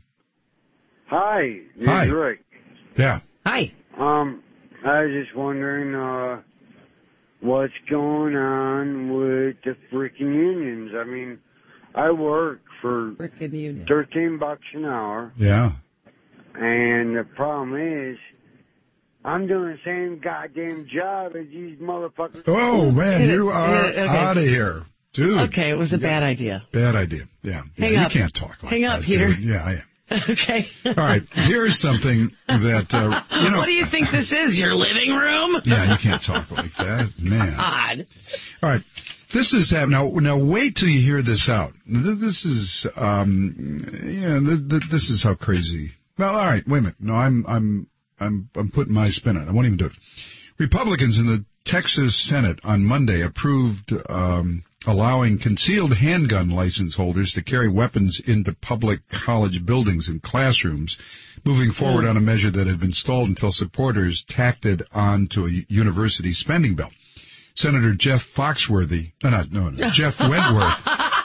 Hi. Hi. Rick. Yeah. Hi. Um, I was just wondering, uh, what's going on with the freaking unions? I mean, I work for thirteen bucks an hour. Yeah. And the problem is, I'm doing the same goddamn job as these motherfuckers. Oh, man, you are okay. out of here. Dude. Okay, it was a bad idea. Bad idea, yeah. Hang yeah up. You can't talk like Hang that, up, Peter. dude. Yeah, I am. Okay. All right, here's something that, uh, you know. What do you think this is, your living room? Yeah, you can't talk like that, man. Odd. All right. This is happening. Now, now, wait till you hear this out. This is, um, yeah, this is how crazy. Well, all right, wait a minute. No, I'm, I'm, I'm, I'm putting my spin on it. I won't even do it. Republicans in the Texas Senate on Monday approved um, allowing concealed handgun license holders to carry weapons into public college buildings and classrooms, moving forward mm. on a measure that had been stalled until supporters tacked it on to a university spending bill. Senator Jeff Foxworthy, no, no, no, no Jeff Wentworth.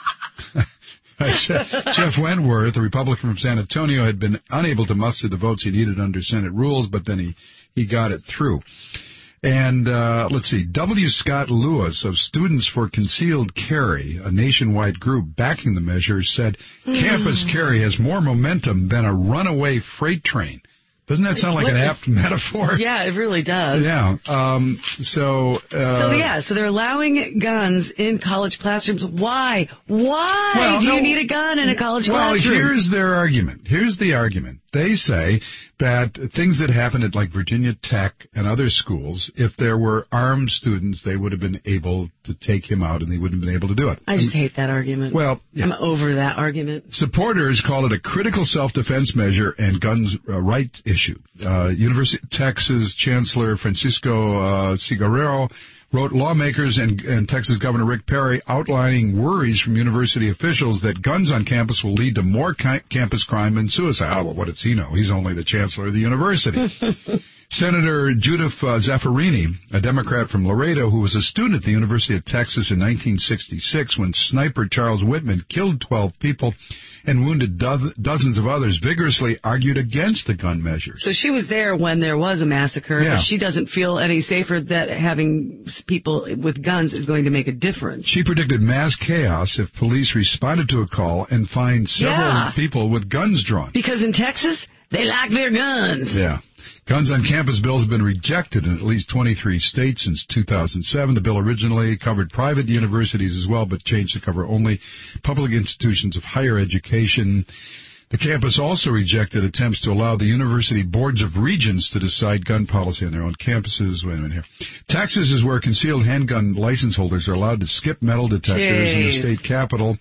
Jeff, Jeff Wentworth, a Republican from San Antonio, had been unable to muster the votes he needed under Senate rules, but then he, he got it through. And uh, let's see, W. Scott Lewis of Students for Concealed Carry, a nationwide group backing the measure, said mm. campus carry has more momentum than a runaway freight train. Doesn't that sound like an apt metaphor? Yeah, it really does. Yeah. Um, so. Uh, so yeah, so they're allowing guns in college classrooms. Why? Why well, do no, you need a gun in a college well, classroom? Well, here's their argument. Here's the argument. They say that things that happened at like Virginia Tech and other schools, if there were armed students, they would have been able to take him out and they wouldn't have been able to do it. I just hate that argument. Well, yeah. I'm over that argument. Supporters call it a critical self-defense measure and guns uh, rights issue. Uh, University of Texas Chancellor Francisco uh, Cigarrero wrote lawmakers and, and Texas Governor Rick Perry outlining worries from university officials that guns on campus will lead to more ca- campus crime and suicide. Oh, well, what does he know? He's only the chancellor of the university. Senator Judith uh, Zaffirini, a Democrat from Laredo who was a student at the University of Texas in nineteen sixty-six when sniper Charles Whitman killed twelve people and wounded do- dozens of others, vigorously argued against the gun measures. So she was there when there was a massacre, yeah. but she doesn't feel any safer that having people with guns is going to make a difference. She predicted mass chaos if police responded to a call and fined several yeah. people with guns drawn. Because in Texas, they like their guns. Yeah. Guns on campus bills have been rejected in at least twenty-three states since two thousand seven. The bill originally covered private universities as well, but changed to cover only public institutions of higher education. The campus also rejected attempts to allow the university boards of regents to decide gun policy on their own campuses. Wait a minute here. Texas is where concealed handgun license holders are allowed to skip metal detectors Jeez. in the state capitol.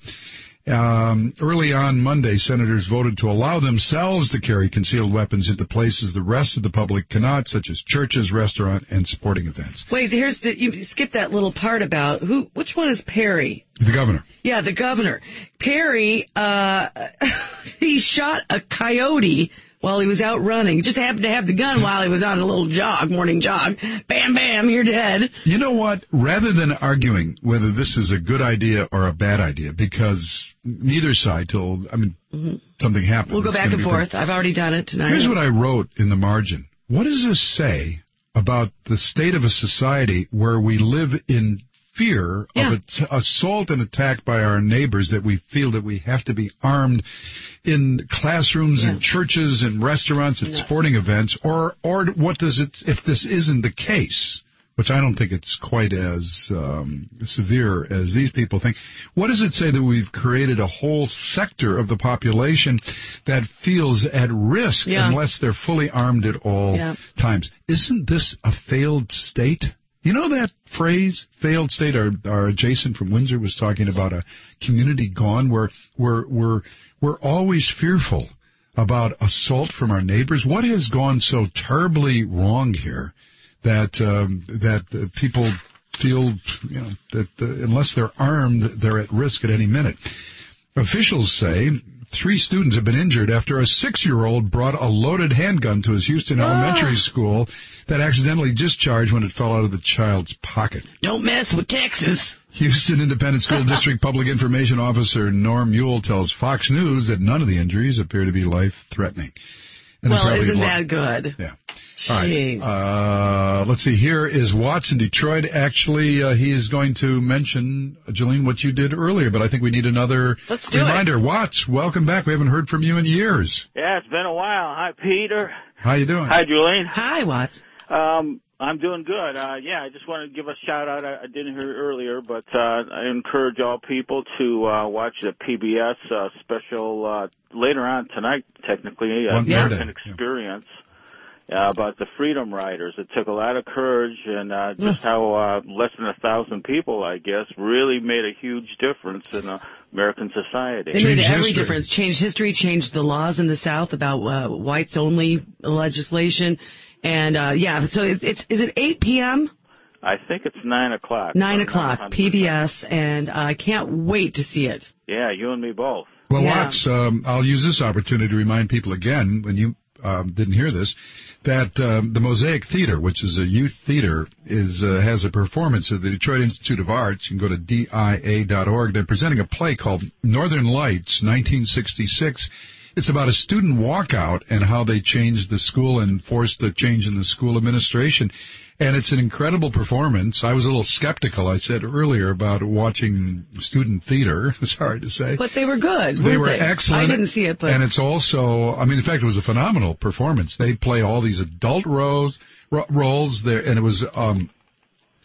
Um, early on Monday, senators voted to allow themselves to carry concealed weapons into places the rest of the public cannot, such as churches, restaurants, and sporting events. Wait, here's the, you skipped that little part about who. Which one is Perry? The governor. Yeah, the governor. Perry, uh, he shot a coyote while he was out running. He just happened to have the gun while he was on a little jog, morning jog. Bam, bam, you're dead. You know what? Rather than arguing whether this is a good idea or a bad idea, because neither side told, I mean, mm-hmm. something happened. We'll go it's back and forth. Great. I've already done it tonight. Here's what I wrote in the margin. What does this say about the state of a society where we live in fear yeah. of t- assault and attack by our neighbors, that we feel that we have to be armed in classrooms yeah. and churches and restaurants and no. sporting events, or or what does it, if this isn't the case, which I don't think it's quite as um, severe as these people think, what does it say that we've created a whole sector of the population that feels at risk yeah. unless they're fully armed at all yeah. times? Isn't this a failed state? You know that phrase, failed state? Our, our Jason from Windsor was talking about a community gone where we're, we're, we're always fearful about assault from our neighbors. What has gone so terribly wrong here that um, that uh, people feel, you know, that uh, unless they're armed, they're at risk at any minute? Officials say three students have been injured after a six-year-old brought a loaded handgun to his Houston ah. elementary school that accidentally discharged when it fell out of the child's pocket. Don't mess with Texas. Houston Independent School District Public Information Officer Norm Ewell tells Fox News that none of the injuries appear to be life-threatening. And well, isn't that good? Yeah. All right. Uh, let's see. Here is Watts in Detroit. Actually, uh, he is going to mention, uh, Jolene, what you did earlier, but I think we need another Let's do reminder. It. Watts, welcome back. We haven't heard from you in years. Yeah, it's been a while. Hi, Peter. How you doing? Hi, Jolene. Hi, Watts. Um, I'm doing good. Uh, yeah, I just want to give a shout out. I, I didn't hear it earlier, but uh, I encourage all people to uh, watch the P B S uh, special uh, later on tonight, technically, uh, American Experience. Yeah. Uh, about the Freedom Riders. It took a lot of courage, and uh, just how uh, less than a thousand people, I guess, really made a huge difference in uh, American society. They made every difference. Changed history, changed the laws in the South about uh, whites-only legislation. And, uh, yeah, so it's, it's, is it eight p.m.? I think it's nine o'clock. nine o'clock, P B S, and uh, I can't wait to see it. Yeah, you and me both. Well, yeah. Watts, um, I'll use this opportunity to remind people again, when you um, didn't hear this, that um, the Mosaic Theater, which is a youth theater, is uh, has a performance at the Detroit Institute of Arts. You can go to D I A dot org. They're presenting a play called Northern Lights, nineteen sixty-six. It's about a student walkout and how they changed the school and forced the change in the school administration. And it's an incredible performance. I was a little skeptical, I said earlier, about watching student theater. It's hard to say. But they were good, They were they? excellent. I didn't see it, but... And it's also, I mean, in fact, it was a phenomenal performance. They play all these adult roles, ro- roles there, and it was... um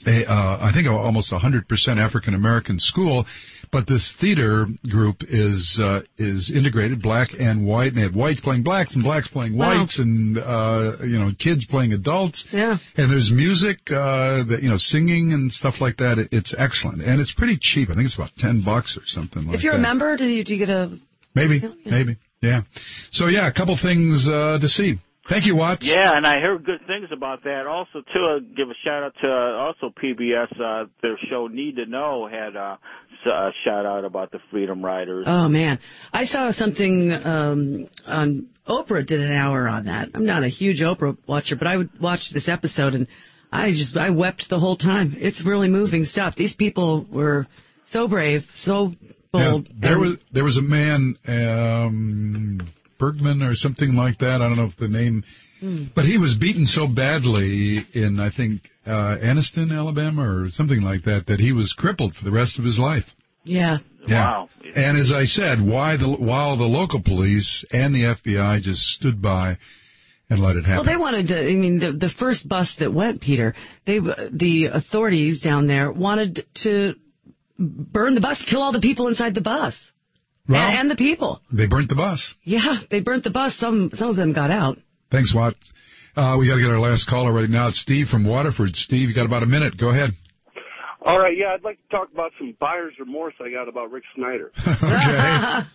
a, uh, I think, a, almost a hundred percent African American school, but this theater group is uh, is integrated, black and white, and they have whites playing blacks and blacks playing Wow. whites, and uh, you know, kids playing adults. Yeah. And there's music, uh, that, you know, singing and stuff like that. It, it's excellent, and it's pretty cheap. I think it's about ten bucks or something like If you're that. a member, do you, do you get a... Maybe, Yeah, yeah. maybe, yeah. So yeah, a couple things uh, to see. Thank you, Watts. Yeah, and I heard good things about that. Also, too, uh, give a shout out to uh, also P B S. Uh, their show Need to Know had uh, s- a shout out about the Freedom Riders. Oh, man. I saw something um, on Oprah did an hour on that. I'm not a huge Oprah watcher, but I would watch this episode, and I just I wept the whole time. It's really moving stuff. These people were so brave, so bold. Yeah, there was there was a man, um, Bergman or something like that. I don't know if the name, Hmm. but he was beaten so badly in, I think, uh, Anniston, Alabama, or something like that, that he was crippled for the rest of his life. Yeah. Yeah. Wow. And as I said, why the while the local police and the F B I just stood by and let it Well, happen. they wanted to. I mean, the the first bus that went, Peter, they the authorities down there wanted to burn the bus, kill all the people inside the bus, Well, and, and the people. they burnt the bus. Yeah, they burnt the bus. Some some of them got out. Thanks, Watt. Uh, we got to get our last caller right now. It's Steve from Waterford. Steve, you got about a minute. Go ahead. All right, yeah, I'd like to talk about some buyer's remorse I got about Rick Snyder. Okay.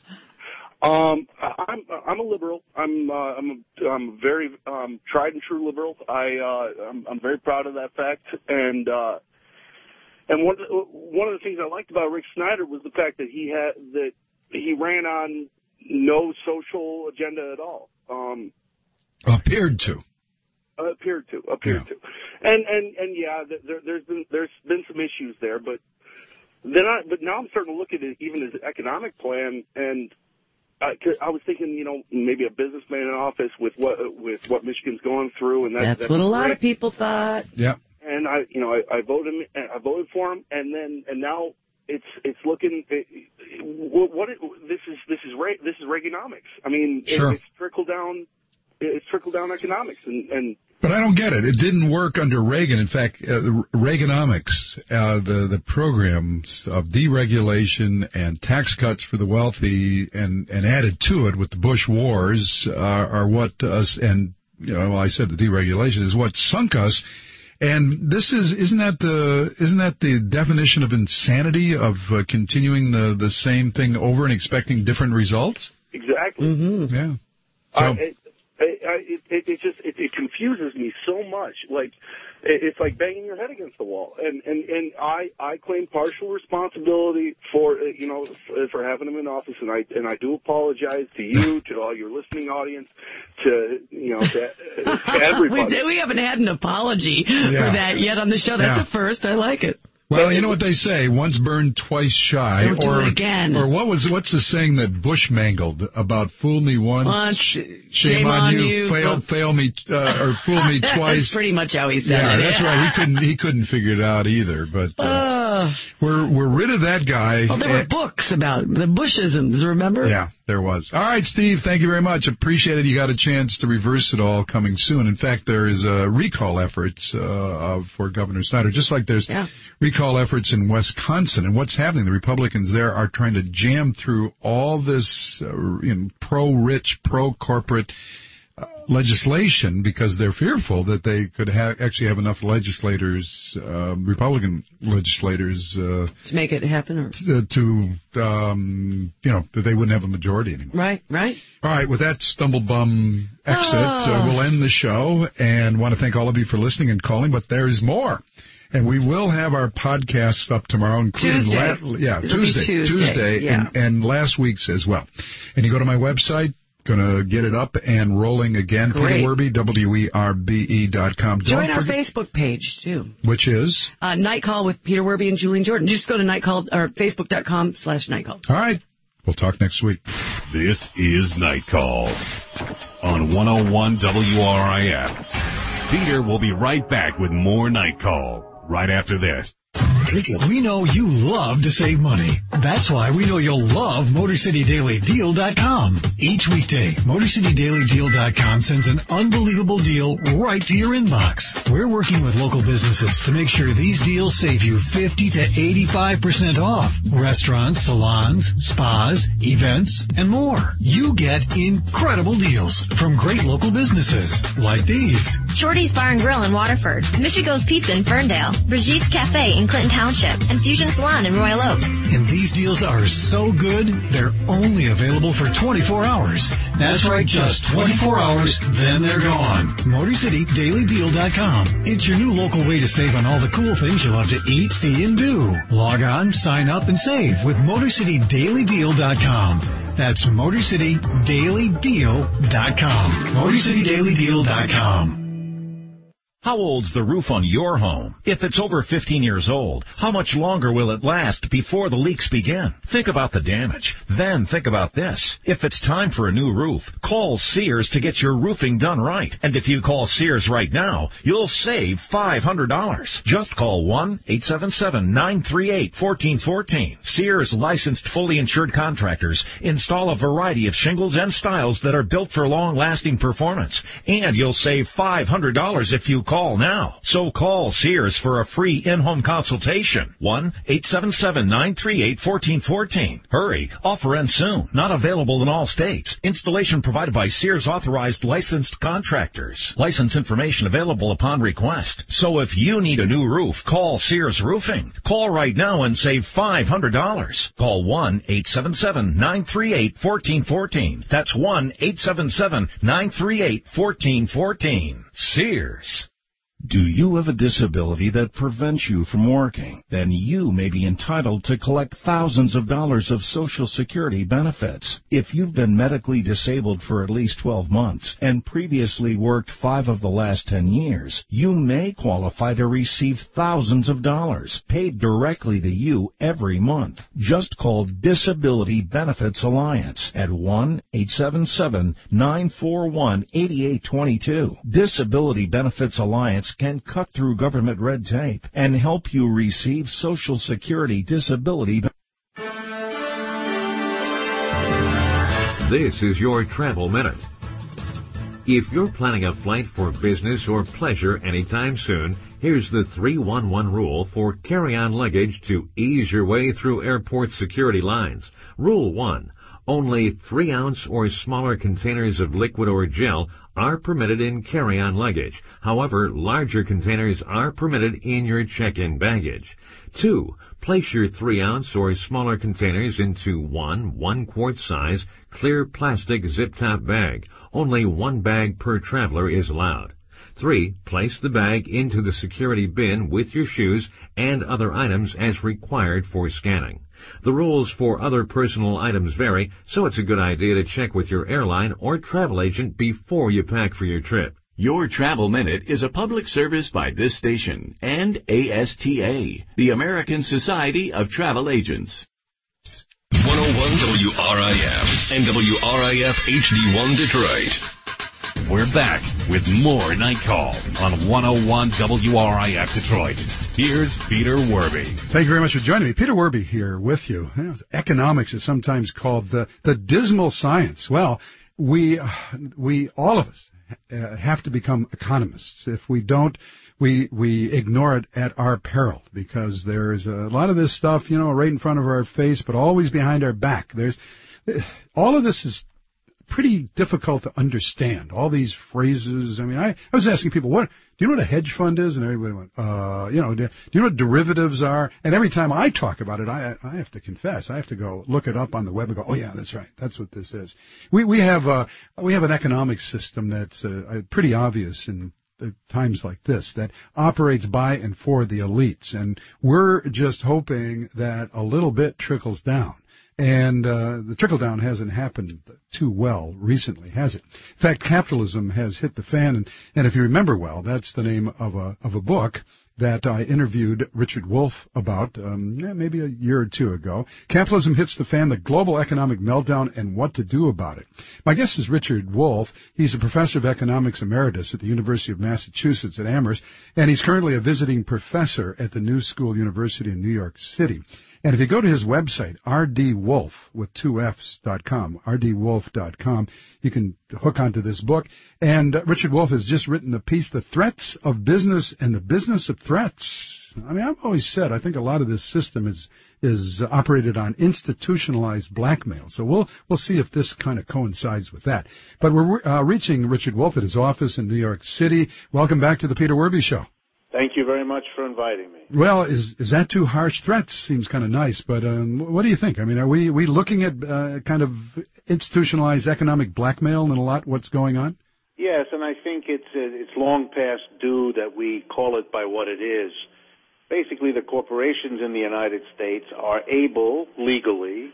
Um, I'm I'm a liberal. I'm uh, I'm a, I'm a very um, tried and true liberal. I uh, I'm, I'm very proud of that fact. And uh, and one of the, one of the things I liked about Rick Snyder was the fact that he had that he ran on no social agenda at all. Um, Appeared to. appeared to appeared Yeah. to, and and and yeah, there, there's been there's been some issues there, but then I but now I'm starting to look at it even as an economic plan and. I, I was thinking, you know, maybe a businessman in office with what with what Michigan's going through, and that, That's, that's what a lot great. of people thought. Yeah. And I, you know, I, I voted, I voted for him, and then and now it's it's looking. It, what, what it, this is this is Re- this is Reaganomics. I mean, Sure. it, it's trickle down, it's trickle down economics, and and. But I don't get it. It didn't work under Reagan. In fact, uh, the Reaganomics, uh, the the programs of deregulation and tax cuts for the wealthy, and, and added to it with the Bush wars, uh, are what us. And you know, well, I said the deregulation is what sunk us. And this is isn't that the isn't that the definition of insanity of uh, continuing the the same thing over and expecting different results? Exactly. Mm-hmm. Yeah. I, So, it, it, it, it just it, it confuses me so much. Like it, it's like banging your head against the wall. And and and I I claim partial responsibility for uh, you know for, for having him in office. And I and I do apologize to you, to all your listening audience, to you know to, to everybody. we, we haven't had an apology Yeah. for that yet on the show. That's Yeah. a first. I like it. well, you know what they say: once burned, twice shy. Don't do or it again. Or what was what's the saying that Bush mangled about "fool me once, Once, shame, shame on, on you, you, fail, fool- fail me, uh, or fool me That's twice." pretty much how he said Yeah, it. that's right. He couldn't he couldn't figure it out either. But uh, Uh, we're we're rid of that guy. well, there were Uh, books about the Bushisms, remember? Yeah, there was. All right, Steve, thank you very much. Appreciate it. You got a chance to reverse it all coming soon. In fact, there is a recall efforts uh, of, for Governor Snyder, just like there's Yeah. recall efforts in Wisconsin. And what's happening, the Republicans there are trying to jam through all this uh, you know, pro-rich, pro-corporate uh, legislation because they're fearful that they could ha- actually have enough legislators, uh, Republican legislators, uh, To make it happen. Or... uh, to, um, you know, that they wouldn't have a majority anymore. Right, right. All right, with that stumblebum exit, uh, we'll end the show and want to thank all of you for listening and calling, but there's more. And we will have our podcasts up tomorrow, including Tuesday. La- yeah, It'll be Tuesday, Tuesday, yeah. and, and last week's as well. And you go to my website, going to get it up and rolling again. Great. Peter Werby, W E R B E dot com. Join Don't our forget- Facebook page, too. Which is? Uh, Night Call with Peter Werby and Julian Jordan. Just go to Night Call, or Facebook.com slash Night Call. All right. We'll talk next week. This is Night Call on one oh one W R I F. Peter will be right back with more Night Call right after this. We know you love to save money. That's why we know you'll love Motor City Daily Deal dot com. Each weekday, Motor City Daily Deal dot com sends an unbelievable deal right to your inbox. We're working with local businesses to make sure these deals save you fifty to eighty-five percent off. Restaurants, salons, spas, events, and more. You get incredible deals from great local businesses like these. Shorty's Bar and Grill in Waterford, Michigo's Pizza in Ferndale, Brigitte's Cafe in Clinton Township, and Fusion Salon in Royal Oak. And these deals are so good, they're only available for twenty-four hours. That's right, just twenty-four hours, then they're gone. Motor City Daily Deal dot com. It's your new local way to save on all the cool things you love to eat, see, and do. Log on, sign up, and save with Motor City Daily Deal dot com. That's Motor City Daily Deal dot com. Motor City Daily Deal dot com. How old's the roof on your home? If it's over fifteen years old, how much longer will it last before the leaks begin? Think about the damage. Then think about this. If it's time for a new roof, call Sears to get your roofing done right. And if you call Sears right now, you'll save five hundred dollars. Just call one eight seven seven, nine three eight, one four one four. Sears licensed fully insured contractors install a variety of shingles and styles that are built for long-lasting performance. And you'll save five hundred dollars if you call now. So call Sears for a free in-home consultation. one eight seven seven, nine three eight, one four one four. Hurry. Offer ends soon. Not available in all states. Installation provided by Sears authorized licensed contractors. License information available upon request. So if you need a new roof, call Sears Roofing. Call right now and save five hundred dollars. Call one eight seven seven, nine three eight, one four one four. That's one eight seven seven, nine three eight, one four one four. Sears. Do you have a disability that prevents you from working? Then you may be entitled to collect thousands of dollars of Social Security benefits. If you've been medically disabled for at least twelve months and previously worked five of the last ten years, you may qualify to receive thousands of dollars paid directly to you every month. Just call Disability Benefits Alliance at one eight seven seven, nine four one, eight eight two two. Disability Benefits Alliance can cut through government red tape and help you receive Social Security disability. This is your Travel Minute. If you're planning a flight for business or pleasure anytime soon, here's the three one one rule for carry-on luggage to ease your way through airport security lines. Rule one. Only three ounce or smaller containers of liquid or gel are permitted in carry-on luggage. However, larger containers are permitted in your check-in baggage. Two, place your three ounce or smaller containers into one one-quart size clear plastic zip-top bag. Only one bag per traveler is allowed. Three, place the bag into the security bin with your shoes and other items as required for scanning. The rules for other personal items vary, so it's a good idea to check with your airline or travel agent before you pack for your trip. Your Travel Minute is a public service by this station and A S T A, the American Society of Travel Agents. one oh one W R I F and W R I F H D one Detroit. We're back with more Night Call on one oh one W R I F Detroit. Here's Peter Werby. Thank you very much for joining me. Peter Werby here with you. You know, economics is sometimes called the, the dismal science. Well, we, we, all of us uh, have to become economists. If we don't, we, we ignore it at our peril, because there's a lot of this stuff, you know, right in front of our face, but always behind our back. There's, all of this is pretty difficult to understand, all these phrases. I mean, I, I was asking people, what, do you know what a hedge fund is? And everybody went, uh, you know, do, do you know what derivatives are? And every time I talk about it, I, I have to confess, I have to go look it up on the web and go, oh yeah, that's right, that's what this is. We, we have, uh, we have an economic system that's uh, pretty obvious in times like this, that operates by and for the elites. And we're just hoping that a little bit trickles down. And uh, the trickle-down hasn't happened too well recently, has it? In fact, capitalism has hit the fan, and, and if you remember well, that's the name of a of a book that I interviewed Richard Wolff about um, maybe a year or two ago. Capitalism Hits the Fan, the Global Economic Meltdown, and What to Do About It. My guest is Richard Wolff. He's a professor of economics emeritus at the University of Massachusetts at Amherst, and he's currently a visiting professor at the New School University in New York City. And if you go to his website, r d wolff with two F's dot com, r d wolff dot com, you can hook onto this book. And uh, Richard Wolff has just written the piece, The Threats of Business and the Business of Threats. I mean, I've always said I think a lot of this system is is operated on institutionalized blackmail. So we'll we'll see if this kind of coincides with that. But we're uh, reaching Richard Wolff at his office in New York City. Welcome back to the Peter Werby Show. Thank you very much for inviting me. Well, is is that too harsh? Threats seems kind of nice, but um, what do you think? I mean, are we we looking at uh, kind of institutionalized economic blackmail and a lot what's going on? Yes, and I think it's uh, it's long past due that we call it by what it is. Basically, the corporations in the United States are able, legally,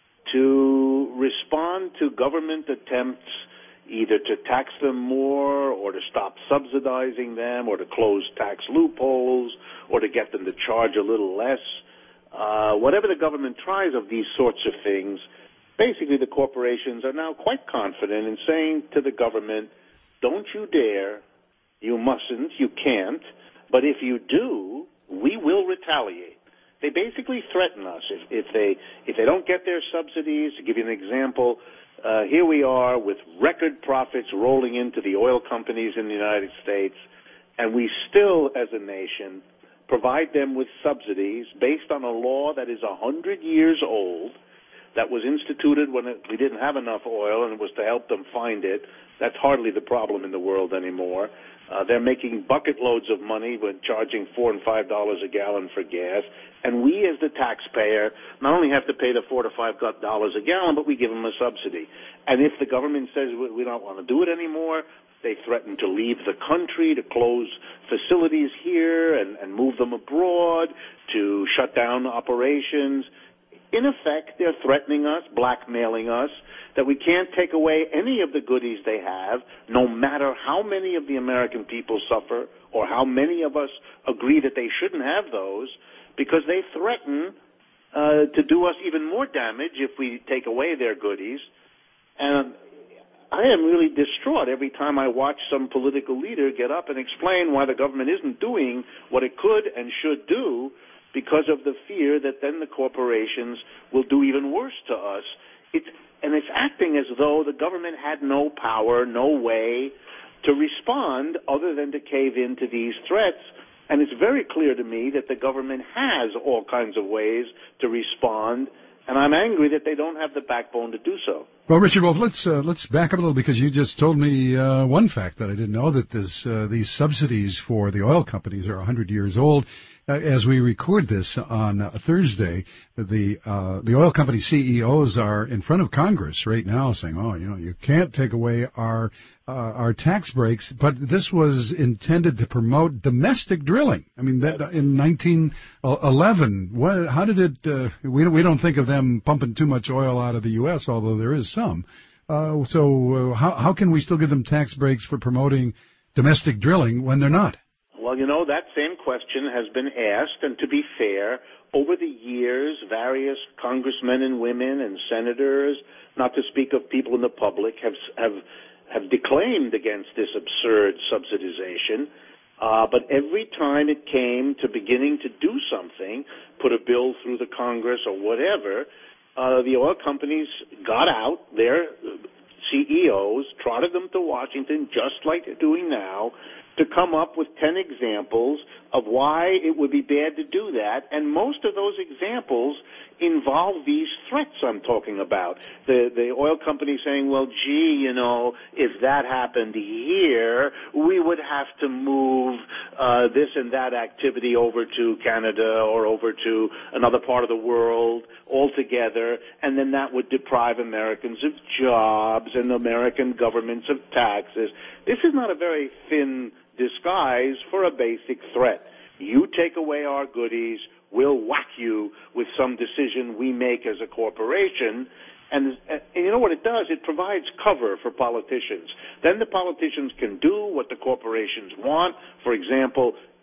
to respond to government attempts either to tax them more or to stop subsidizing them or to close tax loopholes or to get them to charge a little less. Uh, whatever the government tries of these sorts of things, basically the corporations are now quite confident in saying to the government, don't you dare, you mustn't, you can't, but if you do, we will retaliate. They basically threaten us. If, if they if they don't get their subsidies, to give you an example, Uh, here we are with record profits rolling into the oil companies in the United States, and we still, as a nation, provide them with subsidies based on a law that is one hundred years old, that was instituted when it, we didn't have enough oil, and it was to help them find it. That's hardly the problem in the world anymore. Uh, they're making bucket loads of money when charging four and five dollars a gallon for gas, and we, as the taxpayer, not only have to pay the four to five dollars a gallon, but we give them a subsidy. And if the government says we don't want to do it anymore, they threaten to leave the country, to close facilities here and, and move them abroad, to shut down operations. In effect, they're threatening us, blackmailing us, that we can't take away any of the goodies they have, no matter how many of the American people suffer or how many of us agree that they shouldn't have those, because they threaten uh, to do us even more damage if we take away their goodies. And I am really distraught every time I watch some political leader get up and explain why the government isn't doing what it could and should do, because of the fear that then the corporations will do even worse to us. It's, and it's acting as though the government had no power, no way to respond other than to cave into these threats. And it's very clear to me that the government has all kinds of ways to respond, and I'm angry that they don't have the backbone to do so. Well, Richard Wolff, let's uh, let's back up a little, because you just told me uh, one fact that I didn't know, that this uh, these subsidies for the oil companies are one hundred years old. Uh, as we record this on uh, Thursday, the uh, the oil company C E Os are in front of Congress right now saying, "Oh, you know, you can't take away our uh, our tax breaks." But this was intended to promote domestic drilling. I mean, that, in nineteen eleven, what, how did it? Uh, we we don't think of them pumping too much oil out of the U S, although there is some. Uh, so uh, how how can we still give them tax breaks for promoting domestic drilling when they're not? Well, you know, that same question has been asked, and to be fair, over the years, various congressmen and women and senators, not to speak of people in the public, have have have declaimed against this absurd subsidization. Uh, but every time it came to beginning to do something, put a bill through the Congress or whatever, uh, the oil companies got out their C E Os, trotted them to Washington, just like they're doing now, to come up with ten examples of why it would be bad to do that, and most of those examples involve these threats I'm talking about. The the oil company saying, well, gee, you know, if that happened here, we would have to move uh, this and that activity over to Canada or over to another part of the world altogether, and then that would deprive Americans of jobs and American governments of taxes. This is not a very thin disguise for a basic threat. You take away our goodies, we'll whack you with some decision we make as a corporation. And, and you know what it does? It provides cover for politicians. Then the politicians can do what the corporations want. For example,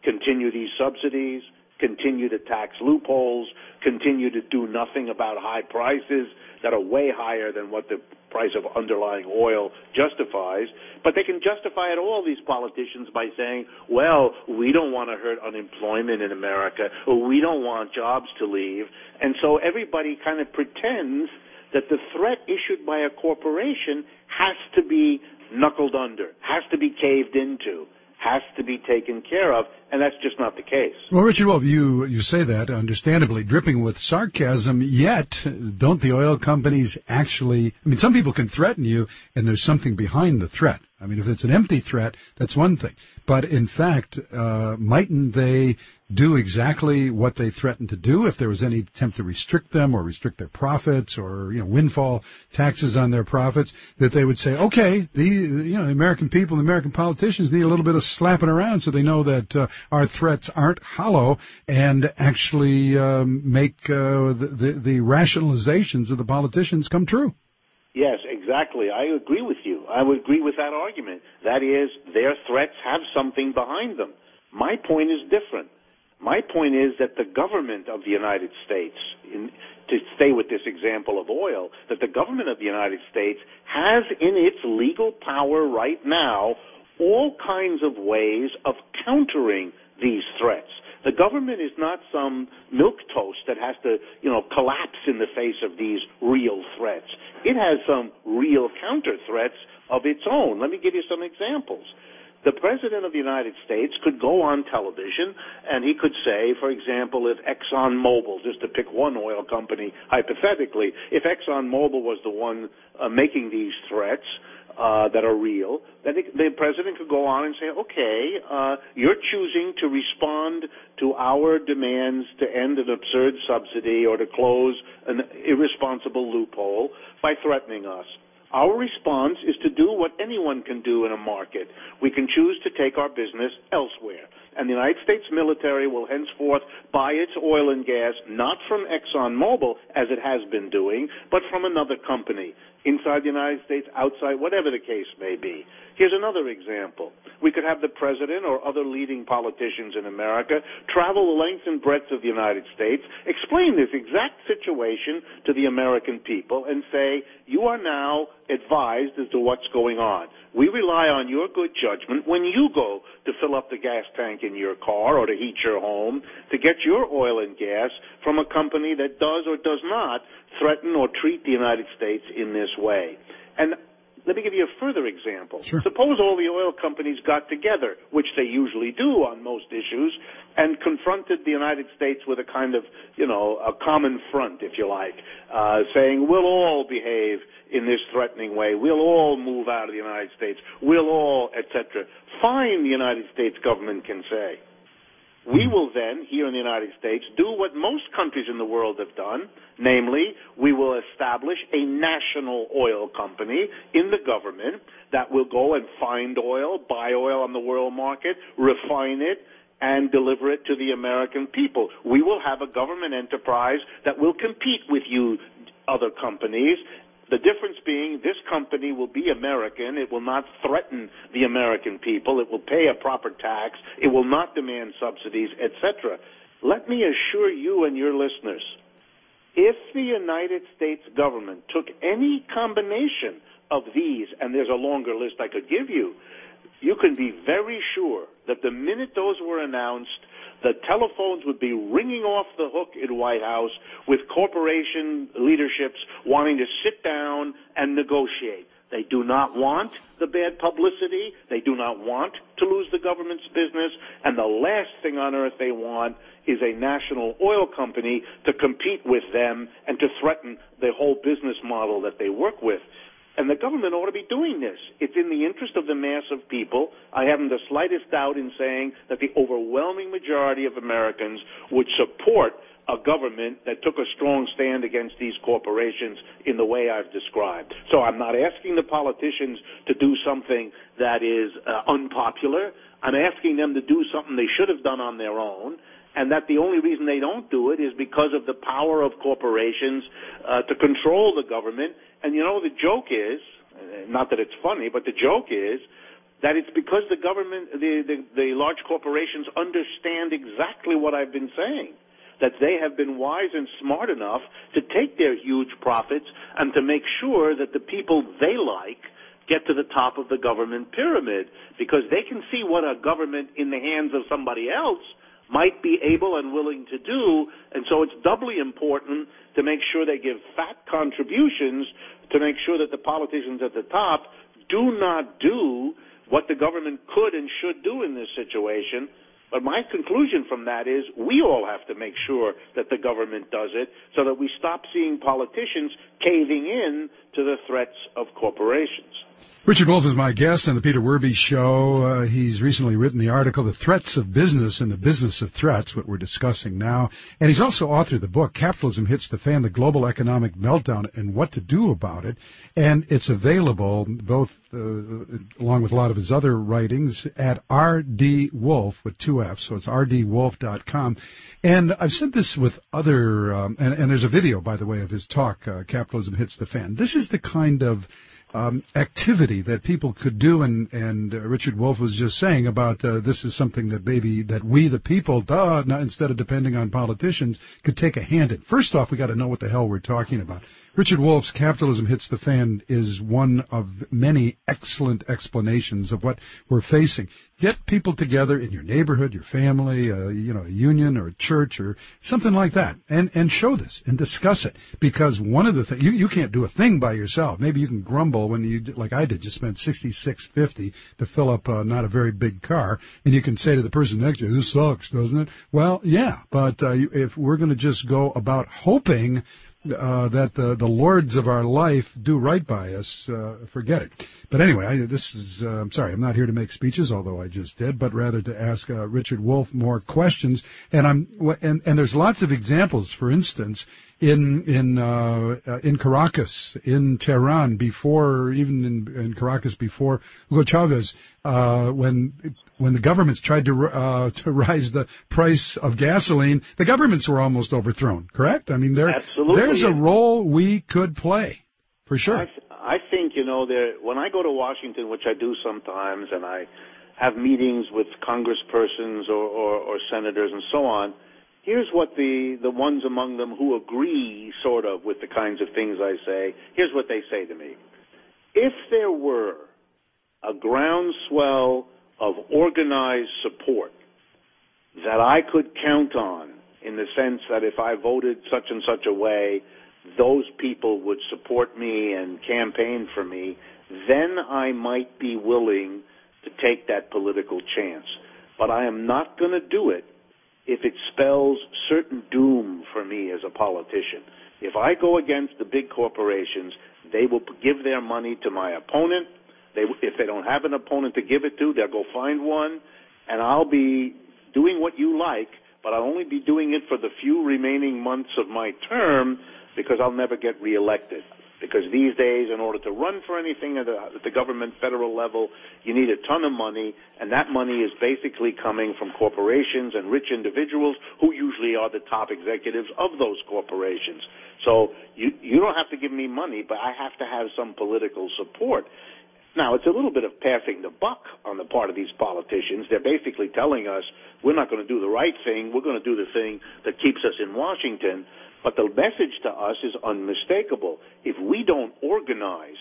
continue these subsidies, continue to tax loopholes, continue to do nothing about high prices that are way higher than what the price of underlying oil justifies. But they can justify it all, these politicians, by saying, well, we don't want to hurt unemployment in America, or we don't want jobs to leave. And so everybody kind of pretends that the threat issued by a corporation has to be knuckled under, has to be caved into, has to be taken care of, and that's just not the case. Well, Richard Wolff, you, you say that, understandably, dripping with sarcasm, yet don't the oil companies actually, I mean, some people can threaten you, and there's something behind the threat. I mean, if it's an empty threat, that's one thing. But in fact, uh, mightn't they do exactly what they threatened to do if there was any attempt to restrict them or restrict their profits or, you know, windfall taxes on their profits, that they would say, okay, the, you know, the American people, the American politicians need a little bit of slapping around so they know that uh, our threats aren't hollow, and actually um, make uh, the, the, the rationalizations of the politicians come true. Yes, exactly. I agree with you. I would agree with that argument. That is, their threats have something behind them. My point is different. My point is that the government of the United States, in, to stay with this example of oil, that the government of the United States has in its legal power right now all kinds of ways of countering these threats. The government is not some milquetoast that has to, you know, collapse in the face of these real threats. It has some real counter threats of its own. Let me give you some examples. The President of the United States could go on television and he could say, for example, if ExxonMobil, just to pick one oil company hypothetically, if ExxonMobil was the one uh, making these threats, Uh, that are real, then it, the president could go on and say, okay, uh, you're choosing to respond to our demands to end an absurd subsidy or to close an irresponsible loophole by threatening us. Our response is to do what anyone can do in a market. We can choose to take our business elsewhere. And the United States military will henceforth buy its oil and gas not from ExxonMobil, as it has been doing, but from another company, inside the United States, outside, whatever the case may be. Here's another example. We could have the president or other leading politicians in America travel the length and breadth of the United States, explain this exact situation to the American people, and say, you are now advised as to what's going on. We rely on your good judgment when you go to fill up the gas tank in your car or to heat your home to get your oil and gas from a company that does or does not threaten or treat the United States in this way. And let me give you a further example. Sure. Suppose all the oil companies got together, which they usually do on most issues, and confronted the United States with a kind of, you know, a common front, if you like, uh, saying, we'll all behave in this threatening way. We'll all move out of the United States. We'll all, et cetera. Fine, the United States government can say. We will then, here in the United States, do what most countries in the world have done, namely, we will establish a national oil company in the government that will go and find oil, buy oil on the world market, refine it, and deliver it to the American people. We will have a government enterprise that will compete with you other companies. The difference being this company will be American. It will not threaten the American people. It will pay a proper tax. It will not demand subsidies, et cetera. Let me assure you and your listeners, if the United States government took any combination of these, and there's a longer list I could give you, you can be very sure that the minute those were announced, the telephones would be ringing off the hook in White House with corporation leaderships wanting to sit down and negotiate. They do not want the bad publicity. They do not want to lose the government's business. And the last thing on earth they want is a national oil company to compete with them and to threaten the whole business model that they work with. And the government ought to be doing this. It's in the interest of the mass of people. I haven't the slightest doubt in saying that the overwhelming majority of Americans would support a government that took a strong stand against these corporations in the way I've described. So I'm not asking the politicians to do something that is uh, unpopular. I'm asking them to do something they should have done on their own, and that the only reason they don't do it is because of the power of corporations uh, to control the government. And, you know, the joke is, not that it's funny, but the joke is that it's because the government, the, the, the large corporations understand exactly what I've been saying, that they have been wise and smart enough to take their huge profits and to make sure that the people they like get to the top of the government pyramid, because they can see what a government in the hands of somebody else might be able and willing to do, and so it's doubly important to make sure they give fat contributions to make sure that the politicians at the top do not do what the government could and should do in this situation. But my conclusion from that is we all have to make sure that the government does it so that we stop seeing politicians caving in to the threats of corporations. Richard Wolff is my guest on the Peter Werby Show. Uh, he's recently written the article, The Threats of Business and the Business of Threats, what we're discussing now. And he's also authored the book, Capitalism Hits the Fan, The Global Economic Meltdown and What to Do About It. And it's available, both uh, along with a lot of his other writings, at R D Wolff with two F's, so it's R D wolff dot com. And I've said this with other, um, and, and there's a video, by the way, of his talk, uh, Capitalism Hits the Fan. This is the kind of Um, activity that people could do, and, and uh, Richard Wolff was just saying about uh, this is something that maybe that we the people, duh, not, instead of depending on politicians, could take a hand in. First off, we got to know what the hell we're talking about. Richard Wolff's Capitalism Hits the Fan is one of many excellent explanations of what we're facing. Get people together in your neighborhood, your family, uh, you know, a union or a church or something like that, and, and show this and discuss it. Because one of the things, you, you can't do a thing by yourself. Maybe you can grumble when you, like I did, just spent sixty-six fifty to fill up uh, not a very big car, and you can say to the person next to you, this sucks, doesn't it? Well, yeah, but uh, if we're going to just go about hoping Uh, that the, the lords of our life do right by us, uh, forget it. But anyway, I, this is, uh, I'm sorry, I'm not here to make speeches, although I just did, but rather to ask uh, Richard Wolff more questions. And I'm, and, and there's lots of examples, for instance, in, in, uh, uh, in Caracas, in Tehran, before, even in, in Caracas before Hugo Chavez, uh, when, when the governments tried to, uh, to rise the price of gasoline, the governments were almost overthrown, correct? I mean, there, there's a role we could play, for sure. I, th- I think, you know, there, when I go to Washington, which I do sometimes, and I have meetings with congresspersons or, or, or senators and so on, here's what the, the ones among them who agree sort of with the kinds of things I say, here's what they say to me. If there were a groundswell of organized support that I could count on, in the sense that if I voted such and such a way, those people would support me and campaign for me, then I might be willing to take that political chance. But I am not going to do it if it spells certain doom for me as a politician. If I go against the big corporations, they will give their money to my opponent. They, if they don't have an opponent to give it to, they'll go find one, and I'll be doing what you like, but I'll only be doing it for the few remaining months of my term because I'll never get reelected. Because these days, in order to run for anything at the, at the government federal level, you need a ton of money, and that money is basically coming from corporations and rich individuals who usually are the top executives of those corporations. So you, you don't have to give me money, but I have to have some political support. Now, it's a little bit of passing the buck on the part of these politicians. They're basically telling us we're not going to do the right thing. We're going to do the thing that keeps us in Washington. But the message to us is unmistakable. If we don't organize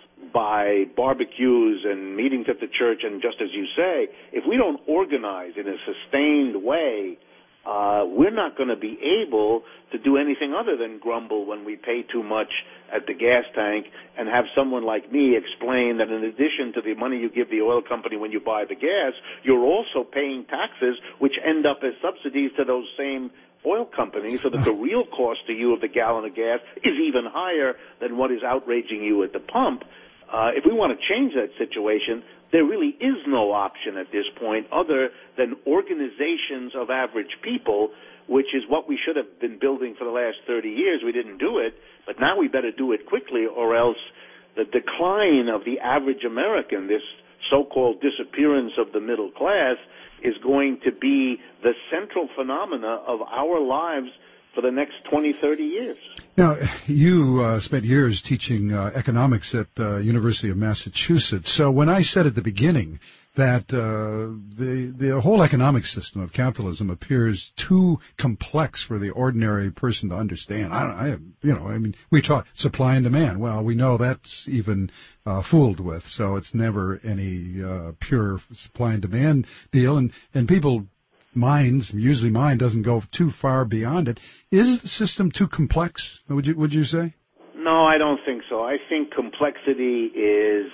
by barbecues and meetings at the church, and just as you say, if we don't organize in a sustained way, Uh, we're not going to be able to do anything other than grumble when we pay too much at the gas tank and have someone like me explain that in addition to the money you give the oil company when you buy the gas, you're also paying taxes which end up as subsidies to those same oil companies, so that the real cost to you of the gallon of gas is even higher than what is outraging you at the pump. Uh, if we want to change that situation, there really is no option at this point other than organizations of average people, which is what we should have been building for the last thirty years. We didn't do it, but now we better do it quickly, or else the decline of the average American, this so-called disappearance of the middle class, is going to be the central phenomena of our lives for the next twenty, thirty years. Now, you uh, spent years teaching uh, economics at the University of Massachusetts. So when I said at the beginning that uh, the the whole economic system of capitalism appears too complex for the ordinary person to understand, I, I you know, I mean, we talk supply and demand. Well, we know that's even uh, fooled with. So it's never any uh, pure supply and demand deal, and and people. Minds, usually mine doesn't go too far beyond it. Is the system too complex, would you would you say? No, I don't think so. I think complexity is,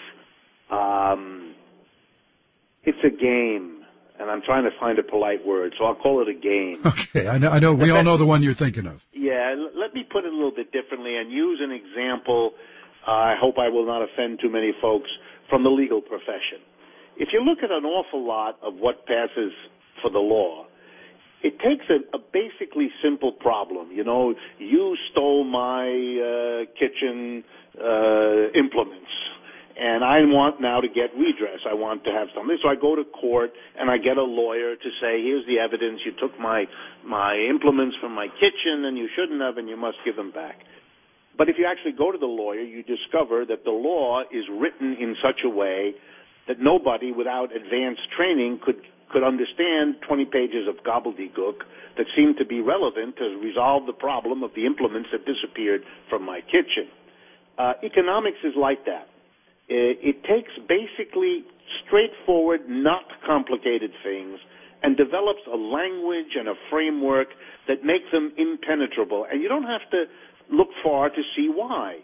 um, it's a game, and I'm trying to find a polite word, so I'll call it a game. Okay, I know, I know we all know the one you're thinking of. Yeah, l- let me put it a little bit differently and use an example. Uh, I hope I will not offend too many folks from the legal profession. If you look at an awful lot of what passes for the law, it takes a, a basically simple problem. You know, you stole my uh, kitchen uh, implements, and I want now to get redress. I want to have something. So I go to court, and I get a lawyer to say, here's the evidence. You took my, my implements from my kitchen, and you shouldn't have, and you must give them back. But if you actually go to the lawyer, you discover that the law is written in such a way that nobody without advanced training could could understand twenty pages of gobbledygook that seemed to be relevant to resolve the problem of the implements that disappeared from my kitchen. Uh, economics is like that. It, it takes basically straightforward, not complicated things and develops a language and a framework that make them impenetrable. And you don't have to look far to see why.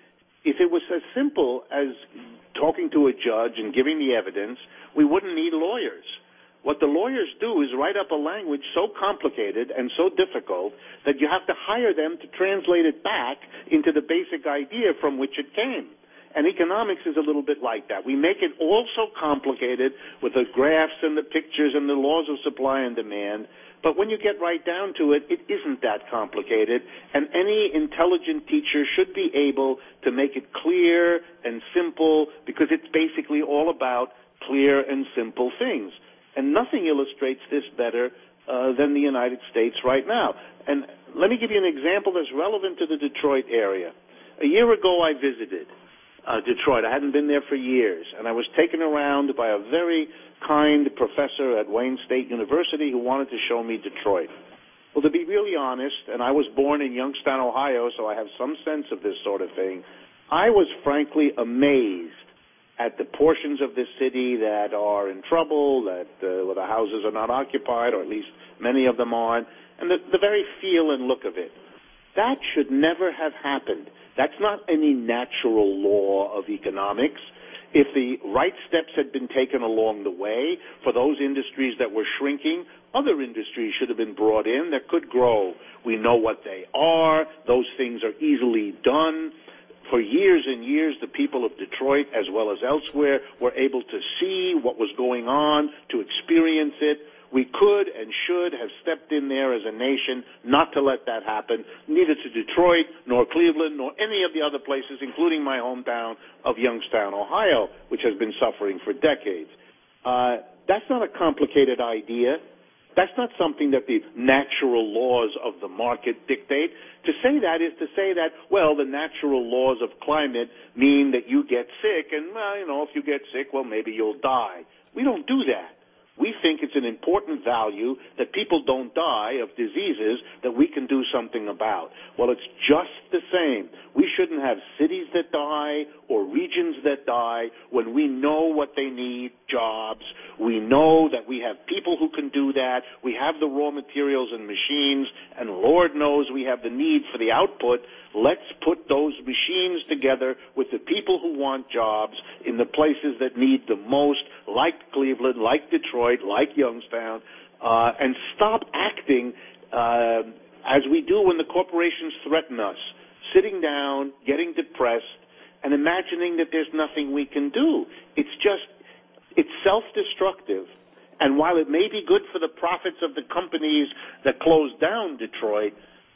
If it was as simple as talking to a judge and giving the evidence, we wouldn't need lawyers. What the lawyers do is write up a language so complicated and so difficult that you have to hire them to translate it back into the basic idea from which it came. And economics is a little bit like that. We make it all so complicated with the graphs and the pictures and the laws of supply and demand, but when you get right down to it, it isn't that complicated, and any intelligent teacher should be able to make it clear and simple because it's basically all about clear and simple things. And nothing illustrates this better uh, than the United States right now. And let me give you an example that's relevant to the Detroit area. A year ago, I visited uh, Detroit. I hadn't been there for years, and I was taken around by a very kind professor at Wayne State University who wanted to show me Detroit. Well, to be really honest, and I was born in Youngstown, Ohio, so I have some sense of this sort of thing, I was frankly amazed at the portions of this city that are in trouble, that uh, where the houses are not occupied, or at least many of them aren't, and the, the very feel and look of it. That should never have happened. That's not any natural law of economics. If the right steps had been taken along the way for those industries that were shrinking, other industries should have been brought in that could grow. We know what they are. Those things are easily done. For years and years, the people of Detroit, as well as elsewhere, were able to see what was going on, to experience it. We could and should have stepped in there as a nation not to let that happen, neither to Detroit, nor Cleveland, nor any of the other places, including my hometown of Youngstown, Ohio, which has been suffering for decades. Uh, that's not a complicated idea. That's not something that the natural laws of the market dictate. To say that is to say that, well, the natural laws of climate mean that you get sick, and, well, you know, if you get sick, well, maybe you'll die. We don't do that. We think it's an important value that people don't die of diseases that we can do something about. Well, it's just the same. We shouldn't have cities that die or regions that die when we know what they need, jobs. We know that we have people who can do that. We have the raw materials and machines, and Lord knows we have the need for the output. Let's put those machines together with the people who want jobs in the places that need the most, like Cleveland, like Detroit, like Youngstown, uh, and stop acting uh, as we do when the corporations threaten us, sitting down, getting depressed, and imagining that there's nothing we can do. It's just, it's self-destructive. And while it may be good for the profits of the companies that closed down Detroit,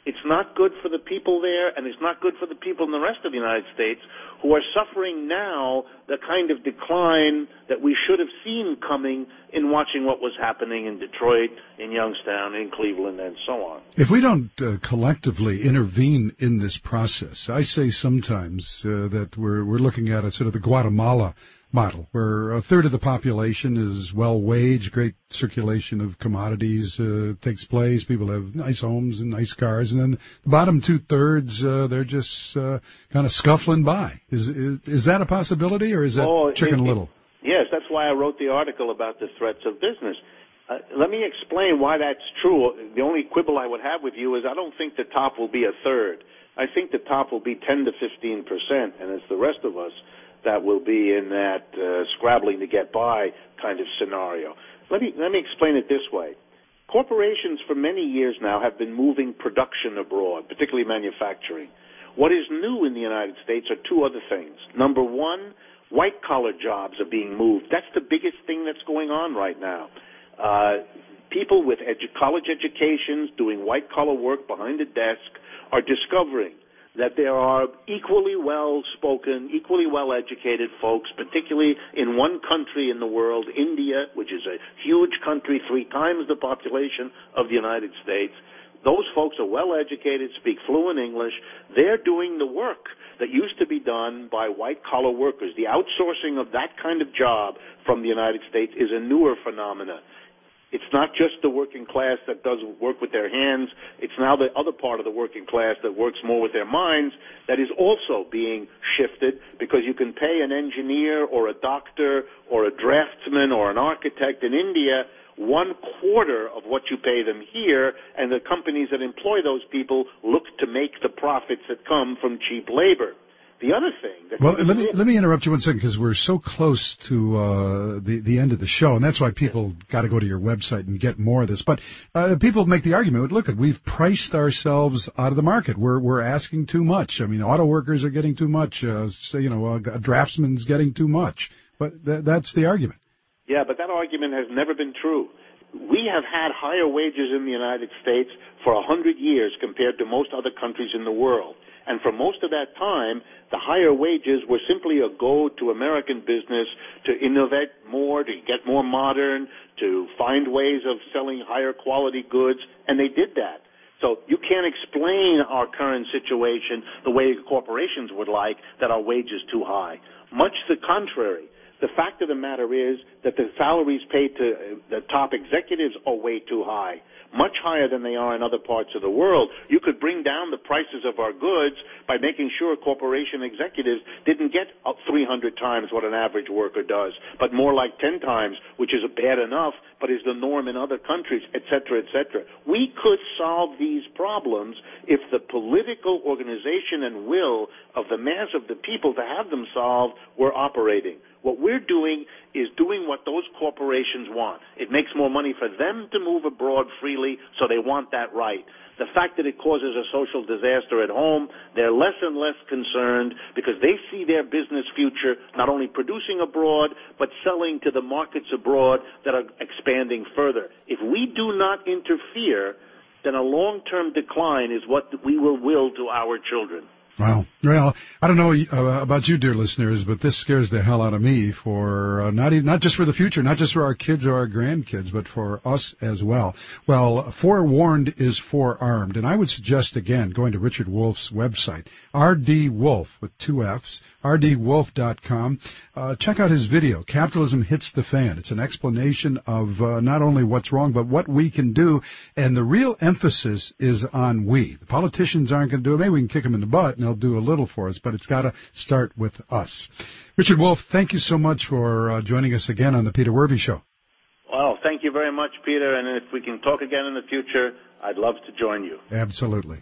It's not good for the people there, and it's not good for the people in the rest of the United States who are suffering now the kind of decline that we should have seen coming in watching what was happening in Detroit, in Youngstown, in Cleveland, and so on. If we don't uh, collectively intervene in this process, I say sometimes uh, that we're we're looking at a sort of the Guatemala model, where a third of the population is well-waged, great circulation of commodities uh, takes place, people have nice homes and nice cars, and then the bottom two-thirds, uh, they're just uh, kind of scuffling by. Is, is is that a possibility, or is that oh, chicken it, little? It, yes, that's why I wrote the article about the threats of business. Uh, let me explain why that's true. The only quibble I would have with you is I don't think the top will be a third. I think the top will be ten to fifteen percent, and it's the rest of us that will be in that uh, scrabbling to get by kind of scenario. Let me let me explain it this way. Corporations for many years now have been moving production abroad, particularly manufacturing. What is new in the United States are two other things. Number one, white-collar jobs are being moved. That's the biggest thing that's going on right now. Uh, people with edu- college educations doing white-collar work behind a desk are discovering that there are equally well-spoken, equally well-educated folks, particularly in one country in the world, India, which is a huge country, three times the population of the United States. Those folks are well-educated, speak fluent English. They're doing the work that used to be done by white-collar workers. The outsourcing of that kind of job from the United States is a newer phenomenon. It's not just the working class that does work with their hands. It's now the other part of the working class that works more with their minds that is also being shifted, because you can pay an engineer or a doctor or a draftsman or an architect in India one quarter of what you pay them here, and the companies that employ those people look to make the profits that come from cheap labor. The other thing... That well, let me let me interrupt you one second, because we're so close to uh, the the end of the show, and that's why people got to go to your website and get more of this. But uh, people make the argument, look, we've priced ourselves out of the market. We're we're asking too much. I mean, auto workers are getting too much. Uh, say, you know, a draftsman's getting too much. But th- that's the argument. Yeah, but that argument has never been true. We have had higher wages in the United States for a hundred years compared to most other countries in the world. And for most of that time, the higher wages were simply a goad to American business to innovate more, to get more modern, to find ways of selling higher quality goods, and they did that. So you can't explain our current situation the way corporations would like, that our wage is too high. Much the contrary. The fact of the matter is that the salaries paid to the top executives are way too high, much higher than they are in other parts of the world. You could bring down the prices of our goods by making sure corporation executives didn't get up three hundred times what an average worker does, but more like ten times, which is bad enough, but is the norm in other countries, et cetera, et cetera. We could solve these problems if the political organization and will of the mass of the people to have them solved were operating. What we're doing is doing what those corporations want. It makes more money for them to move abroad freely, so they want that right. The fact that it causes a social disaster at home, they're less and less concerned because they see their business future not only producing abroad, but selling to the markets abroad that are expanding further. If we do not interfere, then a long-term decline is what we will will to our children. Wow. Well, I don't know uh, about you, dear listeners, but this scares the hell out of me for uh, not even, not just for the future, not just for our kids or our grandkids, but for us as well. Well, forewarned is forearmed, and I would suggest, again, going to Richard Wolff's website, R D Wolff with two F's, R D wolff dot com. Uh, check out his video, Capitalism Hits the Fan. It's an explanation of uh, not only what's wrong, but what we can do, and the real emphasis is on we. The politicians aren't going to do it. Maybe we can kick them in the butt, and they'll do a little for us, but it's got to start with us. Richard Wolff, thank you so much for uh, joining us again on the Peter Wervey Show. Well, thank you very much, Peter, and if we can talk again in the future, I'd love to join you. Absolutely.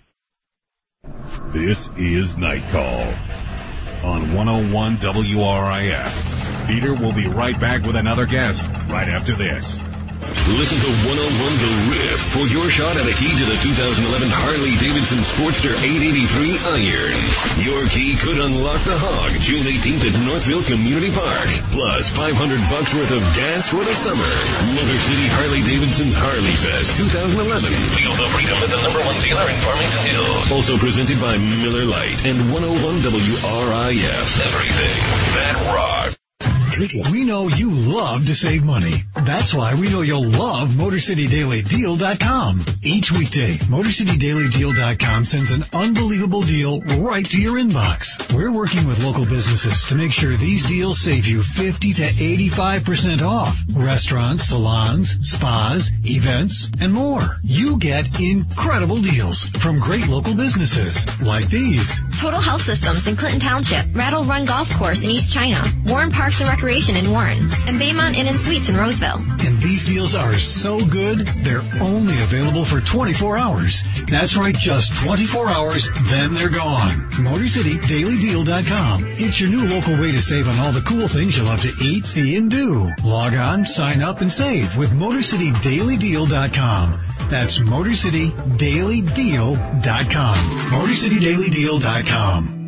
This is Night Call on one oh one W R I F. Peter will be right back with another guest right after this. Listen to one oh one The Riff for your shot at a key to the two thousand eleven Harley-Davidson Sportster eight eighty-three Iron. Your key could unlock the Hog June eighteenth at Northville Community Park. Plus five hundred bucks worth of gas for the summer. Motor City Harley-Davidson's Harley Fest two thousand eleven. Feel the freedom at the number one dealer in Farmington Hills. Also presented by Miller Lite and one oh one W R I F. Everything that rocks. We know you love to save money. That's why we know you'll love Motor City Daily Deal dot com. Each weekday, Motor City Daily Deal dot com sends an unbelievable deal right to your inbox. We're working with local businesses to make sure these deals save you fifty to eighty-five percent off. Restaurants, salons, spas, events, and more. You get incredible deals from great local businesses like these. Total Health Systems in Clinton Township, Rattle Run Golf Course in East China, Warren Parks and Recreation in Warren, and Baymont Inn and Suites in Roseville. And these deals are so good, they're only available for twenty-four hours. That's right, just twenty-four hours, then they're gone. Motor City Daily Deal dot com. It's your new local way to save on all the cool things you love to eat, see, and do. Log on, sign up, and save with Motor City Daily Deal dot com. That's Motor City Daily Deal dot com. Motor City Daily Deal dot com.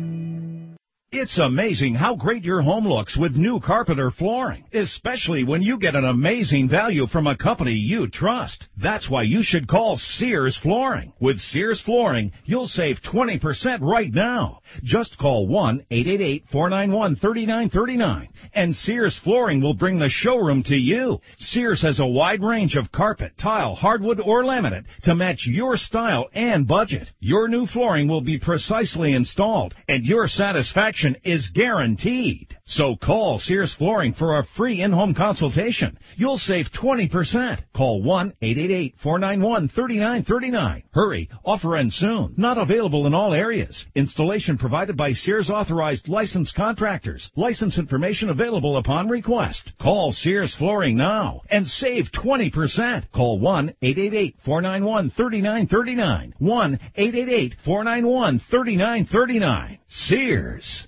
It's amazing how great your home looks with new Carpenter flooring, especially when you get an amazing value from a company you trust. That's why you should call Sears Flooring. With Sears Flooring, you'll save twenty percent right now. Just call one eight eight eight, four nine one, three nine three nine, and Sears Flooring will bring the showroom to you. Sears has a wide range of carpet, tile, hardwood, or laminate to match your style and budget. Your new flooring will be precisely installed, and your satisfaction is guaranteed. So call Sears Flooring for a free in-home consultation. You'll save twenty percent. Call one eight eight eight, four nine one, three nine three nine. Hurry, offer ends soon. Not available in all areas. Installation provided by Sears authorized licensed contractors. License information available upon request. Call Sears Flooring now and save twenty percent. Call one eight eight eight, four nine one, three nine three nine. one eight eight eight, four nine one, three nine three nine. Sears.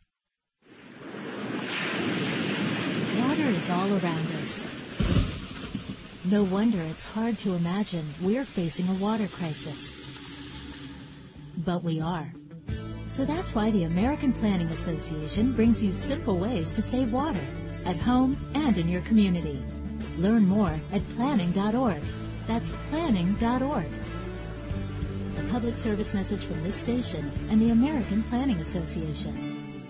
Water is all around us. No wonder it's hard to imagine we're facing a water crisis. But we are. So that's why the American Planning Association brings you simple ways to save water at home and in your community. Learn more at planning dot org. That's planning dot org. A public service message from this station and the American Planning Association.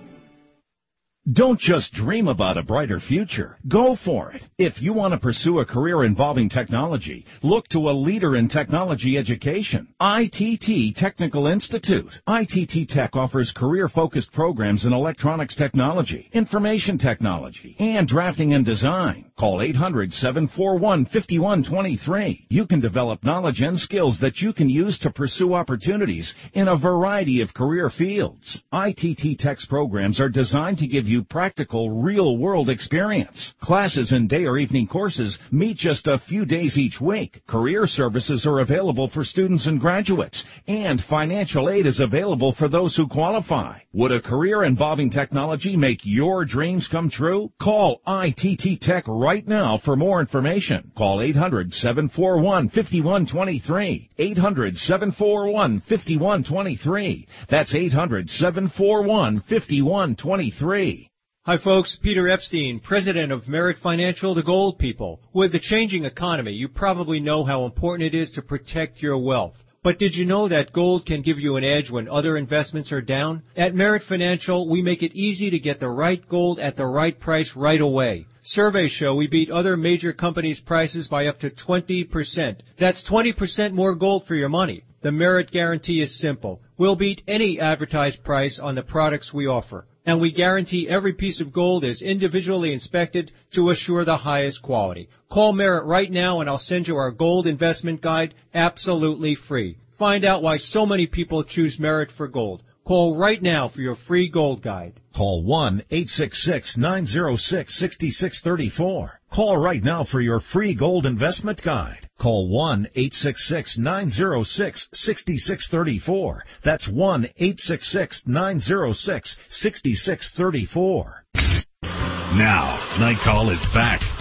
Don't just dream about a brighter future. Go for it. If you want to pursue a career involving technology, look to a leader in technology education. I T T Technical Institute. I T T Tech offers career-focused programs in electronics technology, information technology, and drafting and design. Call eight hundred, seven four one, five one two three. You can develop knowledge and skills that you can use to pursue opportunities in a variety of career fields. I T T Tech's programs are designed to give you you practical, real-world experience. Classes and day or evening courses meet just a few days each week. Career services are available for students and graduates, and financial aid is available for those who qualify. Would a career involving technology make your dreams come true? Call I T T Tech right now for more information. Call eight hundred, seven four one, five one two three. eight hundred, seven four one, five one two three. That's eight hundred, seven four one, five one two three. Hi folks, Peter Epstein, president of Merit Financial, the Gold People. With the changing economy, you probably know how important it is to protect your wealth. But did you know that gold can give you an edge when other investments are down? At Merit Financial, we make it easy to get the right gold at the right price right away. Surveys show we beat other major companies' prices by up to twenty percent. That's twenty percent more gold for your money. The Merit guarantee is simple. We'll beat any advertised price on the products we offer. And we guarantee every piece of gold is individually inspected to assure the highest quality. Call Merit right now and I'll send you our gold investment guide absolutely free. Find out why so many people choose Merit for gold. Call right now for your free gold guide. Call one eight six six, nine zero six, six six three four. Call right now for your free gold investment guide. Call one eight six six, nine zero six, six six three four. That's one eight six six, nine zero six, six six three four. Now, Night Call is back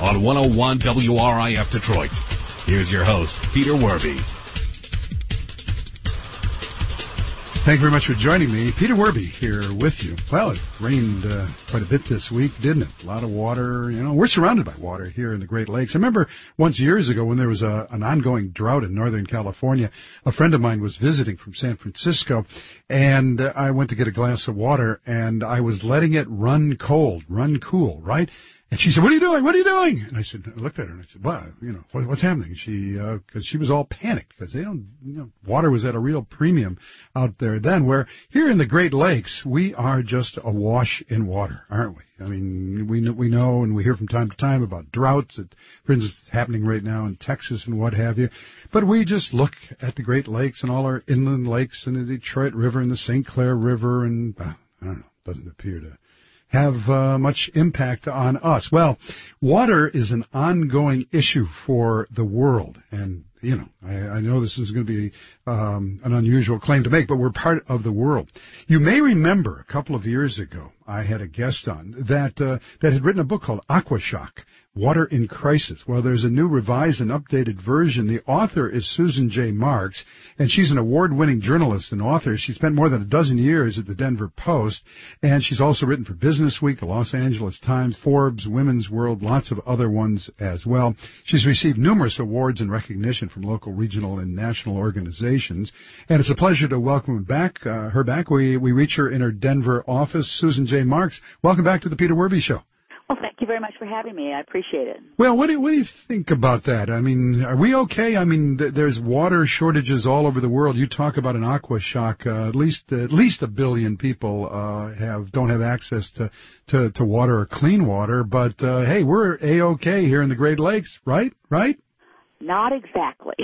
on one oh one W R I F Detroit. Here's your host, Peter Werby. Thank you very much for joining me. Peter Werby here with you. Well, it rained uh, quite a bit this week, didn't it? A lot of water. You know, we're surrounded by water here in the Great Lakes. I remember once years ago when there was a, an ongoing drought in Northern California, a friend of mine was visiting from San Francisco, and uh, I went to get a glass of water, and I was letting it run cold, run cool, right? And she said, "What are you doing? What are you doing?" And I said, I looked at her and I said, "Well, you know, what, what's happening?" She, uh 'cause she was all panicked because they don't, you know, water was at a real premium out there then. Where here in the Great Lakes, we are just awash in water, aren't we? I mean, we know, we know, and we hear from time to time about droughts that, for instance, happening right now in Texas and what have you. But we just look at the Great Lakes and all our inland lakes and the Detroit River and the Saint Clair River, and uh, I don't know, doesn't appear to have uh, much impact on us. Well, water is an ongoing issue for the world, and you know, I, I know this is going to be um, an unusual claim to make, but we're part of the world. You may remember a couple of years ago, I had a guest on that uh, that had written a book called Aquashock, Water in Crisis. Well, there's a new revised and updated version. The author is Susan J. Marks, and she's an award-winning journalist and author. She spent more than a dozen years at the Denver Post, and she's also written for Business Week, the Los Angeles Times, Forbes, Women's World, lots of other ones as well. She's received numerous awards and recognition from local, regional, and national organizations, and it's a pleasure to welcome back, uh, her back. We, we reach her in her Denver office. Susan J. Marks, welcome back to the Peter Werby Show. Well, thank you very much for having me. I appreciate it. Well, what do you, what do you think about that? I mean, are we okay? I mean, th- there's water shortages all over the world. You talk about an aqua shock. Uh, at least at least a billion people uh, have don't have access to, to, to water or clean water. But uh, hey, we're A-okay here in the Great Lakes, right? Right? Not exactly.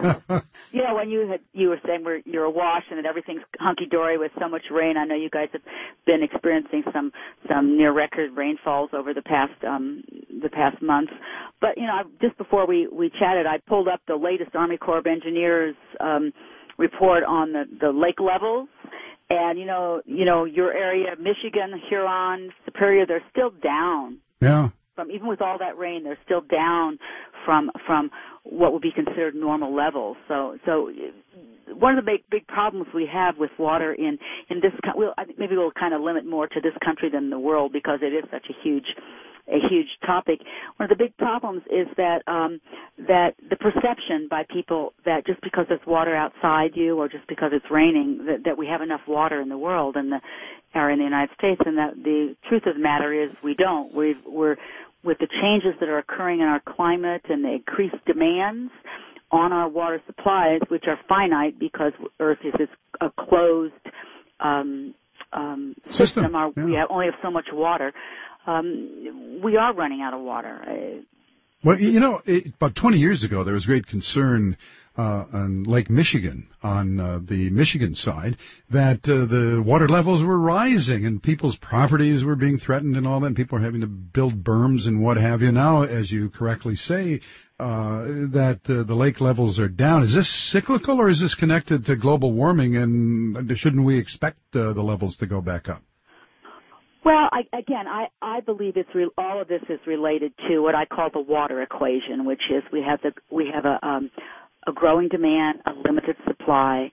You know, when you had, you were saying we're, you're awash and that everything's hunky-dory with so much rain, I know you guys have been experiencing some, some near-record rainfalls over the past um, the past months. But, you know, I, just before we, we chatted, I pulled up the latest Army Corps of Engineers um, report on the, the lake levels. And, you know, you know, your area, Michigan, Huron, Superior, they're still down. Yeah. From, even with all that rain, they're still down from from what would be considered normal levels. So, so one of the big big problems we have with water in in this, we'll, I think maybe we'll kind of limit more to this country than the world because it is such a huge a huge topic. One of the big problems is that um, that the perception by people that just because there's water outside you or just because it's raining that, that we have enough water in the world and the or in the United States, and that the truth of the matter is we don't. We've, we're with the changes that are occurring in our climate and the increased demands on our water supplies, which are finite because Earth is a closed um, um, system. system. Our, yeah. We have only have so much water. Um, we are running out of water. Well, you know, it, about twenty years ago, there was great concern uh, on Lake Michigan, on uh, the Michigan side, that uh, the water levels were rising and people's properties were being threatened and all that, and people were having to build berms and what have you. Now, as you correctly say, uh, that uh, the lake levels are down. Is this cyclical or is this connected to global warming, and shouldn't we expect uh, the levels to go back up? Well, I, again, I, I believe it's re- all of this is related to what I call the water equation, which is we have the we have a um, a growing demand, a limited supply,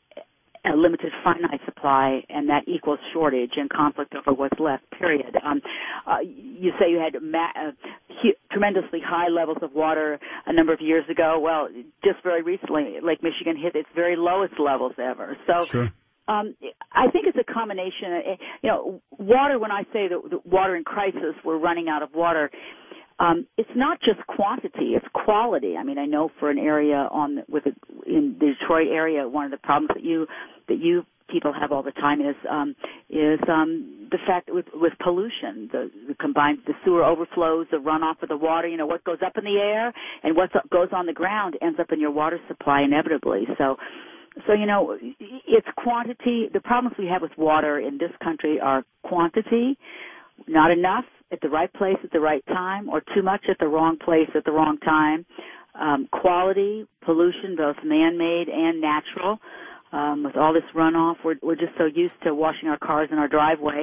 a limited finite supply, and that equals shortage and conflict over what's left. Period. Um, uh, you say you had ma- uh, hu- tremendously high levels of water a number of years ago. Well, just very recently, Lake Michigan hit its very lowest levels ever. So. Sure. Um, I think it's a combination. You know, water. When I say the, the water in crisis, we're running out of water. Um, it's not just quantity; it's quality. I mean, I know for an area on the, with a, in the Detroit area, one of the problems that you that you people have all the time is um, is um, the fact that with, with pollution, the, the combined the sewer overflows, the runoff of the water. You know, what goes up in the air and what goes on the ground ends up in your water supply inevitably. So. So, you know, it's quantity. The problems we have with water in this country are quantity, not enough at the right place at the right time, or too much at the wrong place at the wrong time. Um, quality, pollution, both man-made and natural. Um, with all this runoff, we're, we're just so used to washing our cars in our driveway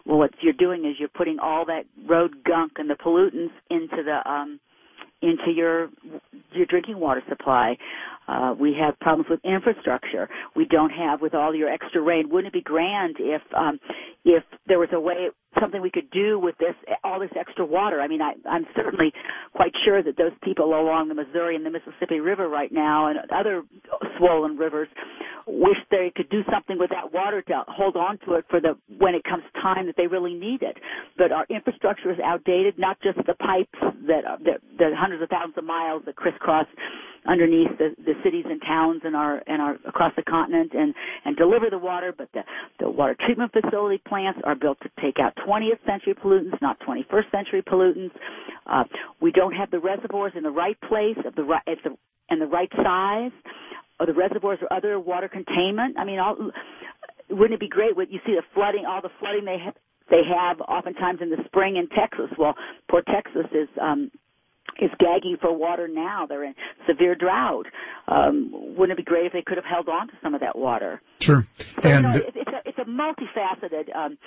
well, what you're doing is you're putting all that road gunk and the pollutants into the um, into your your drinking water supply. Uh, we have problems with infrastructure. We don't have with all your extra rain. Wouldn't it be grand if um, if there was a way, something we could do with this, all this extra water? I mean, I, I'm certainly quite sure that those people along the Missouri and the Mississippi River right now and other swollen rivers wish they could do something with that water to hold on to it for the when it comes time that they really need it. But our infrastructure is outdated, not just the pipes that, that, that hundreds of thousands of miles that crisscross underneath the, the cities and towns and our and our across the continent and, and deliver the water, but the, the water treatment facility plants are built to take out twentieth century pollutants, not twenty-first century pollutants. Uh, we don't have the reservoirs in the right place of the right at the and the right size, or the reservoirs or other water containment. I mean, all, wouldn't it be great? What you see the flooding, all the flooding they have, they have oftentimes in the spring in Texas. Well, poor Texas is. Um, is gagging for water now. They're in severe drought. Um, wouldn't it be great if they could have held on to some of that water? Sure. So, and you know, it, it's, a, it's a multifaceted um,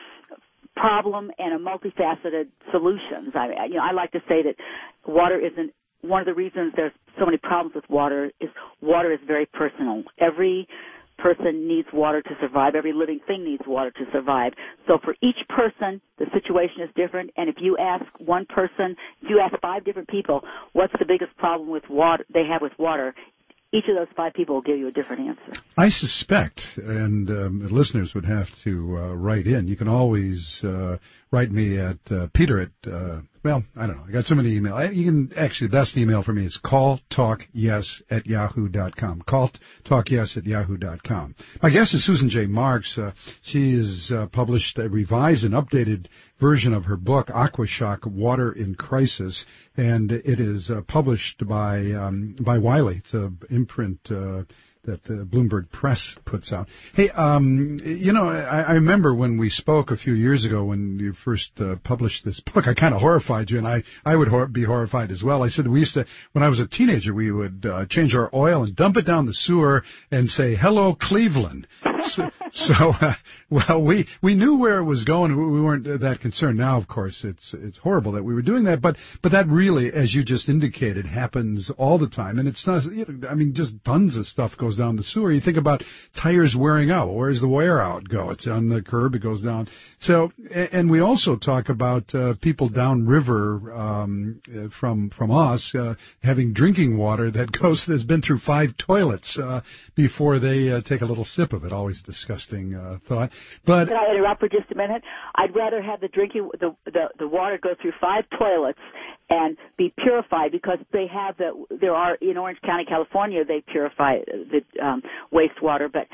problem and a multifaceted solutions. I, you know, I like to say that water isn't, one of the reasons there's so many problems with water is water is very personal. Every person needs water to survive. Every living thing needs water to survive. So for each person, the situation is different. And if you ask one person, if you ask five different people, what's the biggest problem with water they have with water, each of those five people will give you a different answer. I suspect, and um, listeners would have to uh, write in. You can always uh, write me at uh, Peter at, uh, well, I don't know. I got so many emails. You can, actually, the best email for me is calltalkyes at yahoo dot com. Calltalkyes at yahoo dot com. My guest is Susan J. Marks. Uh, she has uh, published a revised and updated version of her book, Aquashock, Water in Crisis, and it is uh, published by um, by Wiley. It's an imprint uh, that the Bloomberg Press puts out. Hey, um, you know, I, I remember when we spoke a few years ago when you first uh, published this book, I kind of horrified you, and I, I would hor- be horrified as well. I said we used to, when I was a teenager, we would uh, change our oil and dump it down the sewer and say, hello, Cleveland. So, so uh, well, we we knew where it was going. We weren't that concerned. Now, of course, it's it's horrible that we were doing that, but but that really, as you just indicated, happens all the time, and it's not. You know, I mean, just tons of stuff goes down the sewer. You think about tires wearing out. Where does the wear out go? It's on the curb. It goes down. So, and we also talk about uh, people downriver um, from from us uh, having drinking water that goes that's been through five toilets uh, before they uh, take a little sip of it. Always disgusting uh, thought. But can I interrupt for just a minute? I'd rather have the drinking the, the the water go through five toilets and be purified, because they have the there are in Orange County, California, they purify the um, wastewater, but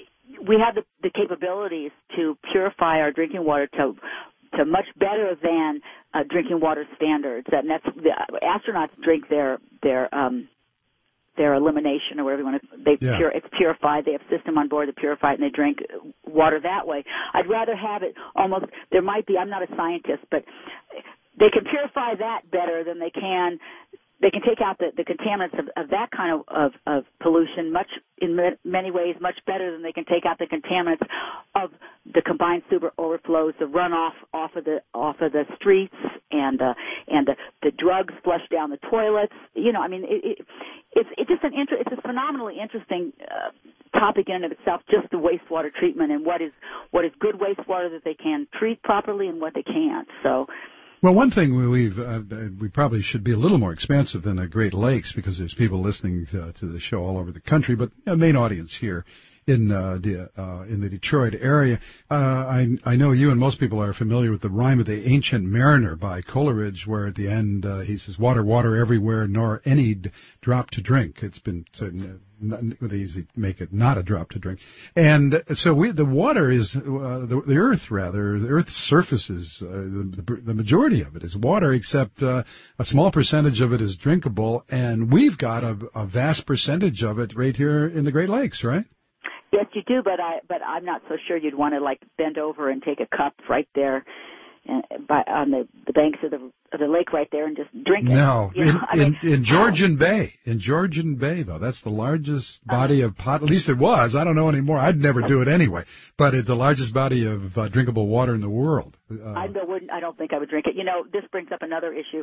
we have the, the capabilities to purify our drinking water to to much better than uh, drinking water standards. And that's the astronauts drink their their um, their elimination or whatever you want to, they yeah. pure, it's purified. They have a system on board to purify it, and they drink water that way. I'd rather have it almost, there might be, I'm not a scientist, but they can purify that better than they can, they can take out the, the contaminants of, of that kind of, of, of pollution much, in many ways, much better than they can take out the contaminants of the combined sewer overflows, the runoff off of the off of the streets, and uh, and the, the drugs flushed down the toilets. You know, I mean, it, it, it's it's just an inter- it's a phenomenally interesting uh, topic in and of itself. Just the wastewater treatment and what is what is good wastewater that they can treat properly and what they can't. So. Well, one thing we, we've uh, we probably should be a little more expansive than the Great Lakes, because there's people listening to, to the show all over the country, but a main audience here in uh, the uh, in the Detroit area. Uh, I I know you and most people are familiar with the rhyme of the Ancient Mariner by Coleridge, where at the end uh, he says, "Water, water everywhere, nor any d- drop to drink." It's been uh, they easily make it not a drop to drink, and so we the water is uh, the, the earth rather the earth's surface is uh, the, the majority of it is water, except uh, a small percentage of it is drinkable, and we've got a, a vast percentage of it right here in the Great Lakes, right? Yes, you do, but I but I'm not so sure you'd want to like bend over and take a cup right there and by on the, the banks of the of the lake right there and just drink it. No, you know? in, I mean, in, in Georgian Bay, in Georgian Bay though, that's the largest body of pot. At least it was. I don't know anymore. I'd never do it anyway. But it's the largest body of uh, drinkable water in the world. Uh, I wouldn't. I don't think I would drink it. You know, this brings up another issue.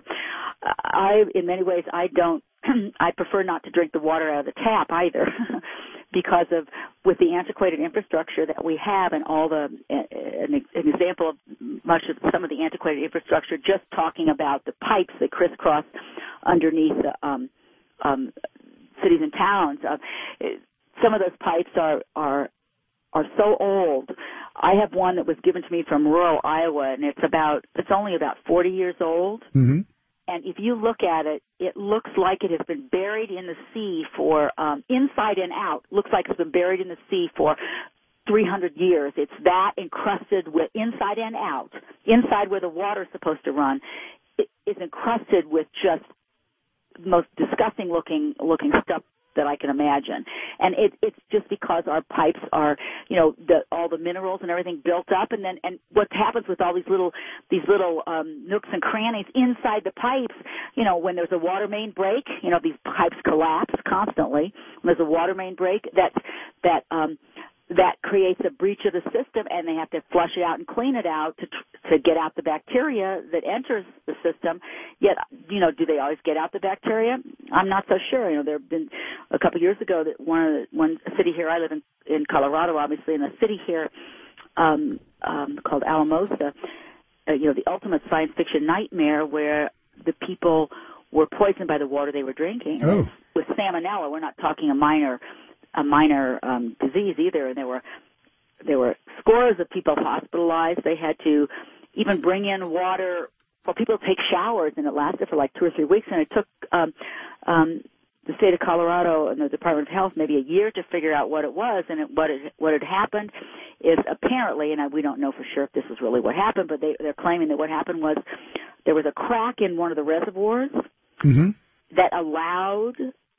I, in many ways, I don't. I prefer not to drink the water out of the tap either, because of with the antiquated infrastructure that we have and all the an, an example of much of some of the antiquated infrastructure. Just talking about the pipes that crisscross underneath the um, um, cities and towns. Uh, some of those pipes are are are so old. I have one that was given to me from rural Iowa, and it's about it's only about forty years old. Mm-hmm. And if you look at it, it looks like it has been buried in the sea for um, inside and out. Looks like it's been buried in the sea for three hundred years. It's that encrusted with inside and out. Inside where the water's supposed to run, it is encrusted with just the most disgusting looking looking stuff that I can imagine. And it, it's just because our pipes are, you know, the, all the minerals and everything built up, and then and what happens with all these little these little um, nooks and crannies inside the pipes, you know, when there's a water main break, you know, these pipes collapse constantly. When there's a water main break, that's that um, that creates a breach of the system, and they have to flush it out and clean it out to to get out the bacteria that enters the system. Yet, you know, do they always get out the bacteria? I'm not so sure. You know, there have been a couple of years ago that one of the, one city here, I live in in Colorado, obviously, in a city here um, um, called Alamosa. Uh, you know, the ultimate science fiction nightmare where the people were poisoned by the water they were drinking. Oh. With salmonella, we're not talking a minor. a minor um, disease either, and there were there were scores of people hospitalized. They had to even bring in water for people to take showers, and it lasted for like two or three weeks, and it took um, um, the state of Colorado and the Department of Health maybe a year to figure out what it was, and it, what it, what had happened is apparently, and we don't know for sure if this is really what happened, but they, they're claiming that what happened was there was a crack in one of the reservoirs mm-hmm. that allowed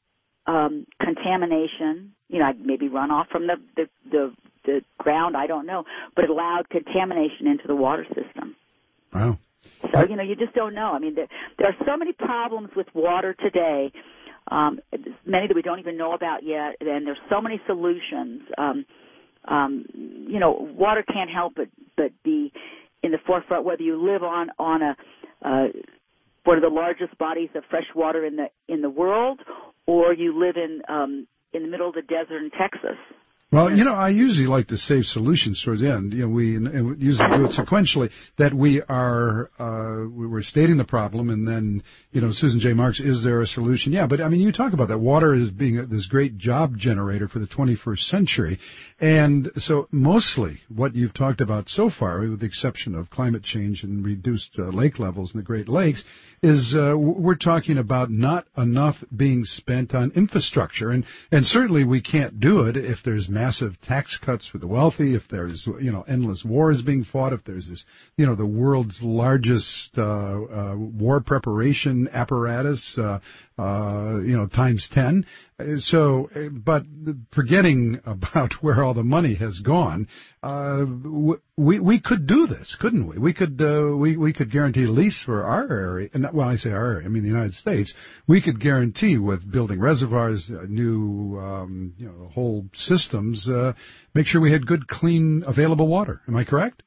Um, contamination, you know, maybe runoff from the, the, the, the ground, I don't know, but it allowed contamination into the water system. Wow. So, you know, you just don't know. I mean, there, there are so many problems with water today, um, many that we don't even know about yet, and there's so many solutions. Um, um, you know, water can't help but, but be in the forefront, whether you live on, on a, uh, one of the largest bodies of fresh water in the, in the world, or you live in um, in the middle of the desert in Texas. Well, you know, I usually like to save solutions towards the end. You know, we and we usually do it sequentially. That we are uh, we're stating the problem, and then you know, Susan J. Marks, is there a solution? Yeah, but I mean, you talk about that water as being a, this great job generator for the twenty-first century, and so mostly what you've talked about so far, with the exception of climate change and reduced uh, lake levels in the Great Lakes, is uh, we're talking about not enough being spent on infrastructure, and and certainly we can't do it if there's massive tax cuts for the wealthy, if there's, you know, endless wars being fought, if there's this, you know, the world's largest uh, uh, war preparation apparatus, uh, uh, you know, times ten. So, but forgetting about where all the money has gone, uh, we we could do this, couldn't we? We could uh, we we could guarantee, at least for our area, and well, I say our area, I mean the United States, we could guarantee with building reservoirs, uh, new, um, you know, whole systems, uh, make sure we had good, clean, available water. Am I correct?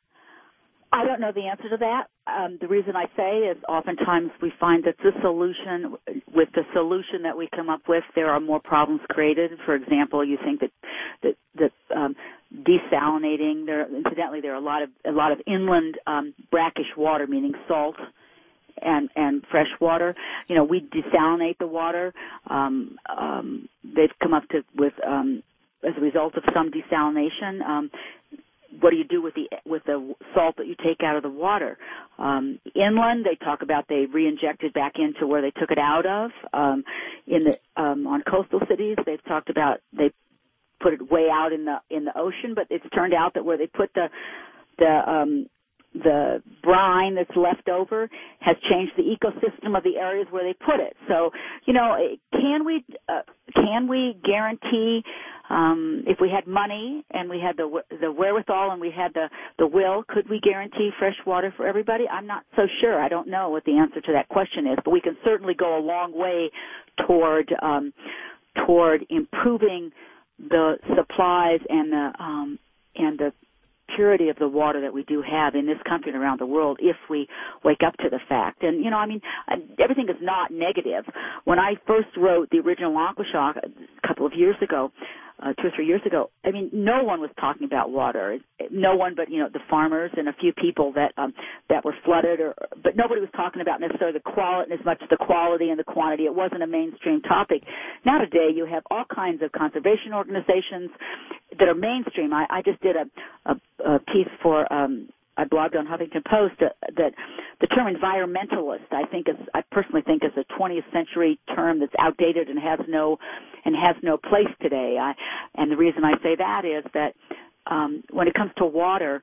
I don't know the answer to that. Um, the reason I say is oftentimes we find that the solution, with the solution that we come up with, there are more problems created. For example, you think that that, that um, desalinating. There, incidentally, there are a lot of a lot of inland um, brackish water, meaning salt and and fresh water. You know, we desalinate the water. Um, um, they've come up to with um, as a result of some desalination. Um, What do you do with the with the salt that you take out of the water? Um, inland, they talk about they re-injected back into where they took it out of. Um, in the um, on coastal cities, they've talked about they put it way out in the in the ocean, but it's turned out that where they put the the um, the brine that's left over has changed the ecosystem of the areas where they put it. So, you know, can we uh, can we guarantee um, if we had money and we had the the wherewithal and we had the the will, could we guarantee fresh water for everybody? I'm not so sure. I don't know what the answer to that question is, but we can certainly go a long way toward um, toward improving the supplies and the um, and the purity of the water that we do have in this country and around the world if we wake up to the fact. And, you know, I mean, everything is not negative. When I first wrote the original Aquashock a couple of years ago, uh, two or three years ago, I mean, no one was talking about water. No one but, you know, the farmers and a few people that um, that were flooded, or but nobody was talking about necessarily the quality, as much as the quality and the quantity. It wasn't a mainstream topic. Now today you have all kinds of conservation organizations that are mainstream. I, I just did a, a, a piece for, um, I blogged on Huffington Post uh, that the term environmentalist, I think is, I personally think is a twentieth century term that's outdated and has no, and has no place today. I, and the reason I say that is that um, when it comes to water,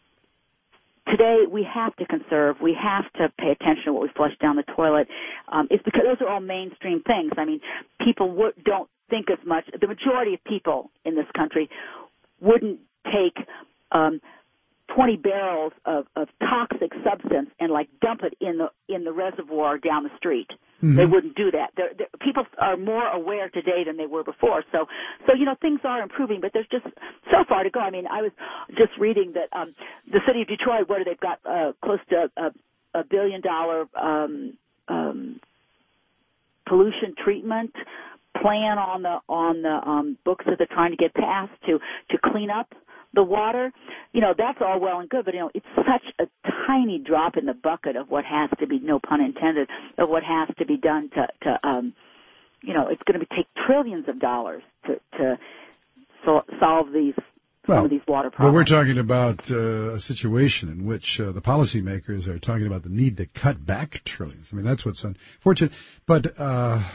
today we have to conserve, we have to pay attention to what we flush down the toilet. Um, it's because those are all mainstream things. I mean, people w- don't think as much. The majority of people in this country wouldn't take um, twenty barrels of, of toxic substance and like dump it in the in the reservoir down the street. Mm-hmm. They wouldn't do that. They're, they're, people are more aware today than they were before. So, so you know, things are improving, but there's just so far to go. I mean, I was just reading that um, the city of Detroit, where they've got uh, close to a, a billion dollar um, um, pollution treatment plan on the on the um, books that they're trying to get passed to to clean up the water. You know, that's all well and good, but you know, it's such a tiny drop in the bucket of what has to be, no pun intended, of what has to be done to, to um, you know, it's going to take trillions of dollars to to so, solve these some well, of these water But problems. we're talking about uh, a situation in which uh, the policymakers are talking about the need to cut back trillions. I mean, that's what's unfortunate. But uh,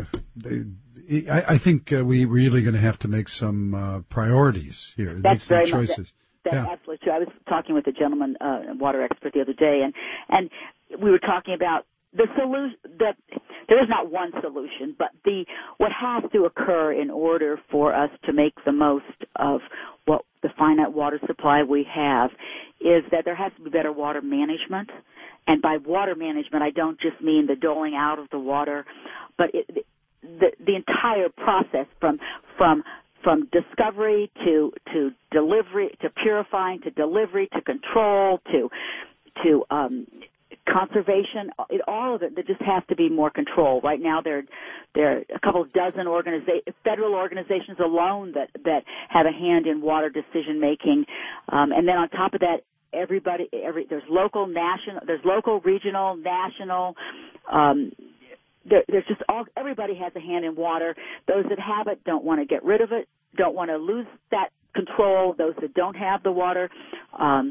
they, I, I think uh, we're really going to have to make some uh, priorities here, That's make some very choices. Much, that, that's yeah. absolutely true. I was talking with a gentleman, uh, a water expert the other day, and, and we were talking about the solution. The, there is not one solution, but the what has to occur in order for us to make the most of what the finite water supply we have is that there has to be better water management. And by water management, I don't just mean the doling out of the water, but it, the the entire process from from from discovery to to delivery to purifying to delivery to control to to um, conservation. It, all of it, there just has to be more control. Right now, there there are a couple of dozen organiza- federal organizations alone that that have a hand in water decision making, um, and then on top of that, everybody, every there's local, national, there's local, regional, national. Um, there, there's just all everybody has a hand in water. Those that have it don't want to get rid of it, don't want to lose that control. Those that don't have the water um,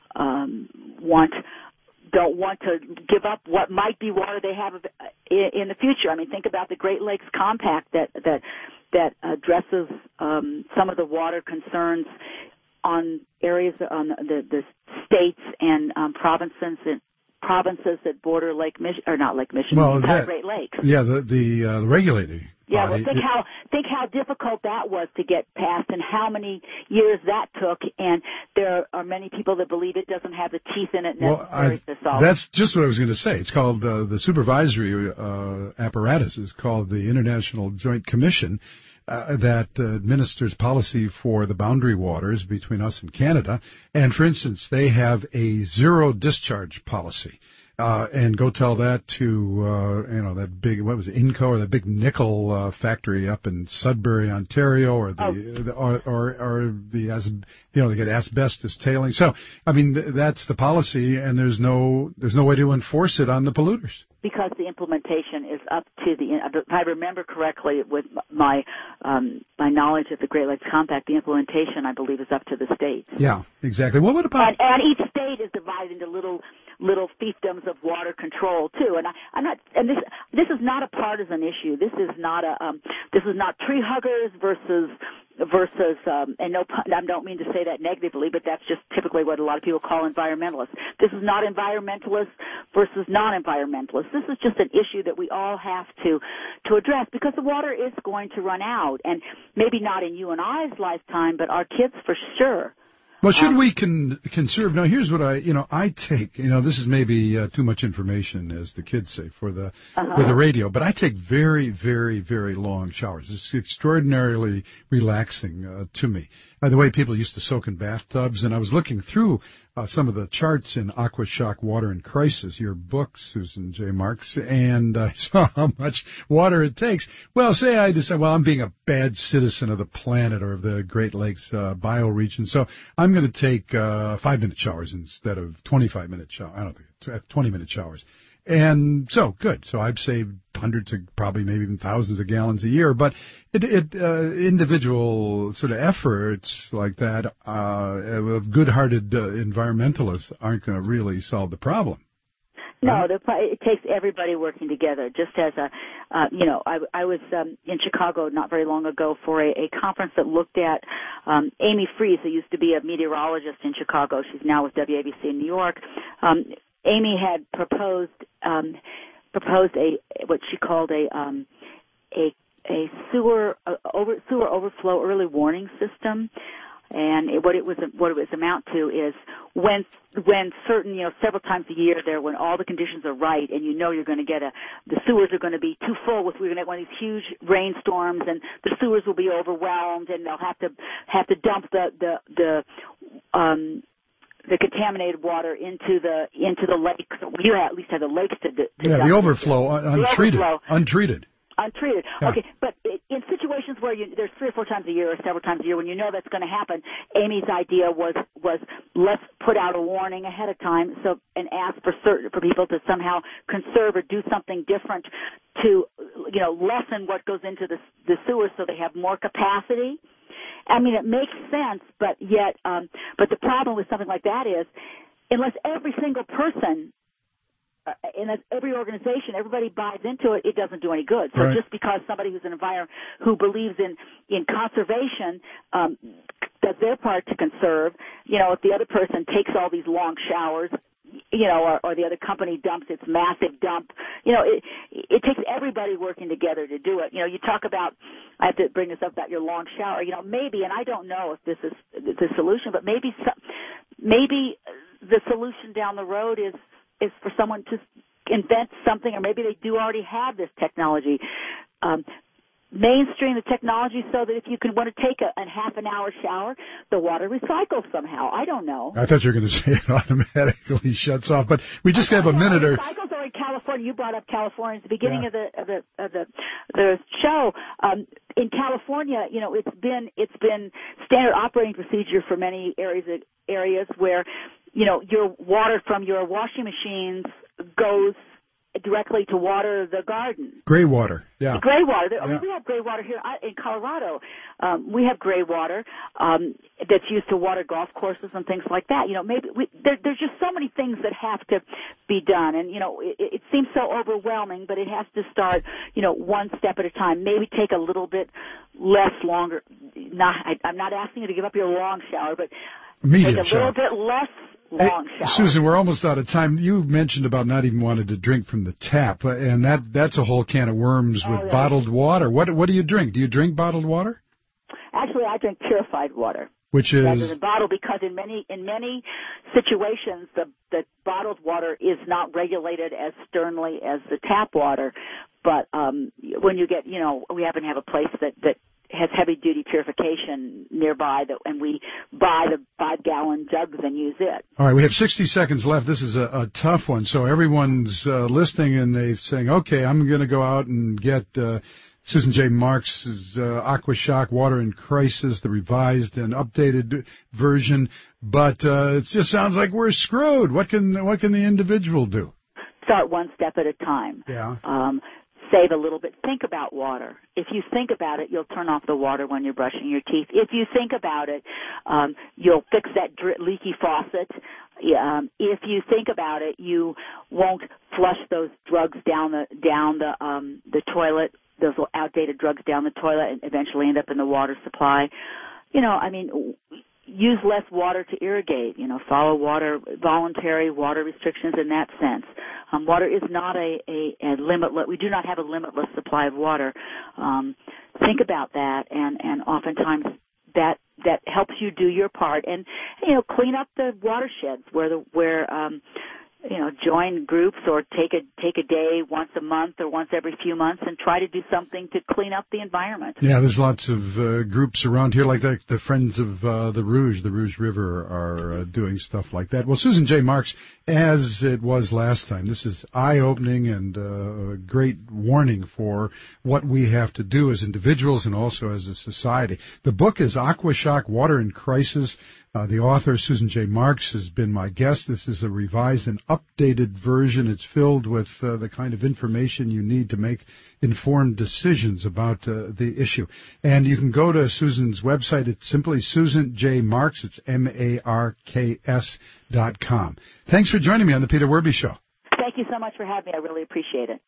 um, want. don't want to give up what might be water they have in the future. I mean, think about the Great Lakes Compact that that that addresses um, some of the water concerns on areas on the, the states and um, provinces and provinces that border Lake Michigan, or not Lake Michigan, well, that, Great Lakes. Yeah, the the, uh, the regulating. Yeah, body, well, think it, how think how difficult that was to get passed, and how many years that took. And there are many people that believe it doesn't have the teeth in it necessary well, I, to solve. That's just what I was going to say. It's called uh, the supervisory uh, apparatus is called the International Joint Commission uh, that uh, administers policy for the boundary waters between us and Canada. And for instance, they have a zero discharge policy. Uh, and go tell that to, uh, you know, that big, what was it, Inco, or that big nickel, uh, factory up in Sudbury, Ontario, or the, oh. the or, or, or the, as, you know, they get asbestos tailing. So, I mean, th- that's the policy, and there's no, there's no way to enforce it on the polluters. Because the implementation is up to the, if I remember correctly with my, um, my knowledge of the Great Lakes Compact, the implementation, I believe, is up to the states. Yeah, exactly. Well, what about? And, and each state is divided into little, little fiefdoms of water control too. And I, I'm not, and this, this is not a partisan issue. This is not a, um, this is not tree huggers versus, versus, um, and no, I don't mean to say that negatively, but that's just typically what a lot of people call environmentalists. This is not environmentalists versus non-environmentalists. This is just an issue that we all have to to address because the water is going to run out, and maybe not in you and I's lifetime, but our kids for sure. Well, should we con- conserve? Now, here's what I, you know, I take, you know, this is maybe uh, too much information, as the kids say, for the uh-huh. for the radio, but I take very, very, very long showers. It's extraordinarily relaxing uh, to me. By the way, people used to soak in bathtubs, and I was looking through uh, some of the charts in AquaShock Water in Crisis, your book, Susan J. Marks, and I saw how much water it takes. Well, say I decide, well, I'm being a bad citizen of the planet or of the Great Lakes uh, bioregion, so I'm going to take uh, five-minute showers instead of twenty-five minute showers. I don't think, twenty-minute showers. And so, good. So I've saved hundreds of, probably maybe even thousands of gallons a year. But it, it uh, individual sort of efforts like that uh, of good-hearted uh, environmentalists aren't going to really solve the problem. No, the, it takes everybody working together. Just as a, uh, you know, I, I was um, in Chicago not very long ago for a, a conference that looked at um, Amy Freeze, who used to be a meteorologist in Chicago. She's now with W A B C in New York. Um, Amy had proposed um, proposed a what she called a um, a a sewer uh, over sewer overflow early warning system. And it, what it was, what it was amount to is when, when certain, you know, several times a year there, when all the conditions are right, and you know you're going to get a, the sewers are going to be too full with, we're going to get one of these huge rainstorms, and the sewers will be overwhelmed, and they'll have to have to dump the the the um the contaminated water into the into the lakes. You at least have the lakes to, to yeah, the overflow, un- untreated, the overflow. untreated. Untreated. Yeah. Okay, but in situations where you, there's three or four times a year or several times a year when you know that's going to happen, Amy's idea was was let's put out a warning ahead of time, so and ask for certain for people to somehow conserve or do something different to, you know, lessen what goes into the the sewers so they have more capacity. I mean, it makes sense, but yet, um, but the problem with something like that is, unless every single person Uh, and as every organization, everybody buys into it, it doesn't do any good. So right. just because somebody who's an environment who believes in in conservation um, does their part to conserve, you know, if the other person takes all these long showers, you know, or, or the other company dumps its massive dump, you know, it it takes everybody working together to do it. You know, you talk about, I have to bring this up about your long shower. You know, maybe, and I don't know if this is the solution, but maybe some, maybe the solution down the road is. is for someone to invent something, or maybe they do already have this technology. Um, mainstream the technology so that if you can want to take a, a half an hour shower, the water recycles somehow. I don't know. I thought you were going to say it automatically shuts off, but we just have a minute or. Recycles are in California. You brought up California at the beginning yeah. of the of the of the the show. Um, in California, you know, it's been it's been standard operating procedure for many areas areas where, you know, your water from your washing machines goes directly to water the garden. Gray water, yeah. Gray water. I mean, yeah. we have gray water here in Colorado. Um, we have gray water um, that's used to water golf courses and things like that. You know, maybe we, there, there's just so many things that have to be done, and you know, it, it seems so overwhelming, but it has to start, you know, one step at a time. Maybe take a little bit less longer. Not, I, I'm not asking you to give up your long shower, but Medium take a shower. little bit less. Long hey, shower. Susan, we're almost out of time. You mentioned about not even wanting to drink from the tap, uh, and that that's a whole can of worms with oh, bottled water. What what do you drink? Do you drink bottled water? Actually, I drink purified water. Which is rather than bottled, because in many in many situations the the bottled water is not regulated as sternly as the tap water. But um, when you get, you know, we happen to have a place that that has heavy-duty purification nearby, that, and we buy the five-gallon jugs and use it. All right, we have sixty seconds left. This is a, a tough one, so everyone's uh, listening and they're saying, okay, I'm going to go out and get uh, Susan J. Marks' uh, AquaShock Water in Crisis, the revised and updated version, but uh, it just sounds like we're screwed. What can what can the individual do? Start one step at a time. Yeah. Um, Save a little bit. Think about water. If you think about it, you'll turn off the water when you're brushing your teeth. If you think about it, um, you'll fix that dr- leaky faucet. Um, if you think about it, you won't flush those drugs down the down the um, the toilet those outdated drugs down the toilet and eventually end up in the water supply. You know, I mean, use less water to irrigate. You know, follow water voluntary water restrictions in that sense. Um, water is not a, a, a limitless. We do not have a limitless supply of water. Um, think about that, and and oftentimes that that helps you do your part, and you know, clean up the watersheds where the where um, you know, join groups or take a take a day once a month or once every few months and try to do something to clean up the environment. Yeah, there's lots of uh, groups around here like that. The Friends of uh, the Rouge, the Rouge River, are uh, doing stuff like that. Well, Susan J. Marks, as it was last time, this is eye-opening and uh, a great warning for what we have to do as individuals and also as a society. The book is Aquashock, Water in Crisis. Uh, the author, Susan J. Marks, has been my guest. This is a revised and updated version. It's filled with uh, the kind of information you need to make informed decisions about uh, the issue. And you can go to Susan's website. It's simply Susan J. Marks. It's M A R K S dot com. Thanks for joining me on the Peter Werby Show. Thank you so much for having me. I really appreciate it.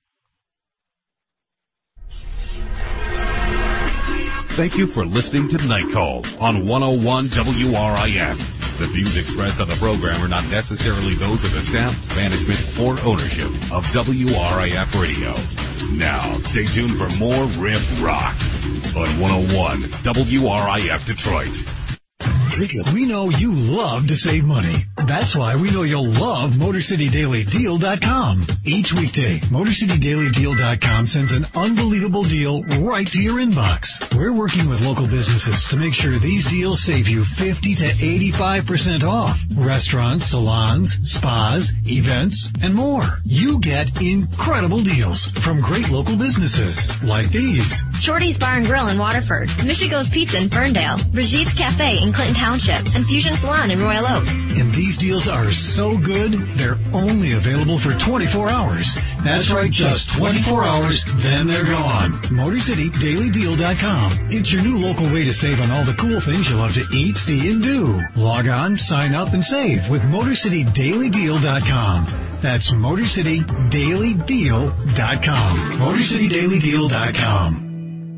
Thank you for listening to Night Call on one oh one W R I F. The views expressed on the program are not necessarily those of the staff, management, or ownership of W R I F Radio. Now, stay tuned for more Riff Rock on one oh one W R I F Detroit. We know you love to save money. That's why we know you'll love Motor City Daily Deal dot com. Each weekday, Motor City Daily Deal dot com sends an unbelievable deal right to your inbox. We're working with local businesses to make sure these deals save you fifty to eighty-five percent off. Restaurants, salons, spas, events, and more. You get incredible deals from great local businesses like these. Shorty's Bar and Grill in Waterford, Michigo's Pizza in Ferndale, Brigitte's Cafe in Clinton Township, and Fusion Salon in Royal Oak. And these deals are so good, they're only available for twenty-four hours. That's right, just twenty-four hours, then they're gone. Motor City Daily Deal dot com. It's your new local way to save on all the cool things you love to eat, see, and do. Log on, sign up, and save with Motor City Daily Deal dot com. That's Motor City Daily Deal dot com. Motor City Daily Deal dot com.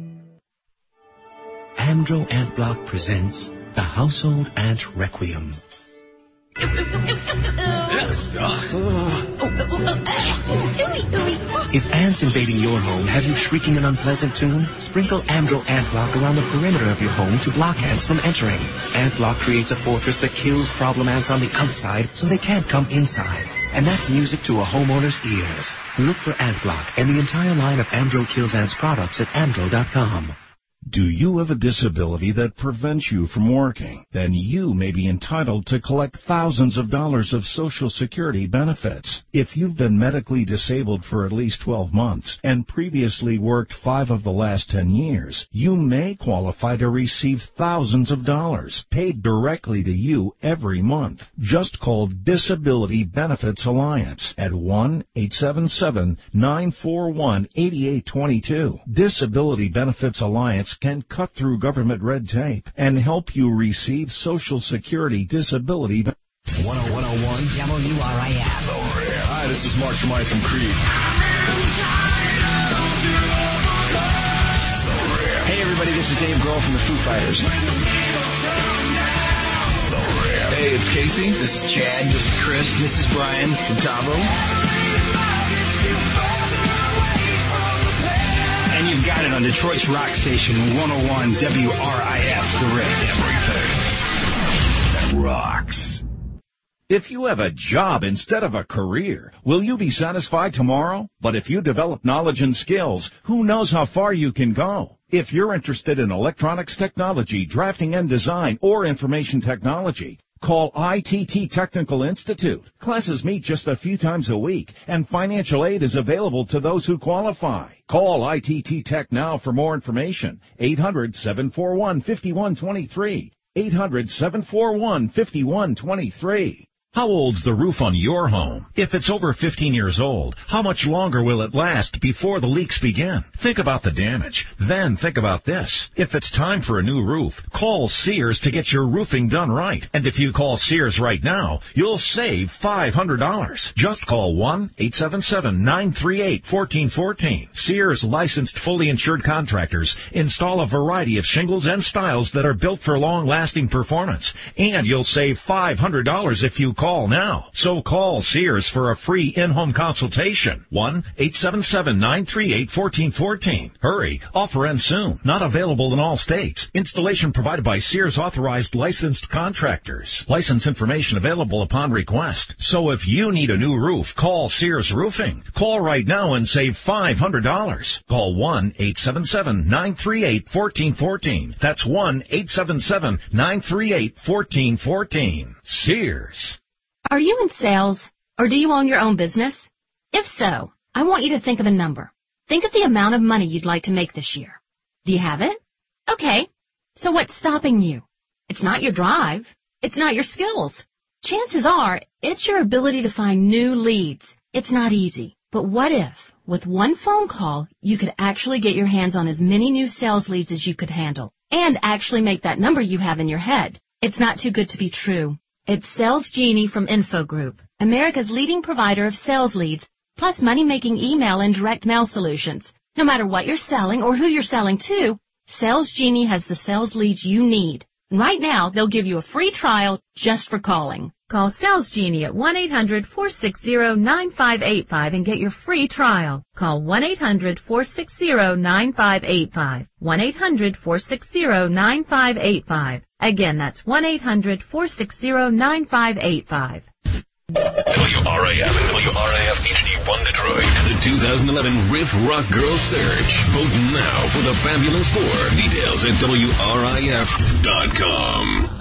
Amdro Ant Block presents The Household Ant Requiem. If ants invading your home have you shrieking an unpleasant tune, sprinkle Amdro Ant Block around the perimeter of your home to block ants from entering. Ant Block creates a fortress that kills problem ants on the outside so they can't come inside. And that's music to a homeowner's ears. Look for Ant Block and the entire line of Amdro Kills Ants products at amdro dot com. Do you have a disability that prevents you from working? Then you may be entitled to collect thousands of dollars of Social Security benefits. If you've been medically disabled for at least twelve months and previously worked five of the last ten years, you may qualify to receive thousands of dollars paid directly to you every month. Just call Disability Benefits Alliance at one eight seven seven, nine four one, eight eight two two. Disability Benefits Alliance can cut through government red tape and help you receive Social Security disability benefits. one oh one oh one W R I F. Hi, this is Mark Tremai from Creed. Hey, everybody, this is Dave Grohl from the Foo Fighters. Hey, it's Casey. This is Chad. This is Chris. This is Brian from Cabo. And you've got it on Detroit's rock station, one oh one W R I F, The Riff. Everything that rocks. If you have a job instead of a career, will you be satisfied tomorrow? But if you develop knowledge and skills, who knows how far you can go? If you're interested in electronics technology, drafting and design, or information technology, call I T T Technical Institute. Classes meet just a few times a week, and financial aid is available to those who qualify. Call I T T Tech now for more information. eight hundred, seven four one, five one two three. eight hundred, seven four one, five one two three. How old's the roof on your home? If it's over fifteen years old, how much longer will it last before the leaks begin? Think about the damage. Then think about this. If it's time for a new roof, call Sears to get your roofing done right. And if you call Sears right now, you'll save five hundred dollars. Just call one eight seven seven, nine three eight, one four one four. Sears licensed fully insured contractors install a variety of shingles and styles that are built for long-lasting performance. And you'll save five hundred dollars if you call now. So call Sears for a free in-home consultation. one eight seven seven, nine three eight, one four one four. Hurry. Offer ends soon. Not available in all states. Installation provided by Sears authorized licensed contractors. License information available upon request. So if you need a new roof, call Sears Roofing. Call right now and save five hundred dollars. Call one eight seven seven, nine three eight, one four one four. That's one eight seven seven, nine three eight, one four one four. Sears. Are you in sales, or do you own your own business? If so, I want you to think of a number. Think of the amount of money you'd like to make this year. Do you have it? Okay. So what's stopping you? It's not your drive. It's not your skills. Chances are, it's your ability to find new leads. It's not easy. But what if, with one phone call, you could actually get your hands on as many new sales leads as you could handle, and actually make that number you have in your head? It's not too good to be true. It's Sales Genie from Info Group, America's leading provider of sales leads, plus money-making email and direct mail solutions. No matter what you're selling or who you're selling to, Sales Genie has the sales leads you need. And right now, they'll give you a free trial just for calling. Call Sales Genie at one eight hundred, four six zero, nine five eight five and get your free trial. Call one eight hundred, four six zero, nine five eight five. one eight hundred, four six zero, nine five eight five. Again, that's one eight hundred, four six zero, nine five eight five. W R A F and W R A F H D one Detroit. The two thousand eleven Riff Rock Girl Surge. Vote now for the Fabulous Four. Details at W R I F dot com.